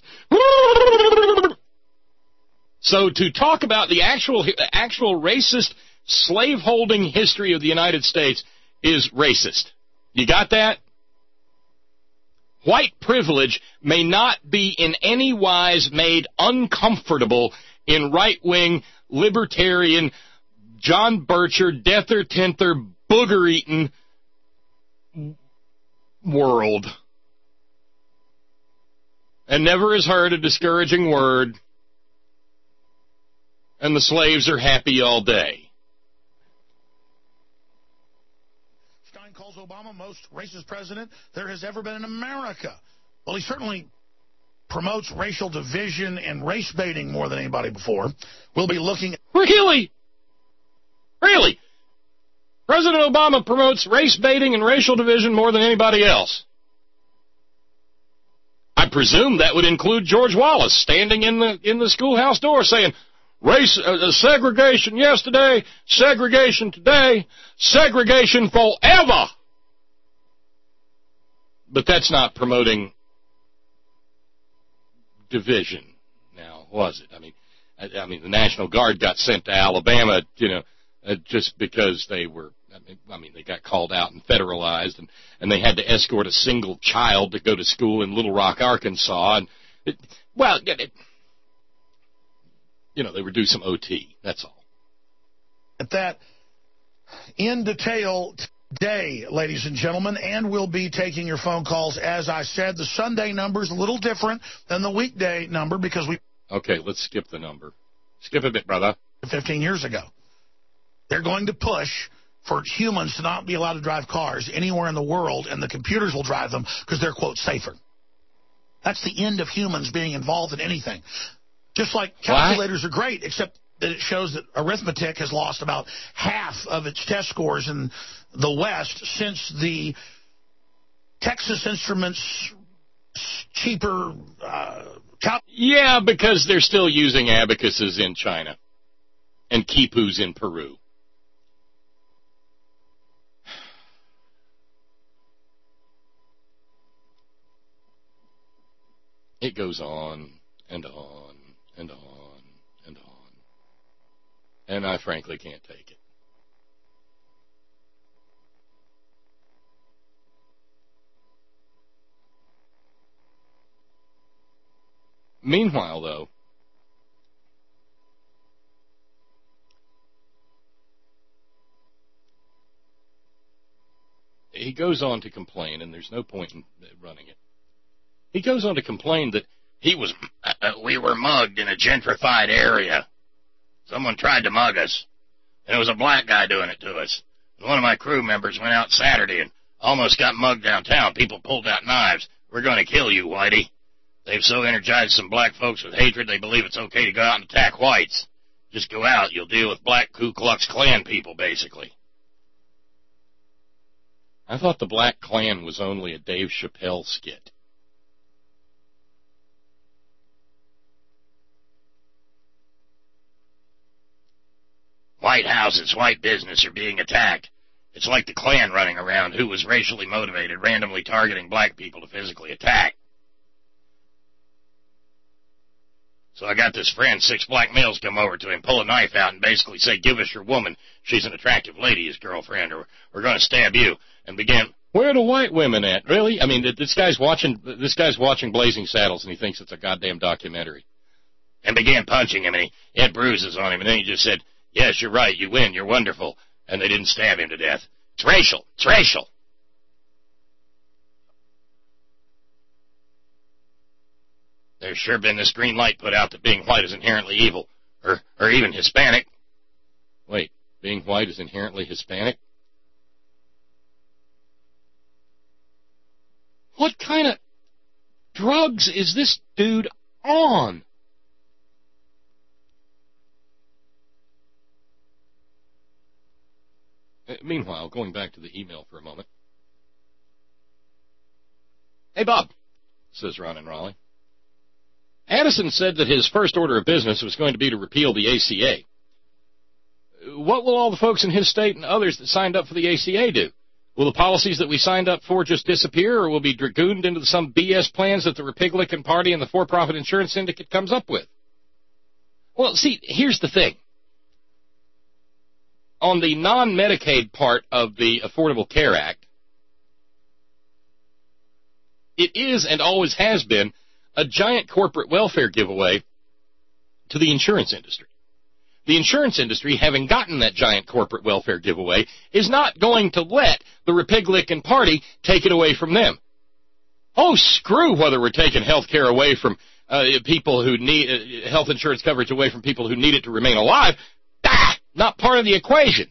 So to talk about the actual racist slaveholding history of the United States is racist. You got that? White privilege may not be in any wise made uncomfortable in right-wing, libertarian, John Bircher, Deather Tinther, booger-eating world. And never has heard a discouraging word. And the slaves are happy all day. Calls Obama most racist president there has ever been in America. Well, he certainly promotes racial division and race baiting more than anybody before. We'll be looking at... Really? President Obama promotes race baiting and racial division more than anybody else. I presume that would include George Wallace standing in the schoolhouse door saying, segregation yesterday, segregation today, segregation forever. But that's not promoting division now, was it? I mean, the National Guard got sent to Alabama, just because they were, they got called out and federalized, and they had to escort a single child to go to school in Little Rock, Arkansas, and they would do some OT, that's all. At that in detail today, ladies and gentlemen, and we'll be taking your phone calls. As I said, the Sunday number is a little different than the weekday number because we... Okay, let's skip the number. Skip a bit, brother. 15 years ago. They're going to push for humans to not be allowed to drive cars anywhere in the world, and the computers will drive them because they're, quote, safer. That's the end of humans being involved in anything. Just like calculators are great, except that it shows that arithmetic has lost about half of its test scores in the West since the Texas Instruments cheaper... yeah, because they're still using abacuses in China and quipus in Peru. It goes on and on and on and on. And I frankly can't take it. Meanwhile, though, he goes on to complain, and there's no point in running it. He goes on to complain that we were mugged in a gentrified area. Someone tried to mug us, and it was a black guy doing it to us. And one of my crew members went out Saturday and almost got mugged downtown. People pulled out knives. We're going to kill you, Whitey. They've so energized some black folks with hatred they believe it's okay to go out and attack whites. Just go out, you'll deal with black Ku Klux Klan people, basically. I thought the Black Klan was only a Dave Chappelle skit. White houses, white business are being attacked. It's like the Klan running around who was racially motivated, randomly targeting black people to physically attack. So I got this friend, 6 black males come over to him, pull a knife out, and basically say, give us your woman. She's an attractive lady, his girlfriend, or we're going to stab you. And began, where are the white women at? Really? I mean, this guy's watching Blazing Saddles, and he thinks it's a goddamn documentary. And began punching him, and he had bruises on him, and then he just said, yes, you're right, you win, you're wonderful. And they didn't stab him to death. It's racial. It's racial. There's sure been this green light put out that being white is inherently evil, or even Hispanic. Wait, being white is inherently Hispanic? What kind of drugs is this dude on? Meanwhile, going back to the email for a moment. Hey, Bob, says Ron in Raleigh. Addison said that his first order of business was going to be to repeal the ACA. What will all the folks in his state and others that signed up for the ACA do? Will the policies that we signed up for just disappear, or will be dragooned into some BS plans that the Republican Party and the for-profit insurance syndicate comes up with? Well, see, here's the thing. On the non-Medicaid part of the Affordable Care Act, it is and always has been a giant corporate welfare giveaway to the insurance industry. The insurance industry, having gotten that giant corporate welfare giveaway, is not going to let the Republican Party take it away from them. Oh, screw whether we're taking health care away from people who need health insurance coverage away from people who need it to remain alive. Not part of the equation.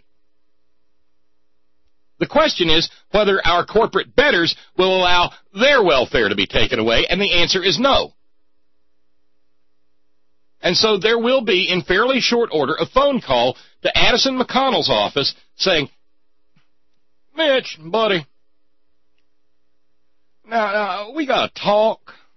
The question is whether our corporate betters will allow their welfare to be taken away, and the answer is no. And so there will be, in fairly short order, a phone call to Addison McConnell's office saying, Mitch, buddy, now we got to talk.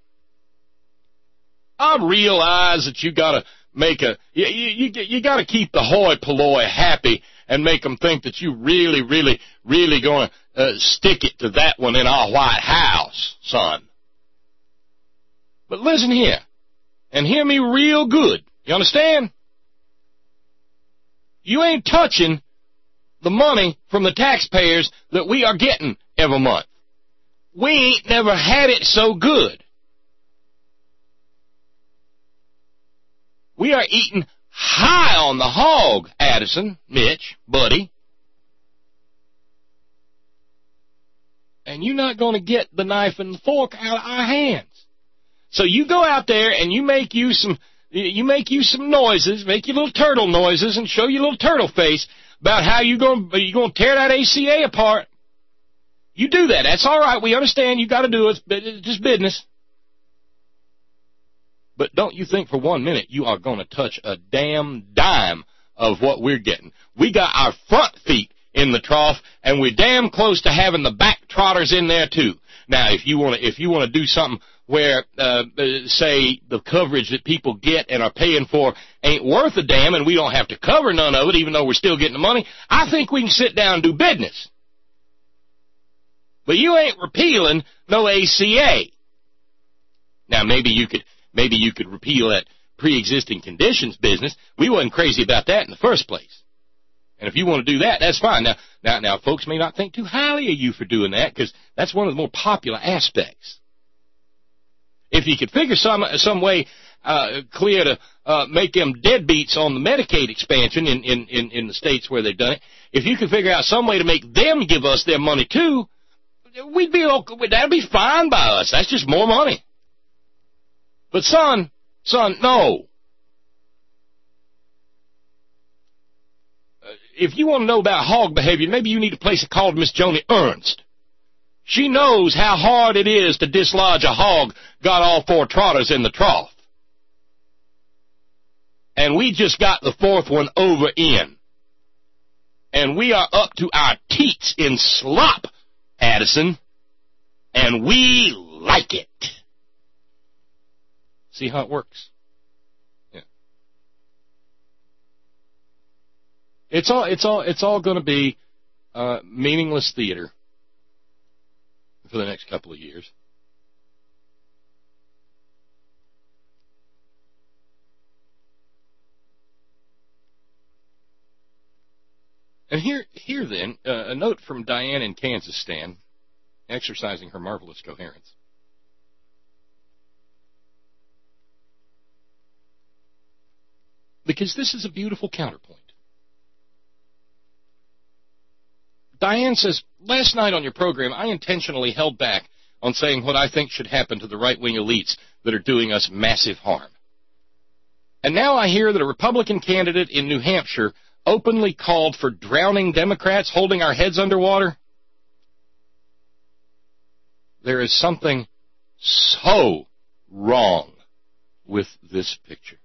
I realize that you got to make you got to keep the hoi polloi happy and make them think that you really going to stick it to that one in our White House, son. But listen here, and hear me real good. You understand? You ain't touching the money from the taxpayers that we are getting every month. We ain't never had it so good. We are eating high on the hog, Addison, Mitch, buddy. And you're not going to get the knife and the fork out of our hands. So you go out there and you make you some noises, make your little turtle noises, and show your little turtle face about how you're going to tear that ACA apart. You do that. That's all right. We understand. You got to do it. It's just business. But don't you think for 1 minute you are going to touch a damn dime of what we're getting. We got our front feet in the trough, and we're damn close to having the back trotters in there too. Now, if you want to do something where, say, the coverage that people get and are paying for ain't worth a damn, and we don't have to cover none of it, even though we're still getting the money, I think we can sit down and do business. But you ain't repealing no ACA. Now, maybe you could repeal that pre-existing conditions business. We wasn't crazy about that in the first place. And if you want to do that, that's fine. Now, folks may not think too highly of you for doing that, because that's one of the more popular aspects. If you could figure some way clear to make them deadbeats on the Medicaid expansion in the states where they've done it, if you could figure out some way to make them give us their money too, we'd be okay. That'd be fine by us. That's just more money. But son, no. If you want to know about hog behavior, maybe you need to place a call to Miss Joni Ernst. She knows how hard it is to dislodge a hog got all four trotters in the trough. And we just got the fourth one over in. And we are up to our teats in slop, Addison. And we like it. See how it works? Yeah. It's all going to be meaningless theater for the next couple of years. And here then, a note from Diane in Kansas, Stan, exercising her marvelous coherence. Because this is a beautiful counterpoint. Diane says, last night on your program, I intentionally held back on saying what I think should happen to the right-wing elites that are doing us massive harm. And now I hear that a Republican candidate in New Hampshire openly called for drowning Democrats holding our heads underwater. There is something so wrong with this picture.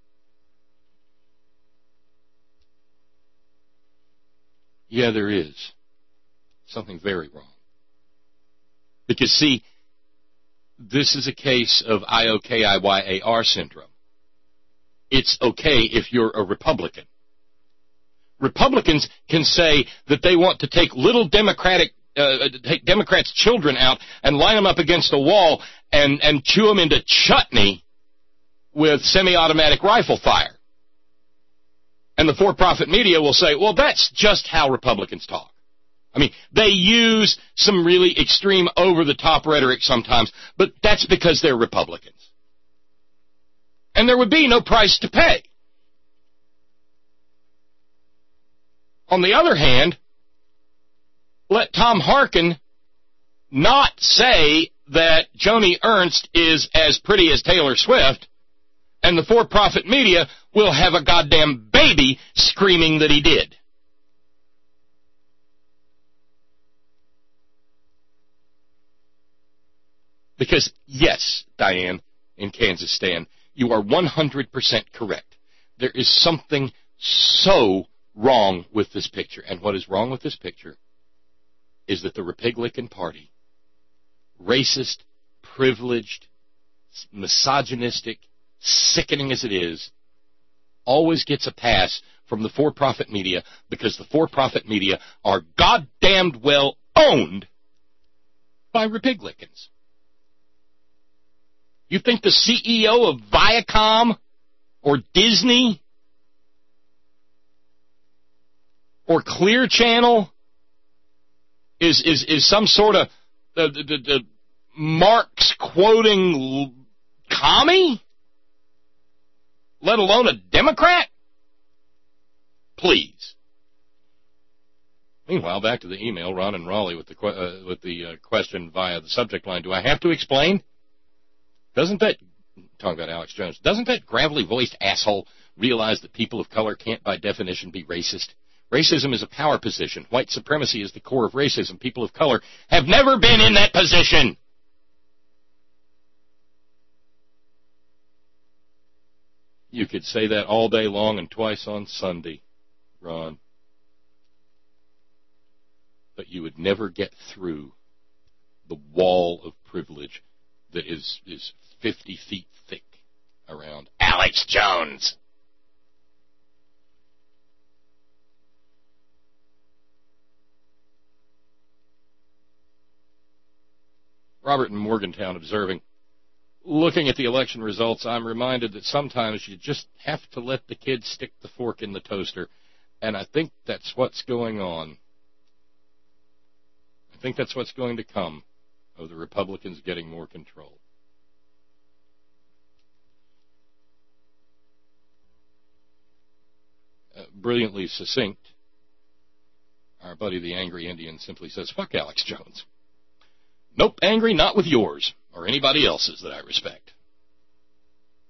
Yeah, there is something very wrong. Because, see, this is a case of IOKIYAR syndrome. It's okay if you're a Republican. Republicans can say that they want to take little take Democrats' children out and line them up against a wall and chew them into chutney with semi-automatic rifle fire. And the for-profit media will say, well, that's just how Republicans talk. I mean, they use some really extreme over-the-top rhetoric sometimes, but that's because they're Republicans. And there would be no price to pay. On the other hand, let Tom Harkin not say that Joni Ernst is as pretty as Taylor Swift, and the for-profit media will have a goddamn baby screaming that he did. Because, yes, Diane, in Kansas, Stan, you are 100% correct. There is something so wrong with this picture. And what is wrong with this picture is that the Republican Party, racist, privileged, misogynistic, sickening as it is, always gets a pass from the for-profit media because the for-profit media are goddamned well owned by Republicans. You think the CEO of Viacom or Disney or Clear Channel is some sort of the Marx quoting commie? Let alone a Democrat? Please. Meanwhile, back to the email, Ron and Raleigh with the question via the subject line. Do I have to explain? Talking about Alex Jones, doesn't that gravelly-voiced asshole realize that people of color can't by definition be racist? Racism is a power position. White supremacy is the core of racism. People of color have never been in that position. You could say that all day long and twice on Sunday, Ron. But you would never get through the wall of privilege that is 50 feet thick around Alex Jones. Robert in Morgantown observing, looking at the election results, I'm reminded that sometimes you just have to let the kid stick the fork in the toaster, and I think that's what's going on. I think that's what's going to come of the Republicans getting more control. Brilliantly succinct, our buddy the Angry Indian simply says, fuck Alex Jones. Nope, angry not with yours or anybody else's that I respect.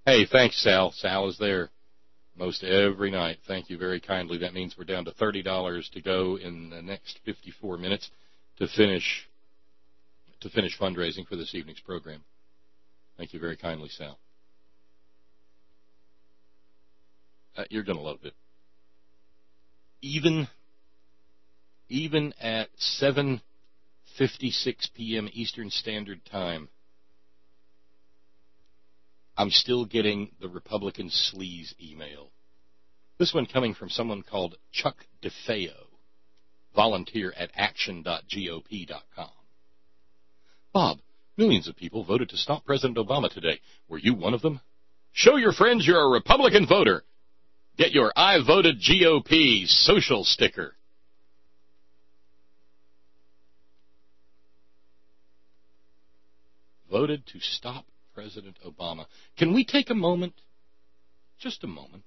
Hey, thanks, Sal. Sal is there most every night. Thank you very kindly. That means we're down to $30 to go in the next 54 minutes to finish fundraising for this evening's program. Thank you very kindly, Sal. You're going to love it. Even at 7:56 p.m. Eastern Standard Time, I'm still getting the Republican sleaze email. This one coming from someone called Chuck DeFeo, volunteer at action.gop.com. Bob, millions of people voted to stop President Obama today. Were you one of them? Show your friends you're a Republican voter. Get your I voted GOP social sticker. Voted to stop President Obama. Can we take a moment, just a moment,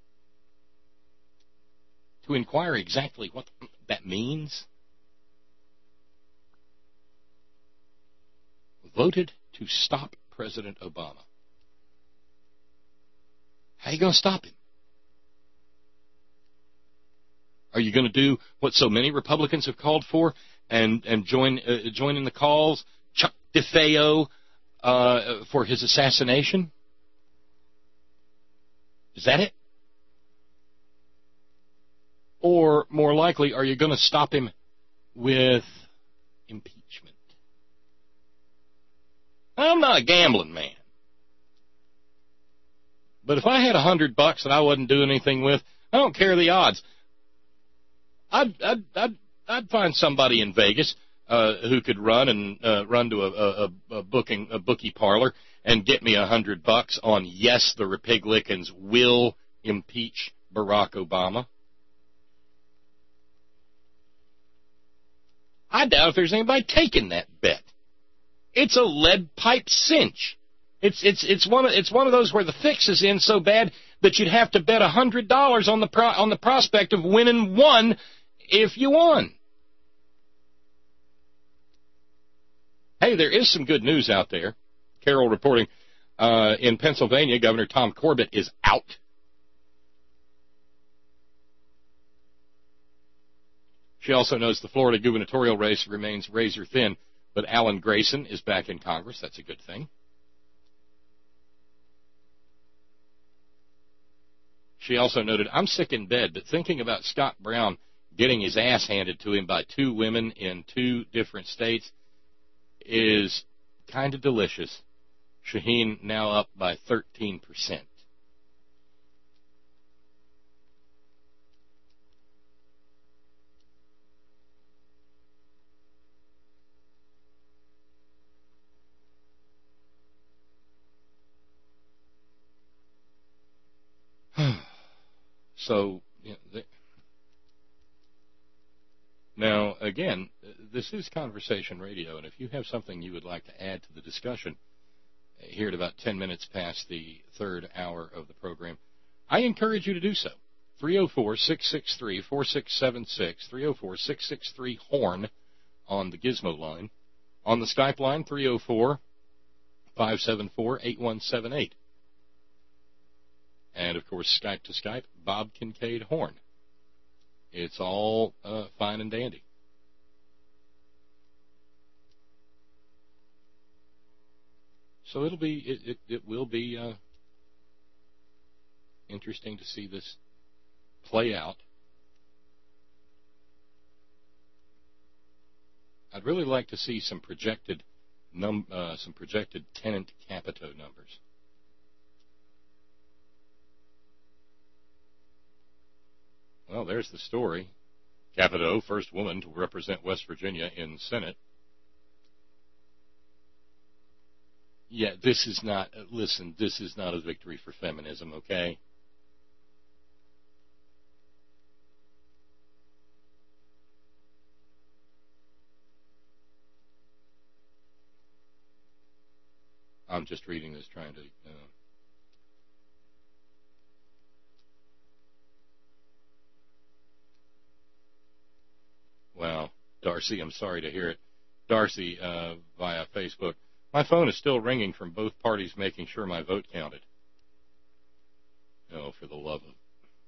to inquire exactly what that means? Voted to stop President Obama. How are you going to stop him? Are you going to do what so many Republicans have called for and join in the calls, Chuck DeFeo, for his assassination? Is that it? Or, more likely, are you going to stop him with impeachment? I'm not a gambling man. But if I had $100 that I wasn't doing anything with, I don't care the odds. I'd find somebody in Vegas who could run to a bookie parlor and get me $100 on yes, the Republicans will impeach Barack Obama. I doubt if there's anybody taking that bet. It's a lead pipe cinch. It's one of those where the fix is in so bad that you'd have to bet $100 on the prospect of winning one if you won. Hey, there is some good news out there. Carol reporting in Pennsylvania, Governor Tom Corbett is out. She also knows the Florida gubernatorial race remains razor thin, but Alan Grayson is back in Congress. That's a good thing. She also noted, I'm sick in bed, but thinking about Scott Brown getting his ass handed to him by two women in two different states is kind of delicious. Shaheen now up by 13%. So, now, again, this is Conversation Radio, and if you have something you would like to add to the discussion here at about 10 minutes past the third hour of the program, I encourage you to do so. 304-663-4676, 304-663-HORN on the Gizmo line. On the Skype line, 304-574-8178. And, of course, Skype to Skype, Bob Kincaid Horn. It's all fine and dandy. So it will be interesting to see this play out. I'd really like to see some projected tenant capita numbers. Well, there's the story. Capito, first woman to represent West Virginia in Senate. Yeah, this is not a victory for feminism, okay? I'm just reading this, trying to... Wow, Darcy, I'm sorry to hear it. Darcy, via Facebook. My phone is still ringing from both parties making sure my vote counted. Oh, for the love of...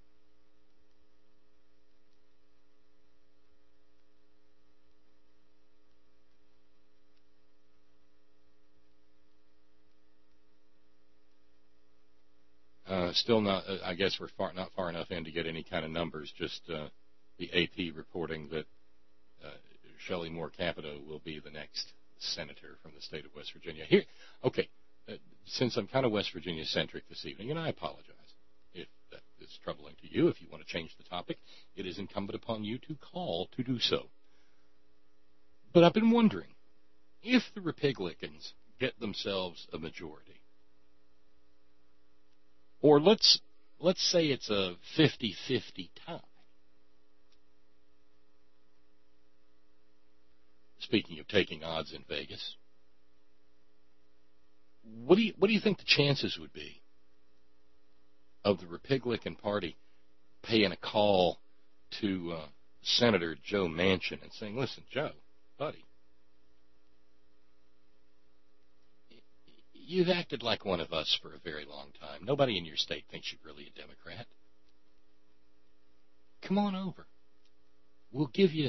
Still not, I guess we're not far enough in to get any kind of numbers, just the AP reporting that Shelley Moore Capito will be the next senator from the state of West Virginia. Here, okay, since I'm kind of West Virginia-centric this evening, and I apologize if that is troubling to you, if you want to change the topic, it is incumbent upon you to call to do so. But I've been wondering, if the Republicans get themselves a majority, or let's say it's a 50-50 tie. Speaking of taking odds in Vegas, what do you think the chances would be of the Republican Party paying a call to Senator Joe Manchin and saying, "Listen, Joe, buddy, you've acted like one of us for a very long time. Nobody in your state thinks you're really a Democrat. Come on over. We'll give you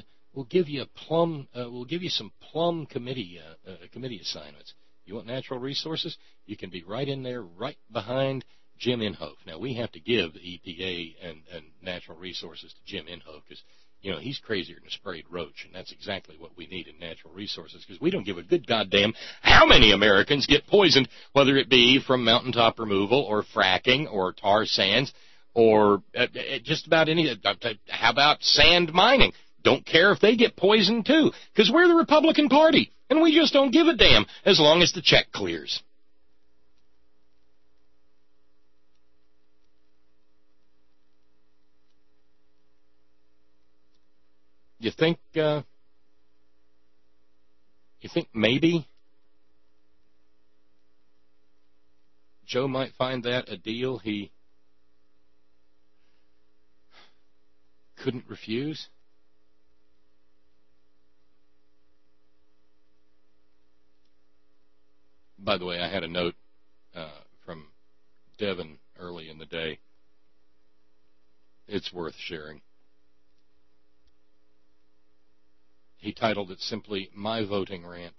some plum committee assignments. You want natural resources? You can be right in there, right behind Jim Inhofe." Now, we have to give the EPA and natural resources to Jim Inhofe because, he's crazier than a sprayed roach, and that's exactly what we need in natural resources because we don't give a good goddamn how many Americans get poisoned, whether it be from mountaintop removal or fracking or tar sands or just about any. How about sand mining? Don't care if they get poisoned, too, because we're the Republican Party, and we just don't give a damn as long as the check clears. You think maybe Joe might find that a deal he couldn't refuse? By the way, I had a note from Devin early in the day. It's worth sharing. He titled it simply, "My Voting Rant."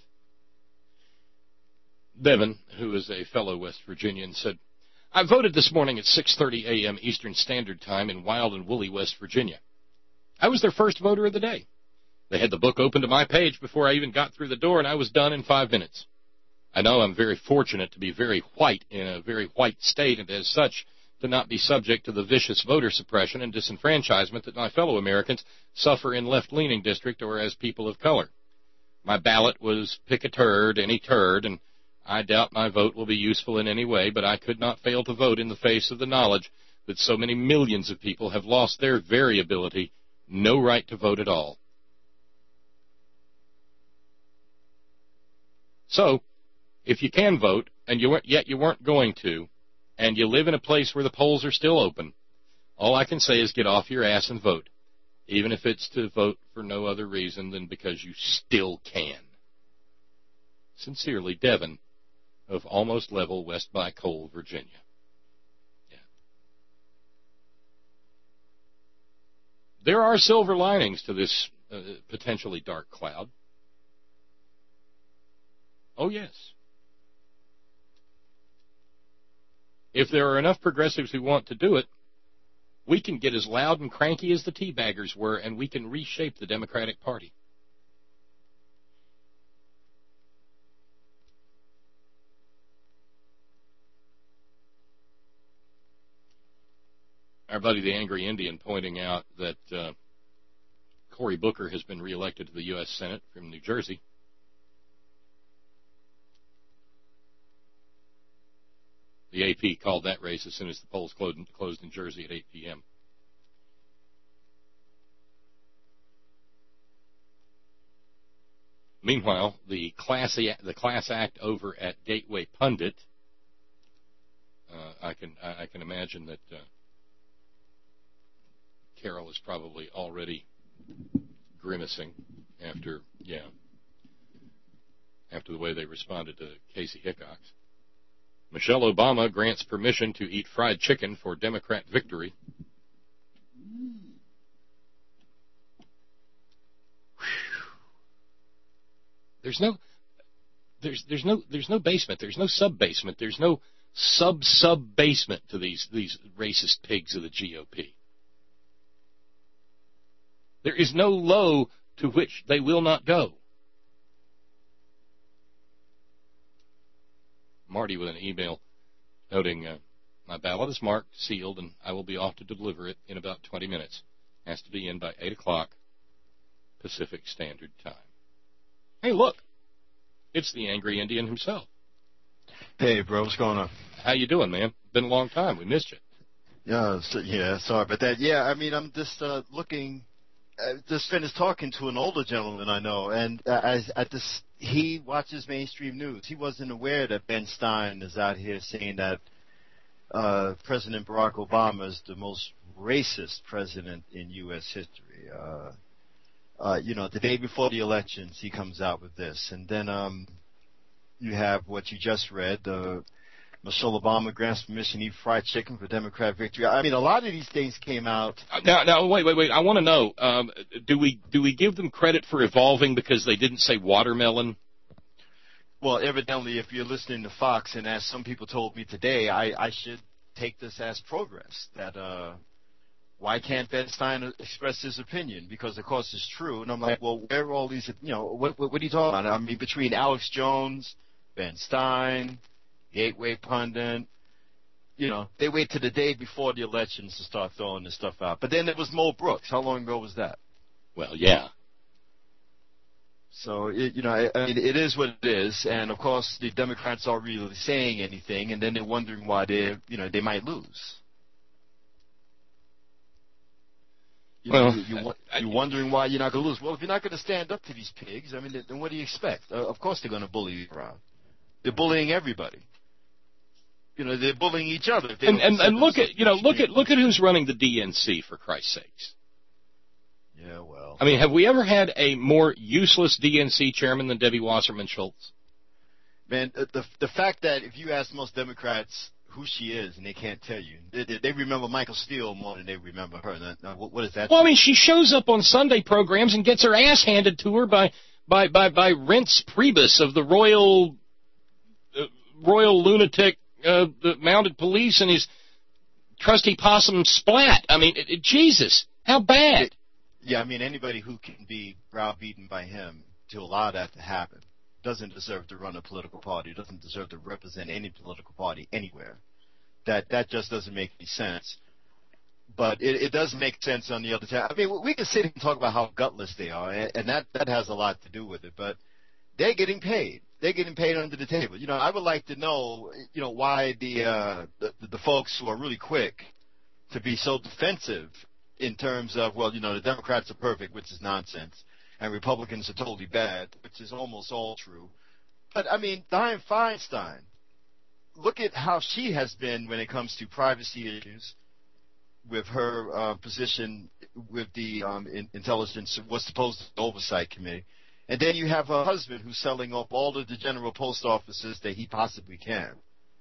Devin, who is a fellow West Virginian, said, "I voted this morning at 6:30 a.m. Eastern Standard Time in wild and woolly West Virginia. I was their first voter of the day. They had the book open to my page before I even got through the door, and I was done in 5 minutes. I know I'm very fortunate to be very white in a very white state, and as such, to not be subject to the vicious voter suppression and disenfranchisement that my fellow Americans suffer in left-leaning district or as people of color. My ballot was pick a turd, any turd, and I doubt my vote will be useful in any way, but I could not fail to vote in the face of the knowledge that so many millions of people have lost their very ability, no right to vote at all. So, if you can vote, and yet you weren't going to, and you live in a place where the polls are still open, all I can say is get off your ass and vote, even if it's to vote for no other reason than because you still can. Sincerely, Devin of Almost Level, West by Cole, Virginia. Yeah. There are silver linings to this potentially dark cloud. Oh, yes. If there are enough progressives who want to do it, we can get as loud and cranky as the teabaggers were, and we can reshape the Democratic Party. Our buddy the Angry Indian pointing out that Cory Booker has been reelected to the U.S. Senate from New Jersey. The AP called that race as soon as the polls closed in Jersey at 8 p.m. Meanwhile, the class act over at Gateway Pundit, I can imagine that Carol is probably already grimacing after the way they responded to Casey Hickox. Michelle Obama grants permission to eat fried chicken for Democrat victory. There's no basement. There's no sub-basement. There's no sub-basement to these racist pigs of the GOP. There is no low to which they will not go. Marty with an email noting, my ballot is marked, sealed, and I will be off to deliver it in about 20 minutes. Has to be in by 8 o'clock Pacific Standard Time. Hey, look. It's the Angry Indian himself. Hey, bro, what's going on? How you doing, man? Been a long time. We missed you. Yeah, sorry about that. Yeah, I mean, I'm just looking. Just finished talking to an older gentleman I know, and he watches mainstream news. He wasn't aware that Ben Stein is out here saying that President Barack Obama is the most racist president in U.S. history. The day before the elections, he comes out with this. And then you have what you just read, Michelle Obama grants permission to eat fried chicken for Democrat victory. I mean, a lot of these things came out. Now, wait. I want to know, do we give them credit for evolving because they didn't say watermelon? Well, evidently, if you're listening to Fox, and as some people told me today, I should take this as progress, that why can't Ben Stein express his opinion? Because, of course, it's true. And I'm like, well, where are all these, what are you talking about? I mean, between Alex Jones, Ben Stein, Gateway Pundit, they wait till the day before the elections to start throwing this stuff out. But then there was Mo Brooks. How long ago was that? Well, yeah. So, I mean, it is what it is. And, of course, the Democrats aren't really saying anything, and then they're wondering why they might lose. You're wondering why you're not going to lose. Well, if you're not going to stand up to these pigs, I mean, then what do you expect? Of course they're going to bully you around. They're bullying everybody. They're bullying each other. And look at who's running the DNC, for Christ's sakes. Yeah, well. I mean, have we ever had a more useless DNC chairman than Debbie Wasserman Schultz? Man, the fact that if you ask most Democrats who she is, and they can't tell you. They remember Michael Steele more than they remember her. What is that? Well, I mean, she shows up on Sunday programs and gets her ass handed to her by Reince Priebus of the Royal Lunatic, the Mounted Police, and his trusty possum Splat. I mean, Jesus, how bad? Yeah, I mean, anybody who can be browbeaten by him to allow that to happen doesn't deserve to run a political party, doesn't deserve to represent any political party anywhere. That just doesn't make any sense. But it does make sense on the other side. I mean, we can sit here and talk about how gutless they are, and that has a lot to do with it. But they're getting paid. They're getting paid under the table. I would like to know, why the folks who are really quick to be so defensive in terms of, well, the Democrats are perfect, which is nonsense, and Republicans are totally bad, which is almost all true. But, I mean, Dianne Feinstein, look at how she has been when it comes to privacy issues with her position with the Intelligence, what's supposed to be the Oversight Committee. And then you have her husband who's selling off all of the general post offices that he possibly can.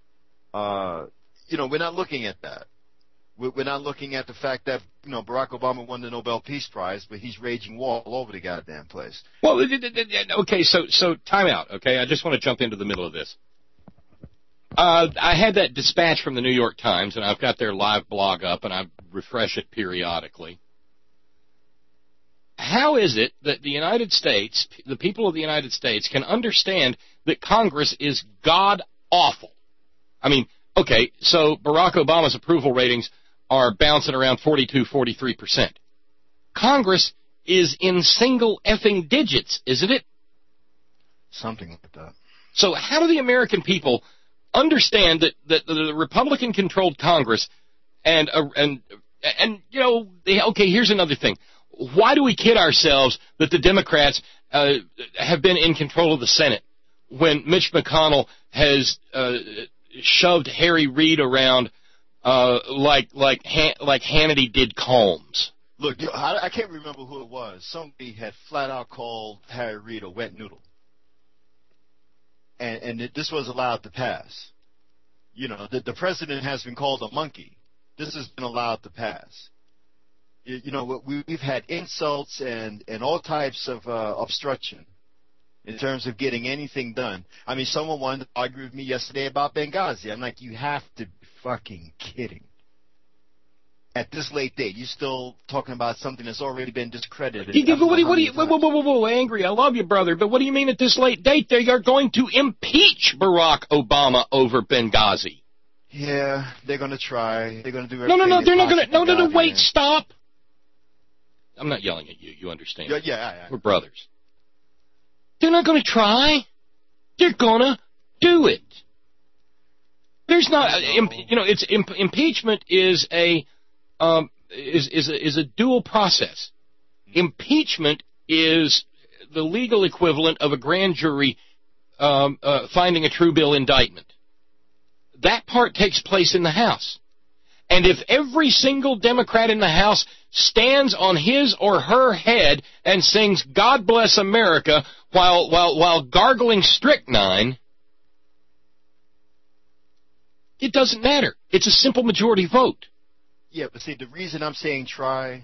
We're not looking at that. We're not looking at the fact that, Barack Obama won the Nobel Peace Prize, but he's raging war all over the goddamn place. Well, okay, so time out, okay? I just want to jump into the middle of this. I had that dispatch from the New York Times, and I've got their live blog up, and I refresh it periodically. How is it that the United States, the people of the United States, can understand that Congress is god-awful? I mean, okay, so Barack Obama's approval ratings are bouncing around 42-43%. Congress is in single effing digits, isn't it? Something like that. So how do the American people understand that the Republican-controlled Congress and okay, here's another thing. Why do we kid ourselves that the Democrats have been in control of the Senate when Mitch McConnell has shoved Harry Reid around like Hannity did Combs? Look, I can't remember who it was. Somebody had flat out called Harry Reid a wet noodle. And this was allowed to pass. You know, the president has been called a monkey. This has been allowed to pass. You know, we've had insults and all types of obstruction in terms of getting anything done. I mean, someone wanted to argue with me yesterday about Benghazi. I'm like, you have to be fucking kidding. At this late date, you're still talking about something that's already been discredited. Whoa, Angry, I love you, brother, but what do you mean at this late date they are going to impeach Barack Obama over Benghazi? Yeah, they're going to try. They're going to do everything. No, they're not going to. No, wait, man. Stop. I'm not yelling at you. You understand? Yeah. We're brothers. They're not going to try. They're going to do it. There's not, it's impeachment is a dual process. Impeachment is the legal equivalent of a grand jury finding a true bill indictment. That part takes place in the House. And if every single Democrat in the House stands on his or her head and sings "God Bless America" while gargling strychnine, it doesn't matter. It's a simple majority vote. Yeah, but see, the reason I'm saying try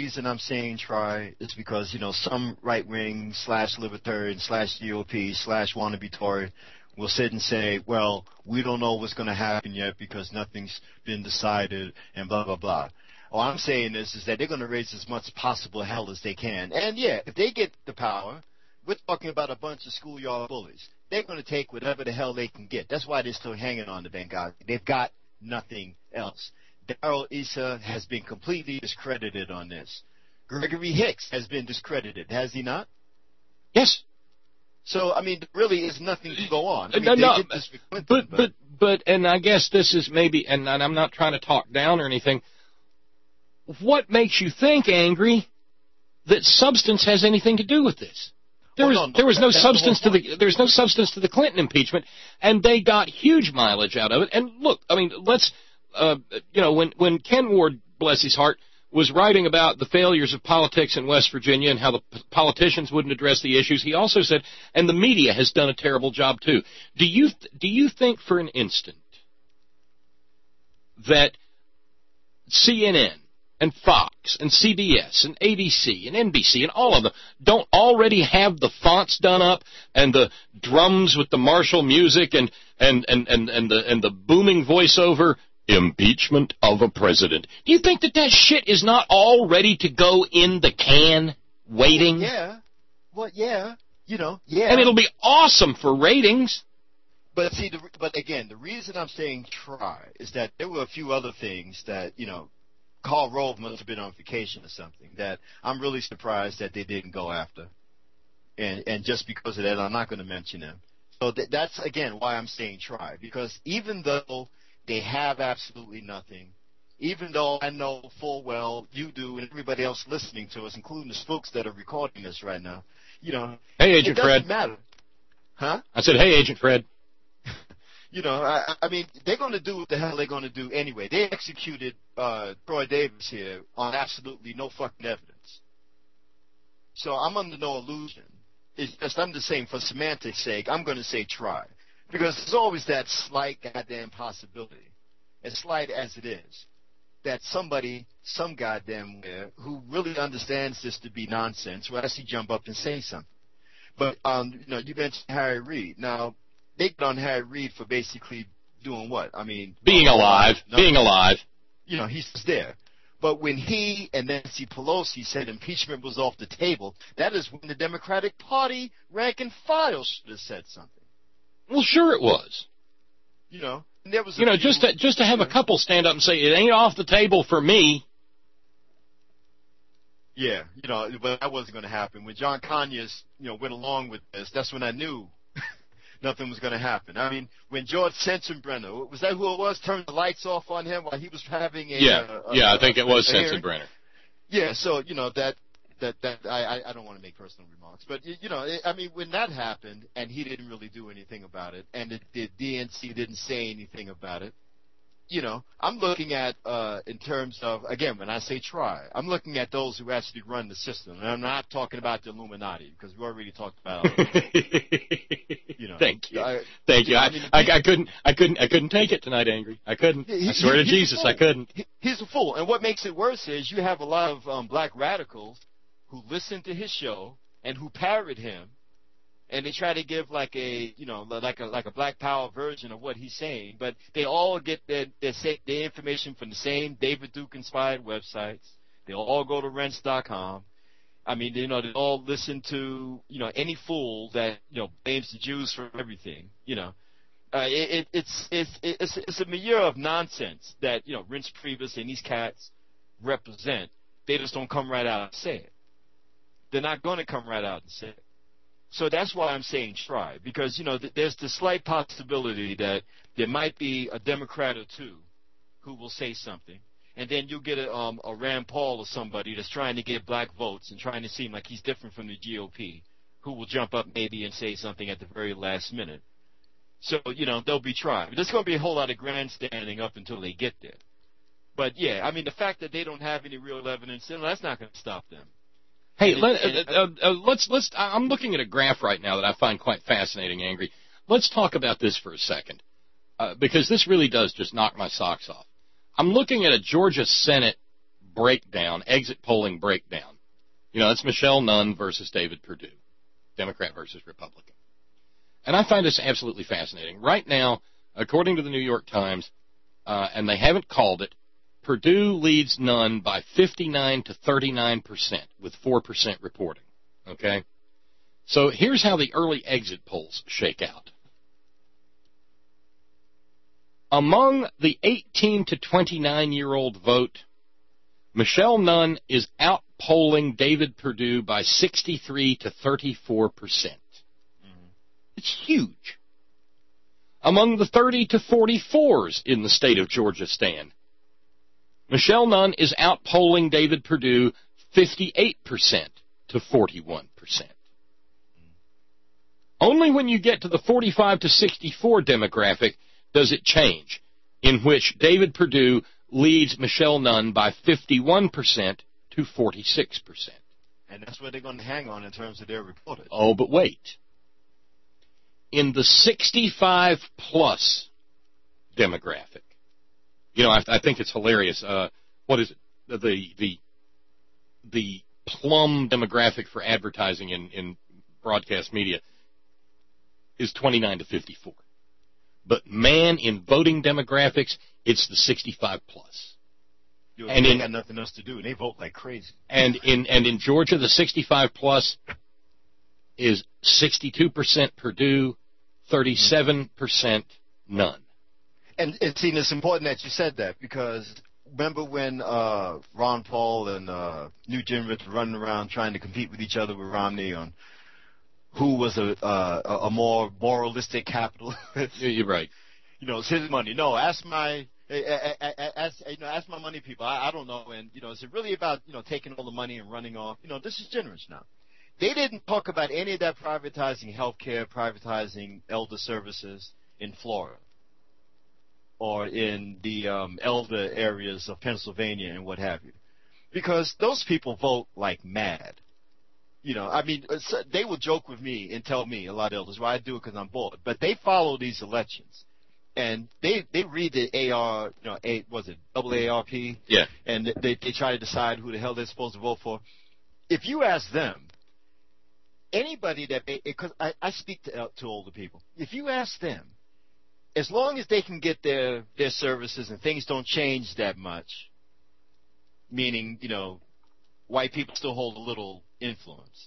is because, some right-wing / libertarian / GOP / wannabe Tory will sit and say, well, we don't know what's going to happen yet because nothing's been decided and blah, blah, blah. All I'm saying is that they're going to raise as much possible hell as they can. And, yeah, if they get the power, we're talking about a bunch of schoolyard bullies. They're going to take whatever the hell they can get. That's why they're still hanging on to Benghazi. They've got nothing else. Darrell Issa has been completely discredited on this. Gregory Hicks has been discredited, has he not? Yes. So, I mean, there really is nothing to go on. I mean, but and I guess this is maybe, and I'm not trying to talk down or anything, what makes you think, Angry, that substance has anything to do with this? There was no substance to the Clinton impeachment, and they got huge mileage out of it. And look, I mean, let's, when Ken Ward, bless his heart, was writing about the failures of politics in West Virginia and how the politicians wouldn't address the issues, he also said, and the media has done a terrible job too. Do you think for an instant that CNN and Fox and CBS and ABC and NBC and all of them don't already have the fonts done up and the drums with the martial music and the booming voiceover? Impeachment of a president. Do you think that shit is not all ready to go in the can, waiting? Yeah. Well, yeah. Yeah. And it'll be awesome for ratings. But see, but again, the reason I'm saying try is that there were a few other things that, Karl Rove must have been on vacation or something that I'm really surprised that they didn't go after. And just because of that, I'm not going to mention them. So that's, again, why I'm saying try. Because even though they have absolutely nothing, even though I know full well you do and everybody else listening to us, including the folks that are recording this right now, hey, Agent it doesn't Fred. matter. Huh? I said, hey, Agent Fred. I mean, they're going to do what the hell they're going to do anyway. They executed Troy Davis here on absolutely no fucking evidence. So I'm under no illusion. It's just, I'm just saying, for semantics' sake, I'm going to say try. Because there's always that slight goddamn possibility, as slight as it is, that somebody, some goddamn where, who really understands this to be nonsense, will actually jump up and say something. But, you mentioned Harry Reid. Now, they got on Harry Reid for basically doing what? I mean, being alive. Being alive. He's there. But when he and Nancy Pelosi said impeachment was off the table, that is when the Democratic Party rank and file should have said something. Well, sure it was. And there was just to have a couple stand up and say it ain't off the table for me. Yeah, but that wasn't going to happen. When John Conyers, went along with this, that's when I knew nothing was going to happen. I mean, when George Sensenbrenner, was that who it was, turned the lights off on him while he was having I think it was Sensenbrenner. Yeah, so, I don't want to make personal remarks, but, I mean, when that happened and he didn't really do anything about it and the DNC didn't say anything about it, I'm looking at, in terms of, again, when I say try, I'm looking at those who actually run the system. And I'm not talking about the Illuminati, because we already talked about Thank you. Thank you. I couldn't take it tonight, Angry. I couldn't. I swear to Jesus, I couldn't. He's a fool. And what makes it worse is you have a lot of black radicals who listen to his show and who parrot him, and they try to give like a Black Power version of what he's saying, but they all get their information from the same David Duke inspired websites. They all go to rents.com. I mean, they all listen to any fool that blames the Jews for everything. It's a milieu of nonsense that Reince Priebus and these cats represent. They just don't come right out and say it. They're not going to come right out and say it. So that's why I'm saying try, because, there's the slight possibility that there might be a Democrat or two who will say something, and then you'll get a Rand Paul or somebody that's trying to get black votes and trying to seem like he's different from the GOP, who will jump up maybe and say something at the very last minute. So, they'll be trying. There's going to be a whole lot of grandstanding up until they get there. But, yeah, I mean, the fact that they don't have any real evidence, that's not going to stop them. Hey, let's. I'm looking at a graph right now that I find quite fascinating, Angry. Let's talk about this for a second, because this really does just knock my socks off. I'm looking at a Georgia Senate breakdown, exit polling breakdown. It's Michelle Nunn versus David Perdue, Democrat versus Republican. And I find this absolutely fascinating. Right now, according to the New York Times, and they haven't called it, Perdue leads Nunn by 59 to 39%, with 4% reporting. Okay? So here's how the early exit polls shake out. Among the 18 to 29-year-old vote, Michelle Nunn is outpolling David Perdue by 63 to 34%. It's huge. Among the 30 to 44s in the state of Georgia stand, Michelle Nunn is outpolling David Perdue 58% to 41%. Only when you get to the 45 to 64 demographic does it change, in which David Perdue leads Michelle Nunn by 51% to 46%. And that's what they're going to hang on in terms of their reported. Oh, but wait. In the 65-plus demographic, I think it's hilarious. What is it? The plum demographic for advertising in broadcast media is 29 to 54. But man, in voting demographics, it's the 65-plus. And they got nothing else to do, and they vote like crazy. And in Georgia, the 65-plus is 62% Perdue, 37% Nunn. And it's important that you said that, because remember when Ron Paul and Newt Gingrich were running around trying to compete with each other with Romney on who was a more moralistic capitalist? You're right. It's his money. No, ask my money people. I don't know. And is it really about taking all the money and running off? This is Gingrich now. They didn't talk about any of that privatizing health care, privatizing elder services in Florida or in the elder areas of Pennsylvania and what have you, because those people vote like mad. They will joke with me and tell me, a lot of elders, well, I do it because I'm bored. But they follow these elections, and they read the AARP? Yeah. And they try to decide who the hell they're supposed to vote for. If you ask them, anybody because I speak to older people, if you ask them, as long as they can get their services and things don't change that much, meaning, white people still hold a little influence.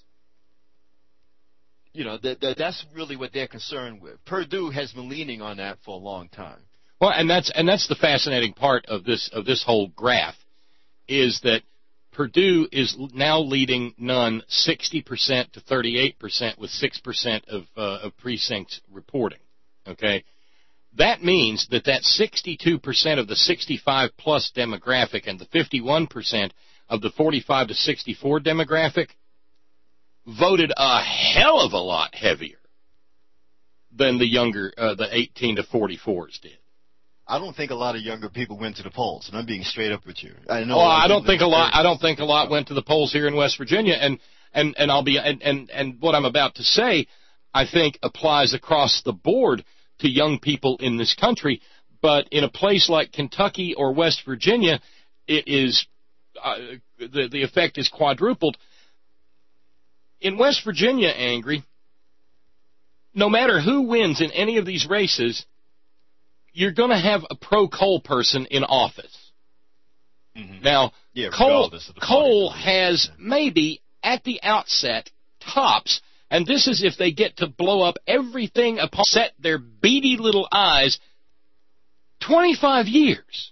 That's really what they're concerned with. Perdue has been leaning on that for a long time. Well, and that's the fascinating part of this whole graph, is that Perdue is now leading Nunn 60% to 38% with 6% of precincts reporting. Okay, that means that 62% of the 65-plus demographic and the 51% of the 45 to 64 demographic voted a hell of a lot heavier than the younger, the 18 to 44s did. I don't think a lot of younger people went to the polls, and I'm being straight up with you. I know. Well, I don't think a lot went to the polls here in West Virginia, and what I'm about to say, I think applies across the board to young people in this country. But in a place like Kentucky or West Virginia, it is the effect is quadrupled. In West Virginia, Angry, no matter who wins in any of these races, you're going to have a pro-coal person in office. Mm-hmm. Now, yeah, coal has maybe at the outset tops, and this is if they get to blow up everything upon set their beady little eyes, 25 years.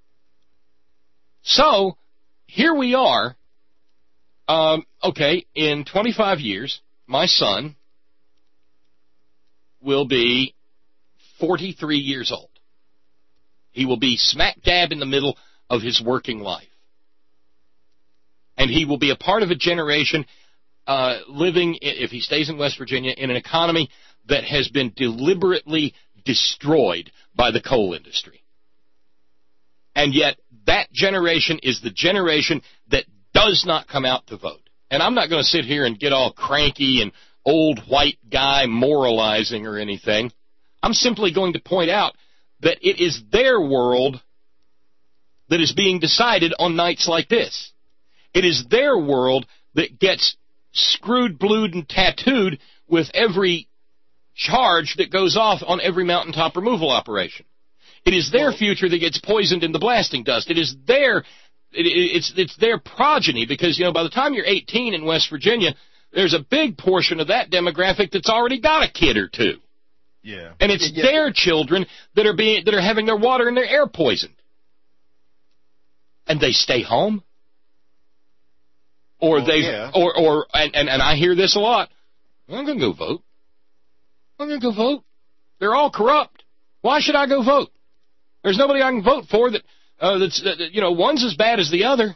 So, here we are. Okay, in 25 years, my son will be 43 years old. He will be smack dab in the middle of his working life. And he will be a part of a generation living, if he stays in West Virginia, in an economy that has been deliberately destroyed by the coal industry. And yet, that generation is the generation that does not come out to vote. And I'm not going to sit here and get all cranky and old white guy moralizing or anything. I'm simply going to point out that it is their world that is being decided on nights like this. It is their world that gets screwed, blued, and tattooed with every charge that goes off on every mountaintop removal operation. It is their future that gets poisoned in the blasting dust. It is it's their progeny because, by the time you're 18 in West Virginia, there's a big portion of that demographic that's already got a kid or two. Yeah. And it's their children that are having their water and their air poisoned. And they stay home. Or and I hear this a lot. I'm going to go vote. I'm going to go vote. They're all corrupt. Why should I go vote? There's nobody I can vote for that's one's as bad as the other.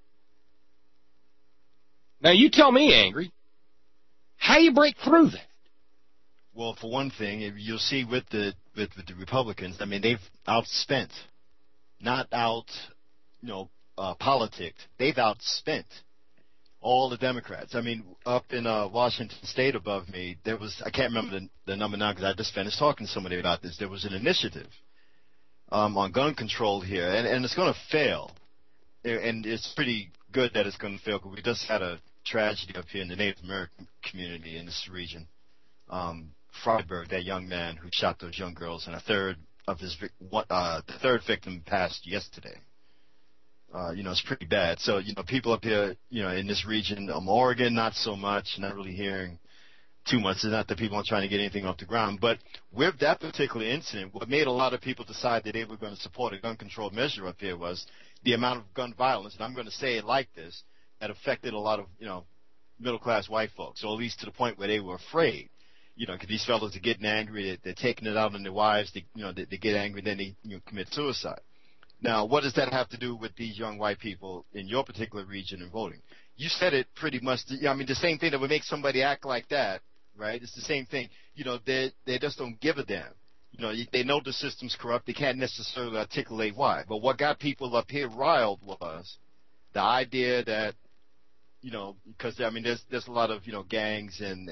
Now you tell me, Angry, how you break through that? Well, for one thing, you'll see with the Republicans, I mean, they've outspent, not politicked. They've outspent all the Democrats. I mean, up in Washington State above me, there was, I can't remember the number now because I just finished talking to somebody about this. There was an initiative on gun control here, and it's going to fail. And it's pretty good that it's going to fail because we just had a tragedy up here in the Native American community in this region. Freiberg, that young man who shot those young girls, and the third victim passed yesterday. It's pretty bad. So, people up here, in this region, Oregon, not so much, not really hearing too much. It's not that people aren't trying to get anything off the ground. But with that particular incident, what made a lot of people decide that they were going to support a gun control measure up here was the amount of gun violence, and I'm going to say it like this, that affected a lot of, middle-class white folks, or at least to the point where they were afraid. Because these fellows are getting angry, they're taking it out on their wives, they get angry, then they commit suicide. Now, what does that have to do with these young white people in your particular region and voting? You said it pretty much. The same thing that would make somebody act like that, right? It's the same thing. They just don't give a damn. They know the system's corrupt. They can't necessarily articulate why. But what got people up here riled was the idea that, because there's a lot of gangs and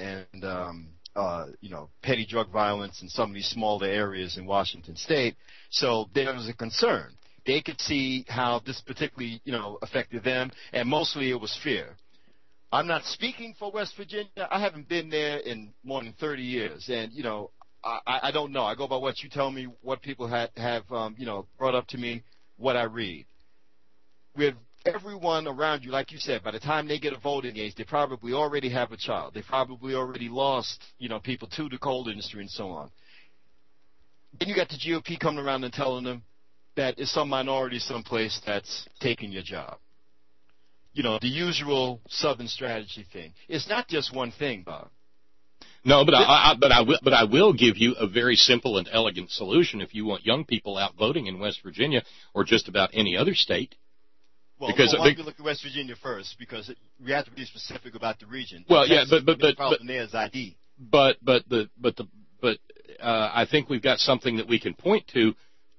petty drug violence in some of these smaller areas in Washington State. So there was a concern. They could see how this particularly, affected them, and mostly it was fear. I'm not speaking for West Virginia. I haven't been there in more than 30 years, and, I don't know. I go by what you tell me, what people have brought up to me, what I read. With everyone around you, like you said, by the time they get a voting age, they probably already have a child. They probably already lost, people to the coal industry and so on. Then you got the GOP coming around and telling them that it's some minority someplace that's taking your job. The usual Southern strategy thing. It's not just one thing, Bob. No, but I will give you a very simple and elegant solution if you want young people out voting in West Virginia or just about any other state. Well, why don't we look at West Virginia first, because we have to be specific about the region. Well, the problem there is ID. But I think we've got something that we can point to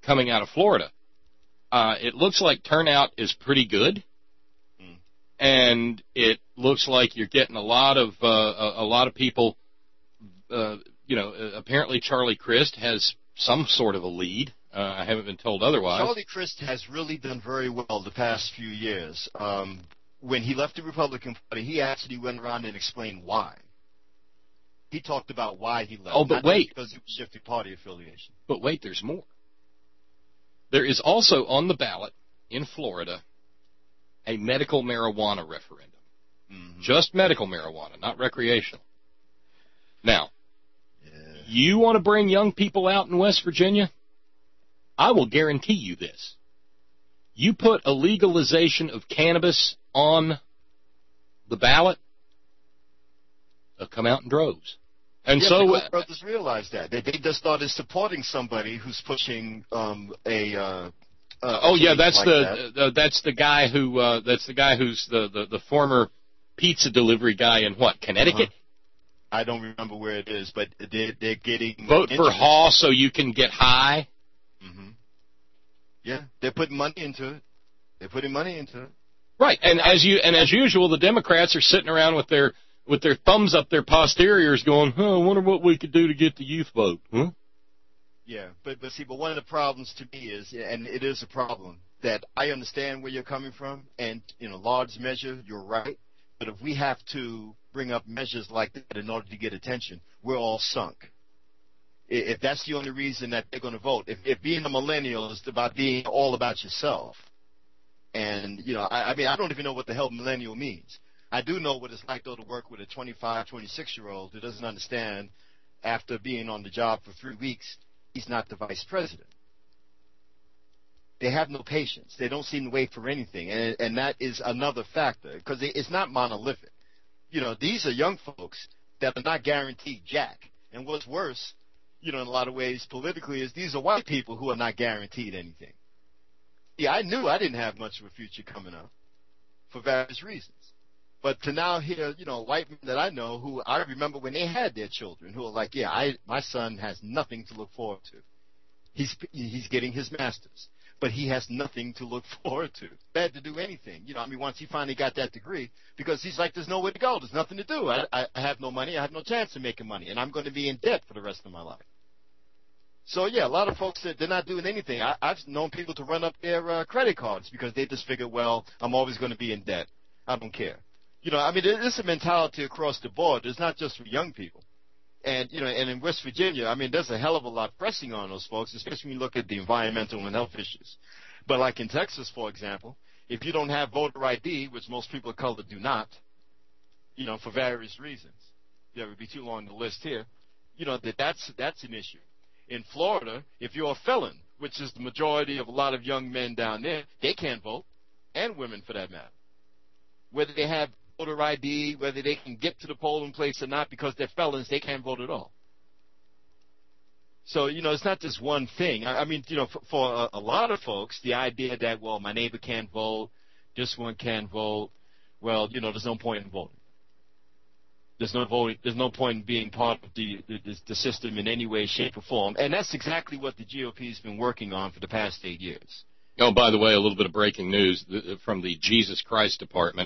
coming out of Florida. It looks like turnout is pretty good, and it looks like you're getting a lot of people. Apparently Charlie Crist has some sort of a lead. I haven't been told otherwise. Charlie Crist has really done very well the past few years. When he left the Republican Party, he actually went around and explained why. He talked about why he left. Oh, but wait. Because he shifted party affiliation. But wait, there's more. There is also on the ballot in Florida a medical marijuana referendum. Mm-hmm. Just medical marijuana, not recreational. Now, you want to bring young people out in West Virginia? I will guarantee you this. You put a legalization of cannabis on the ballot, they'll come out in droves. And yeah, so the brothers realize that. They just started supporting somebody who's pushing that's the guy who's the former pizza delivery guy in what, Connecticut? I don't remember where it is, but they're getting vote for Hall so you can get high. Mm-hmm. Yeah, they're putting money into it. They're putting money into it. Right, and as usual, the Democrats are sitting around with their thumbs up their posteriors, going, "I wonder what we could do to get the youth vote." Huh? Yeah, but one of the problems to me is, and it is a problem, that I understand where you're coming from, and in a large measure, you're right. But if we have to bring up measures like that in order to get attention, we're all sunk. If that's the only reason that they're going to vote, if being a millennial is about being all about yourself, and, I don't even know what the hell millennial means. I do know what it's like, though, to work with a 25, 26-year-old who doesn't understand after being on the job for 3 weeks, he's not the vice president. They have no patience. They don't seem to wait for anything, and that is another factor, because it's not monolithic. These are young folks that are not guaranteed jack. And what's worse, in a lot of ways politically, is these are white people who are not guaranteed anything. Yeah, I knew I didn't have much of a future coming up for various reasons. But to now hear, white men that I know who I remember when they had their children who are like, my son has nothing to look forward to. He's getting his master's, but he has nothing to look forward to. Bad to do anything. Once he finally got that degree, because he's like, there's nowhere to go. There's nothing to do. I have no money. I have no chance of making money, and I'm going to be in debt for the rest of my life. So, yeah, a lot of folks, they're not doing anything. I've known people to run up their credit cards because they just figure, well, I'm always going to be in debt. I don't care. There's a mentality across the board. It's not just for young people. And, and in West Virginia, there's a hell of a lot pressing on those folks, especially when you look at the environmental and health issues. But like in Texas, for example, if you don't have voter ID, which most people of color do not, for various reasons, it would be too long to list here, that's an issue. In Florida, if you're a felon, which is the majority of a lot of young men down there, they can't vote, and women for that matter. Whether they have voter ID, whether they can get to the polling place or not, because they're felons, they can't vote at all. So, it's not just one thing. For a lot of folks, the idea that, well, my neighbor can't vote, this one can't vote, well, there's no point in voting. There's no point in being part of the system in any way, shape, or form. And that's exactly what the GOP has been working on for the past 8 years. Oh, by the way, a little bit of breaking news from the Jesus Christ Department.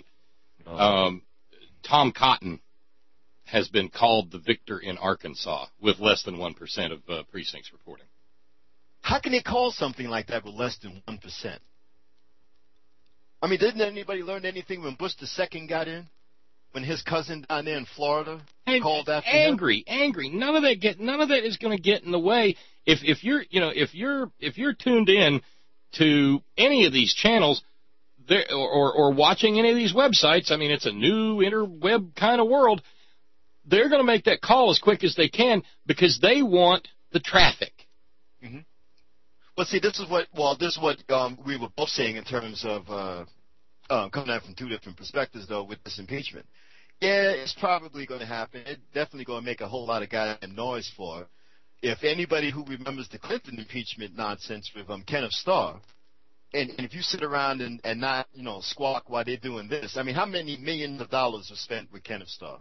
Tom Cotton has been called the victor in Arkansas with less than 1% of precincts reporting. How can they call something like that with less than 1%? Didn't anybody learn anything when Bush II got in? When his cousin down there in Florida called after him? Angry. None of that is going to get in the way. If you're tuned in to any of these channels, or watching any of these websites, it's a new interweb kind of world. They're going to make that call as quick as they can because they want the traffic. Mm-hmm. Well, see, this is what we were both saying in terms of coming at it from two different perspectives, though, with this impeachment. Yeah, it's probably going to happen. It's definitely going to make a whole lot of goddamn noise for it. If anybody who remembers the Clinton impeachment nonsense with Kenneth Starr, and if you sit around and not, squawk while they're doing this, how many millions of dollars were spent with Kenneth Starr,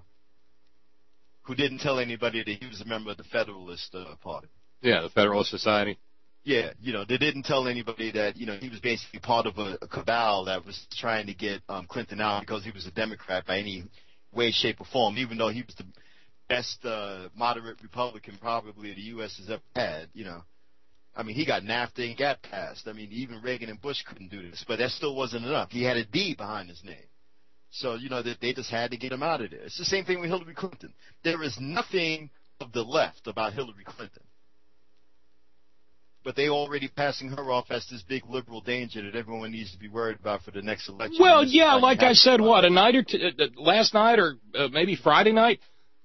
who didn't tell anybody that he was a member of the Federalist Party? Yeah, the Federalist Society. Yeah, they didn't tell anybody that, he was basically part of a cabal that was trying to get Clinton out because he was a Democrat by any way, shape, or form, even though he was the best moderate Republican probably the U.S. has ever had, I mean, he got NAFTA and got passed. I mean, even Reagan and Bush couldn't do this, but that still wasn't enough. He had a D behind his name. So, they just had to get him out of there. It's the same thing with Hillary Clinton. There is nothing of the left about Hillary Clinton. But they already passing her off as this big liberal danger that everyone needs to be worried about for the next election. Well, yeah, like I said, a night or two, last night or maybe Friday night,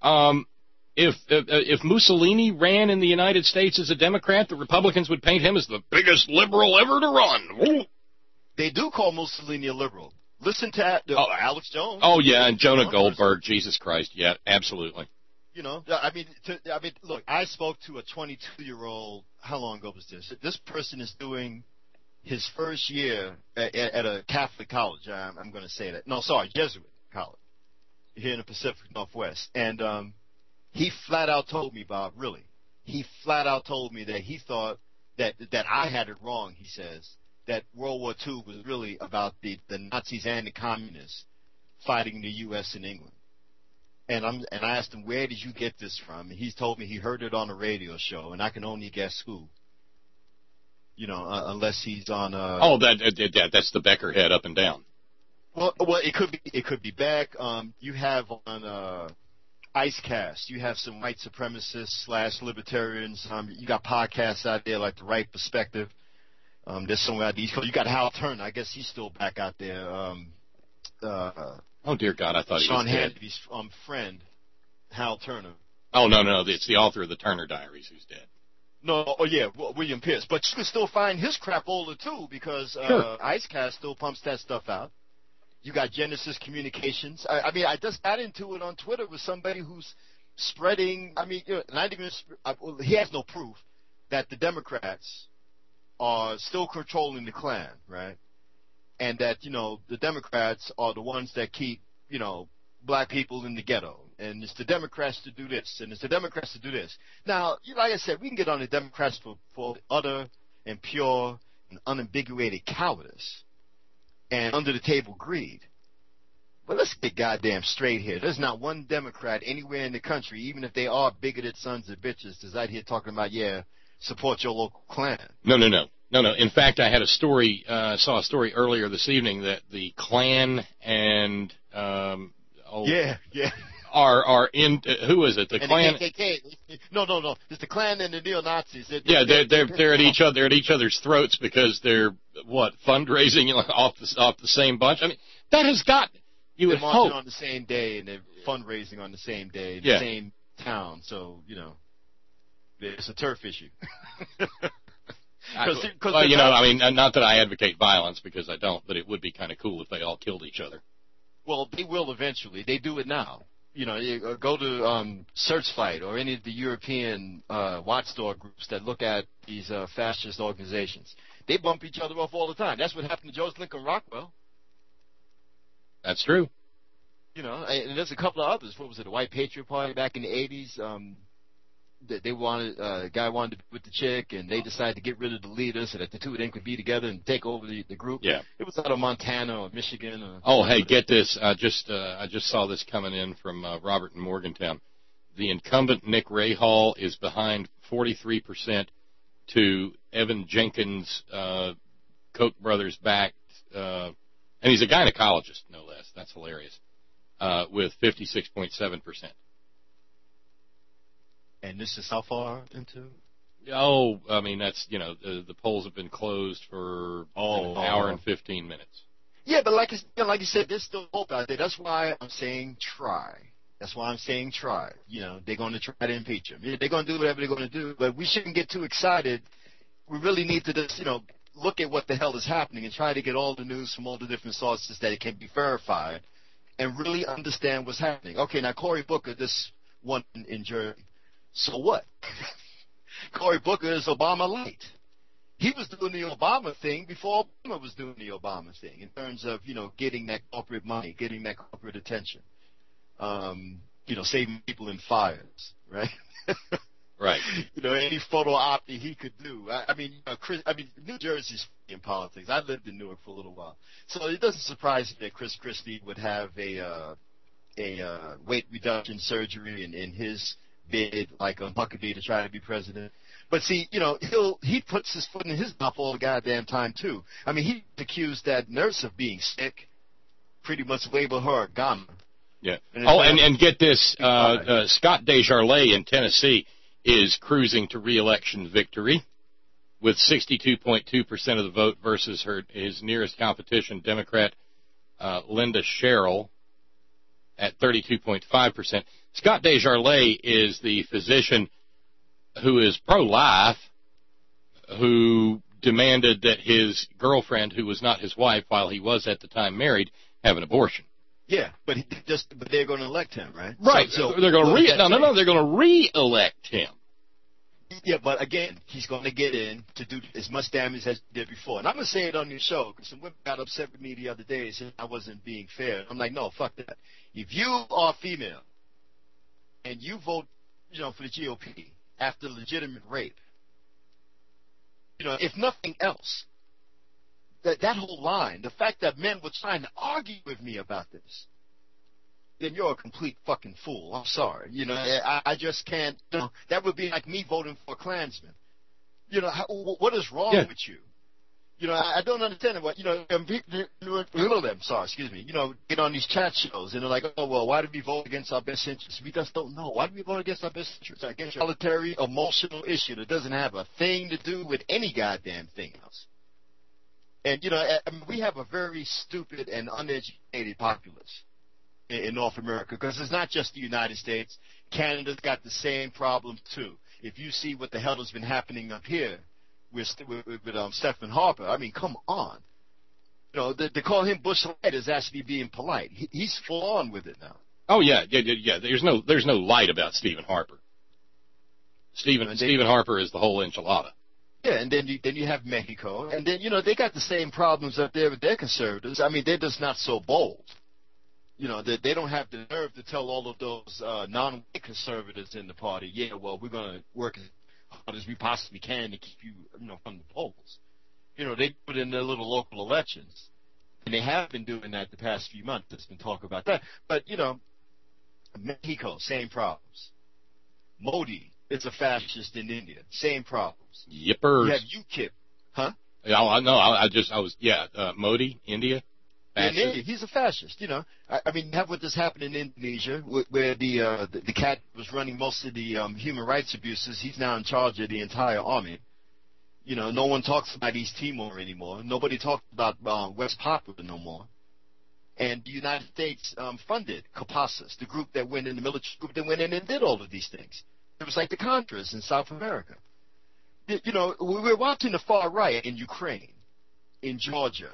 if Mussolini ran in the United States as a Democrat, the Republicans would paint him as the biggest liberal ever to run. They do call Mussolini a liberal. Listen to Alex Jones. Oh, yeah, and Jonah Goldberg. Jesus Christ, yeah, absolutely. Look, I spoke to a 22-year-old, how long ago was this? This person is doing his first year at a Catholic college. I'm going to say that. No, sorry, Jesuit college here in the Pacific Northwest. And he flat out told me, Bob, really, he flat out told me that he thought that I had it wrong, he says, that World War II was really about the Nazis and the communists fighting the U.S. and England. And I asked him, where did you get this from? And he told me he heard it on a radio show, and I can only guess who. Unless he's on. That's the Becker head up and down. Well, it could be Beck. You have on Icecast, you have some white supremacists / libertarians. You got podcasts out there like The Right Perspective. There's somewhere out the East Coast. You got Hal Turner. I guess he's still back out there. Oh, dear God, I thought he was dead. Sean Hannity's friend, Hal Turner. Oh, no, it's the author of the Turner Diaries who's dead. No, William Pierce. But you can still find his crap older, too, because Icecast still pumps that stuff out. You got Genesis Communications. I just got into it on Twitter with somebody who's spreading, he has no proof that the Democrats are still controlling the Klan, right? And that, the Democrats are the ones that keep, black people in the ghetto. And it's the Democrats to do this, and it's the Democrats to do this. Now, like I said, we can get on the Democrats for utter and pure and unambiguated cowardice and under-the-table greed. But let's get goddamn straight here. There's not one Democrat anywhere in the country, even if they are bigoted sons of bitches, that's out here talking about, support your local Klan. No. In fact, I had saw a story earlier this evening that the Klan and are in. Who is it? The Klan. The KKK. No. It's the Klan and the neo-Nazis. They're at each other's throats because they're fundraising off the same bunch. I mean, that has got you would hope. They're marching on the same day and they're fundraising on the same day, in the same town. So it's a turf issue. Not that I advocate violence because I don't, but it would be kind of cool if they all killed each other. Well, they will eventually. They do it now. You go to Searchlight or any of the European watchdog groups that look at these fascist organizations. They bump each other off all the time. That's what happened to George Lincoln Rockwell. That's true. And there's a couple of others. What was it, the White Patriot Party back in the 80s? They wanted a guy wanted to be with the chick, and they decided to get rid of the leader so that the two of them could be together and take over the group. Yeah, it was out of Montana or Michigan. Hey, get this! I just saw this coming in from Robert in Morgantown. The incumbent Nick Rahal is behind 43% to Evan Jenkins, Koch brothers backed, and he's a gynecologist, no less. That's hilarious. With 56.7%. And this is how far into? Oh, that's, the polls have been closed for an hour and 15 minutes. Yeah, but like you said, there's still hope out there. That's why I'm saying try. They're going to try to impeach him. They're going to do whatever they're going to do, but we shouldn't get too excited. We really need to just, look at what the hell is happening and try to get all the news from all the different sources that it can be verified and really understand what's happening. Okay, now Cory Booker, this one in Jersey. So what? Cory Booker is Obama light. He was doing the Obama thing before Obama was doing the Obama thing in terms of, getting that corporate money, getting that corporate attention, saving people in fires, right? Right. Any photo op that he could do. New Jersey's in politics. I lived in Newark for a little while, so it doesn't surprise me that Chris Christie would have a weight reduction surgery in his bid, like on Huckabee, to try to be president. But see, he puts his foot in his mouth all the goddamn time too. I mean, he accused that nurse of being sick, pretty much labeled her a goner. Yeah. And get this, Scott Desjardins in Tennessee is cruising to re-election victory with 62.2% of the vote versus his nearest competition, Democrat Linda Sherrill, at 32.5%. Scott Desjardins is the physician who is pro-life, who demanded that his girlfriend, who was not his wife while he was at the time married, have an abortion. Yeah, but they're going to elect him, right? Right. So they're going to they're going to re-elect him. Yeah, but again, he's going to get in to do as much damage as he did before. And I'm going to say it on your show, because some women got upset with me the other day saying I wasn't being fair. I'm like, no, fuck that. If you are female and you vote, for the GOP after legitimate rape, if nothing else, that whole line, the fact that men were trying to argue with me about this, then you're a complete fucking fool. I'm sorry. I just can't. That would be like me voting for a Klansman. What is wrong with you? I don't understand it. Excuse me. Get on these chat shows and they're like, oh, well, why did we vote against our best interests? We just don't know. Why did we vote against our best interests? Against a solitary, emotional issue that doesn't have a thing to do with any goddamn thing else. And, we have a very stupid and uneducated populace in North America, because it's not just the United States. Canada's got the same problem, too. If you see what the hell has been happening up here with Stephen Harper, I mean, come on. They call him Bush Light is actually being polite. He's full on with it now. Oh, yeah. There's no light about Stephen Harper. Stephen Harper is the whole enchilada. Yeah, and then you have Mexico, and then they got the same problems up there with their conservatives. I mean, they're just not so bold. They don't have the nerve to tell all of those non-white conservatives in the party, yeah, well, we're going to work as hard as we possibly can to keep you, from the polls. They put in their little local elections, and they have been doing that the past few months. There's been talk about that, but Mexico, same problems. Modi is a fascist in India. Same problems. Yippers. You have UKIP. Huh? Yeah, I know. Modi, India. In India, he's a fascist, I mean, you have what just happened in Indonesia, where the cat was running most of the human rights abuses. He's now in charge of the entire army. No one talks about East Timor anymore. Nobody talks about West Papua no more. And the United States funded Kopassus, the group that went in, the military group that went in and did all of these things. It was like the Contras in South America. We're watching the far right in Ukraine, in Georgia,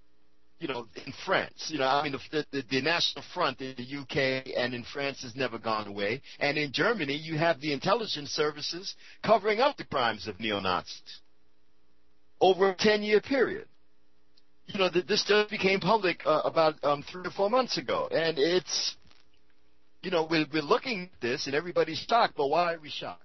in France. The National Front in the UK and in France has never gone away. And in Germany, you have the intelligence services covering up the crimes of neo-Nazis over a 10-year period. This just became public about 3 or 4 months ago. And it's, we're looking at this and everybody's shocked, but why are we shocked?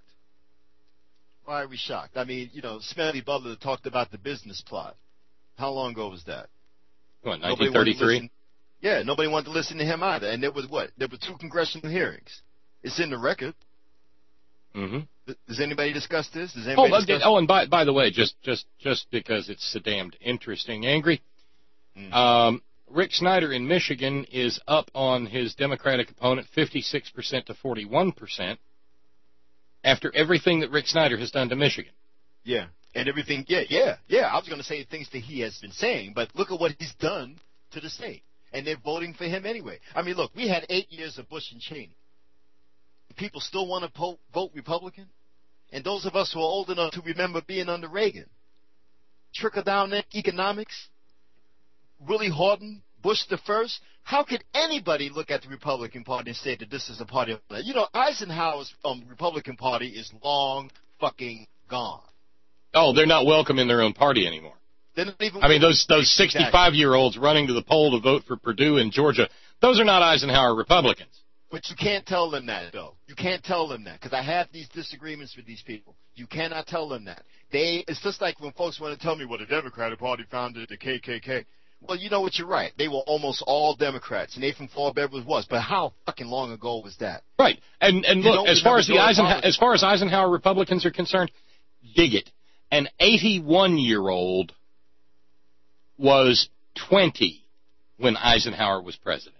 Why are we shocked? I mean, Smelly Butler talked about the business plot. How long ago was that? What, 1933? Yeah, nobody wanted to listen to him either. And there was what? There were 2 congressional hearings. It's in the record. Mm-hmm. Does anybody discuss this? Does anybody discuss and by the way, just because it's so damned interesting, Angry, Rick Snyder in Michigan is up on his Democratic opponent 56% to 41% after everything that Rick Snyder has done to Michigan. Yeah. And everything, yeah. I was going to say things that he has been saying, but look at what he's done to the state. And they're voting for him anyway. I mean, look, we had 8 years of Bush and Cheney. People still want to vote Republican? And those of us who are old enough to remember being under Reagan. Trickle-down economics, Willie Horton, Bush the first. How could anybody look at the Republican Party and say that this is a party of... Eisenhower's Republican Party is long fucking gone. Oh, they're not welcome in their own party anymore. Those 65-year-olds running to the poll to vote for Purdue in Georgia, those are not Eisenhower Republicans. But you can't tell them that, though. You can't tell them that, because I have these disagreements with these people. You cannot tell them that. It's just like when folks want to tell me, well, the Democratic Party founded the KKK. Well, you know what, you're right. They were almost all Democrats. Nathan Beverly was. But how fucking long ago was that? Right. And look, as far as Eisenhower Republicans are concerned, dig it. An 81-year-old was 20 when Eisenhower was president.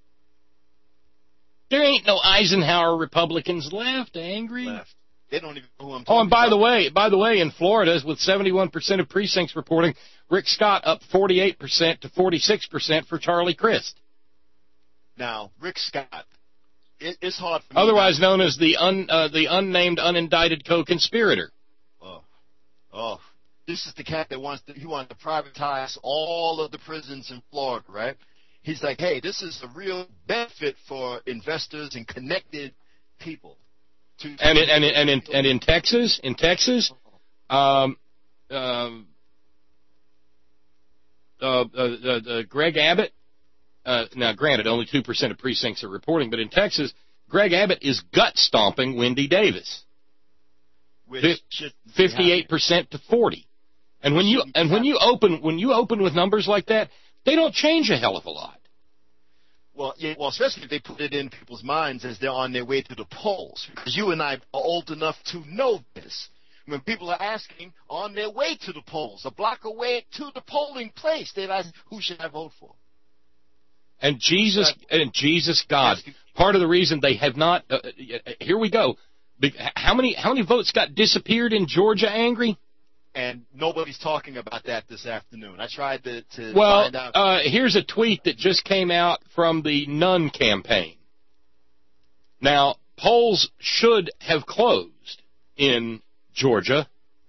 There ain't no Eisenhower Republicans left, Angry. They don't even know who I'm talking about. Oh, and by the way, in Florida, with 71% of precincts reporting, Rick Scott up 48% to 46% for Charlie Crist. Now, Rick Scott, it's hard for me. Otherwise known as the unnamed, unindicted co-conspirator. Oh, this is the cat that wants to privatize all of the prisons in Florida, right? He's like, hey, this is a real benefit for investors and connected people. And in Texas, Greg Abbott. Now, granted, only 2% of precincts are reporting, but in Texas, Greg Abbott is gut stomping Wendy Davis. 58% to 40. And when you open with numbers like that, they don't change a hell of a lot. Well, especially if they put it in people's minds as they're on their way to the polls. Because you and I are old enough to know this. When people are asking on their way to the polls, a block away to the polling place, they ask, who should I vote for? And Jesus, God, part of the reason they have not. Here we go. How many votes got disappeared in Georgia, Angry? And nobody's talking about that this afternoon. I tried to find out. Well, here's a tweet that just came out from the Nunn campaign. Now, polls should have closed in Georgia.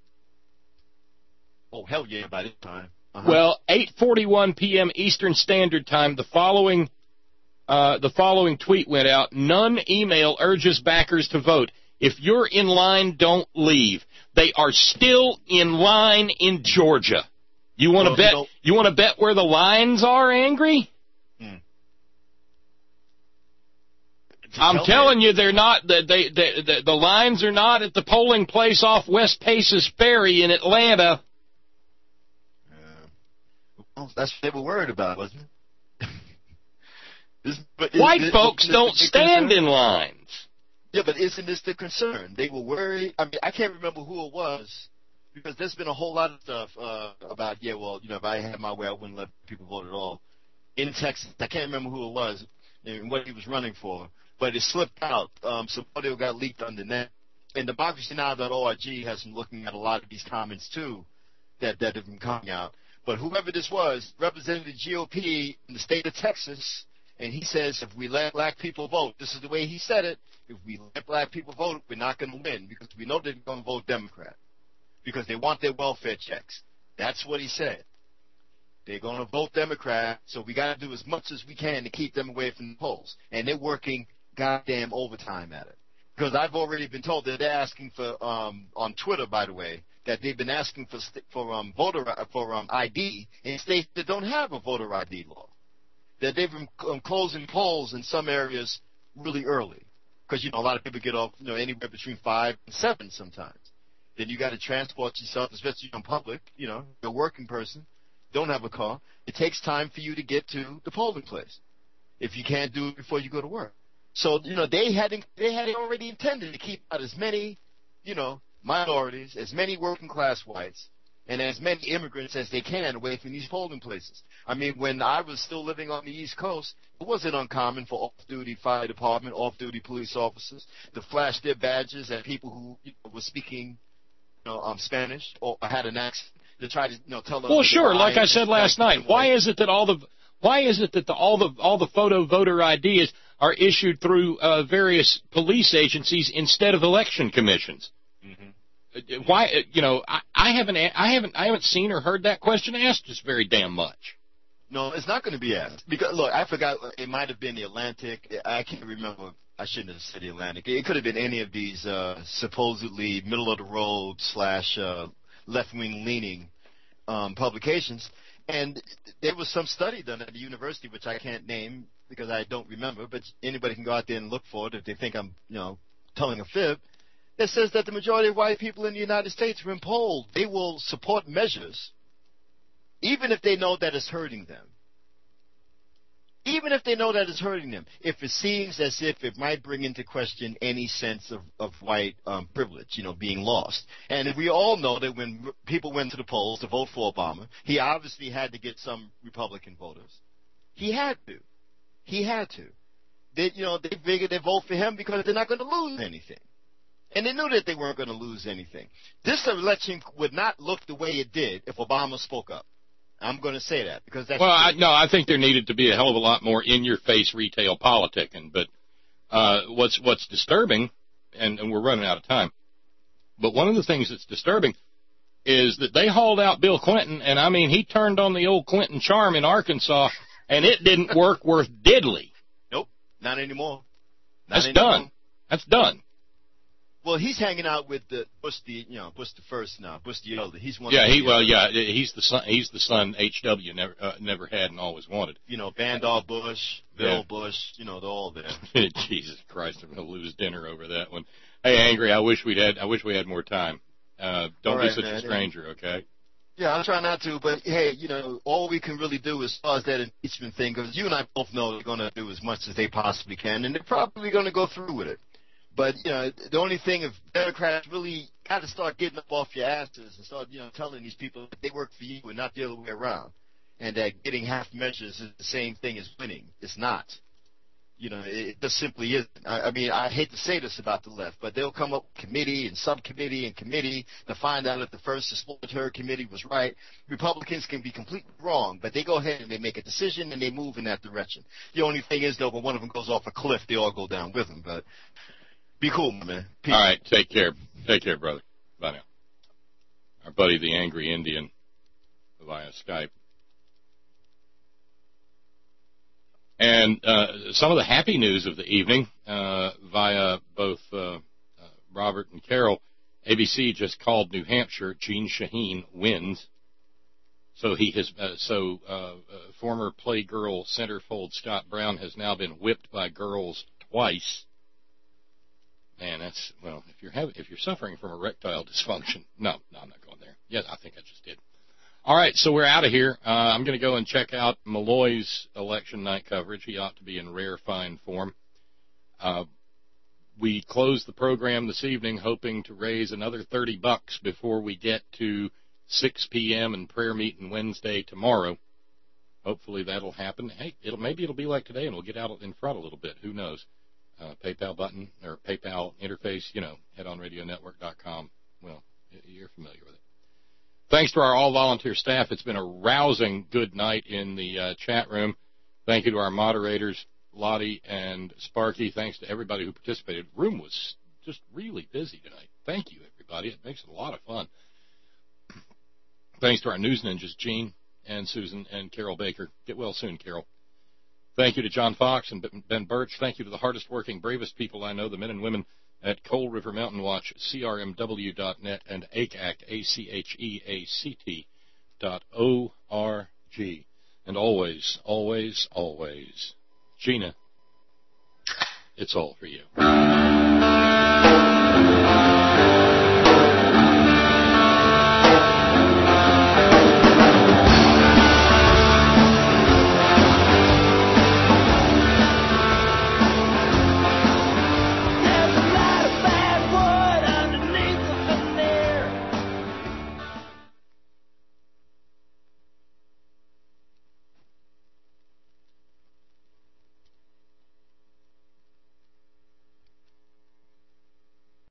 Oh, hell yeah, by this time. Well, 8:41 p.m. Eastern Standard Time, the following tweet went out. Nunn email urges backers to vote. If you're in line, don't leave. They are still in line in Georgia. You want to bet? You want to bet where the lines are, Angry? I'm telling you, they're not. The lines are not at the polling place off West Paces Ferry in Atlanta. Well, that's what they were worried about, wasn't it? White folks don't stand in lines. Yeah, but isn't this the concern? They were worried. I mean, I can't remember who it was, because there's been a whole lot of stuff about, if I had my way, I wouldn't let people vote at all. In Texas, I can't remember who it was and what he was running for, but it slipped out. Some audio got leaked on the net. And democracynow.org has been looking at a lot of these comments, too, that have been coming out. But whoever this was represented the GOP in the state of Texas, and he says if we let black people vote, this is the way he said it, if we let black people vote, we're not going to win, because we know they're going to vote Democrat because they want their welfare checks. That's what he said. They're going to vote Democrat, so we got to do as much as we can to keep them away from the polls. And they're working goddamn overtime at it. Because I've already been told that they're asking for, on Twitter, by the way, that they've been asking for voter ID in states that don't have a voter ID law. That they've been closing polls in some areas really early. Because, a lot of people get off, anywhere between 5 and 7 sometimes. Then you got to transport yourself, especially in public, you're a working person, don't have a car. It takes time for you to get to the polling place if you can't do it before you go to work. So, they had already intended to keep out as many, minorities, as many working class whites, and as many immigrants as they can away from these polling places. I mean, when I was still living on the East Coast, it wasn't uncommon for off-duty fire department, off-duty police officers to flash their badges at people who were speaking, Spanish or had an accent to try to, tell them. Well, sure. Like I said last night, why is it that all the photo voter IDs are issued through various police agencies instead of election commissions? Mm-hmm. Why, I haven't seen or heard that question asked just very damn much. No, it's not going to be asked. Because, look, I forgot, it might have been the Atlantic. I can't remember. I shouldn't have said the Atlantic. It could have been any of these supposedly middle-of-the-road / left-wing leaning publications. And there was some study done at the university, which I can't name, because I don't remember, but anybody can go out there and look for it if they think I'm, telling a fib, that says that the majority of white people in the United States, when polled, they will support measures, even if they know that it's hurting them. Even if they know that it's hurting them, if it seems as if it might bring into question any sense of white privilege, being lost. And we all know that when people went to the polls to vote for Obama, he obviously had to get some Republican voters. He had to. They figured they'd vote for him because they're not going to lose anything. And they knew that they weren't going to lose anything. This election would not look the way it did if Obama spoke up. I'm going to say that because that's I think there needed to be a hell of a lot more in-your-face retail politicking. But what's disturbing, and we're running out of time, but one of the things that's disturbing is that they hauled out Bill Clinton, and I mean he turned on the old Clinton charm in Arkansas, and it didn't work worth diddly. Nope, not anymore. That's done. Well, he's hanging out with Bush the first now, Bush the elder. He's one. He's the son. He's the son H.W. never had and always wanted. Bandar Bush, Bill Bush. They're all there. Jesus Christ, I'm going to lose dinner over that one. Hey, Angry, I wish we had more time. Don't be such a stranger, okay? Yeah, I'm trying not to, but hey, all we can really do as far as that impeachment thing, because you and I both know they're going to do as much as they possibly can, and they're probably going to go through with it. But, the only thing, if Democrats really got to start getting up off your asses and start, telling these people that they work for you and not the other way around, and that getting half measures is the same thing as winning. It's not. It just simply isn't. I mean, I hate to say this about the left, but they'll come up committee and subcommittee and committee to find out if the first exploratory committee was right. Republicans can be completely wrong, but they go ahead and they make a decision and they move in that direction. The only thing is, though, when one of them goes off a cliff, they all go down with them. But be cool, man. Peace. All right, take care. Take care, brother. Bye now. Our buddy, the Angry Indian, via Skype. And some of the happy news of the evening via both Robert and Carol. ABC just called New Hampshire. Jean Shaheen wins. So he has. Former Playgirl centerfold Scott Brown has now been whipped by girls twice. Man, that's if you're suffering from erectile dysfunction. No, I'm not going there. Yes, I think I just did. All right, so we're out of here. I'm going to go and check out Malloy's election night coverage. He ought to be in rare fine form. We close the program this evening hoping to raise another $30 before we get to 6 p.m. and prayer meeting Wednesday tomorrow. Hopefully that'll happen. Hey, maybe it'll be like today and we'll get out in front a little bit. Who knows? PayPal button or PayPal interface, headonradionetwork.com. Well, you're familiar with it. Thanks to our all-volunteer staff. It's been a rousing good night in the chat room. Thank you to our moderators, Lottie and Sparky. Thanks to everybody who participated. The room was just really busy tonight. Thank you, everybody. It makes it a lot of fun. Thanks to our news ninjas, Gene and Susan and Carol Baker. Get well soon, Carol. Thank you to John Fox and Ben Birch. Thank you to the hardest-working, bravest people I know, the men and women at Coal River Mountain Watch, CRMW.net, and ACHEACT, ACHEAC.org. And always, always, always, Gina, it's all for you.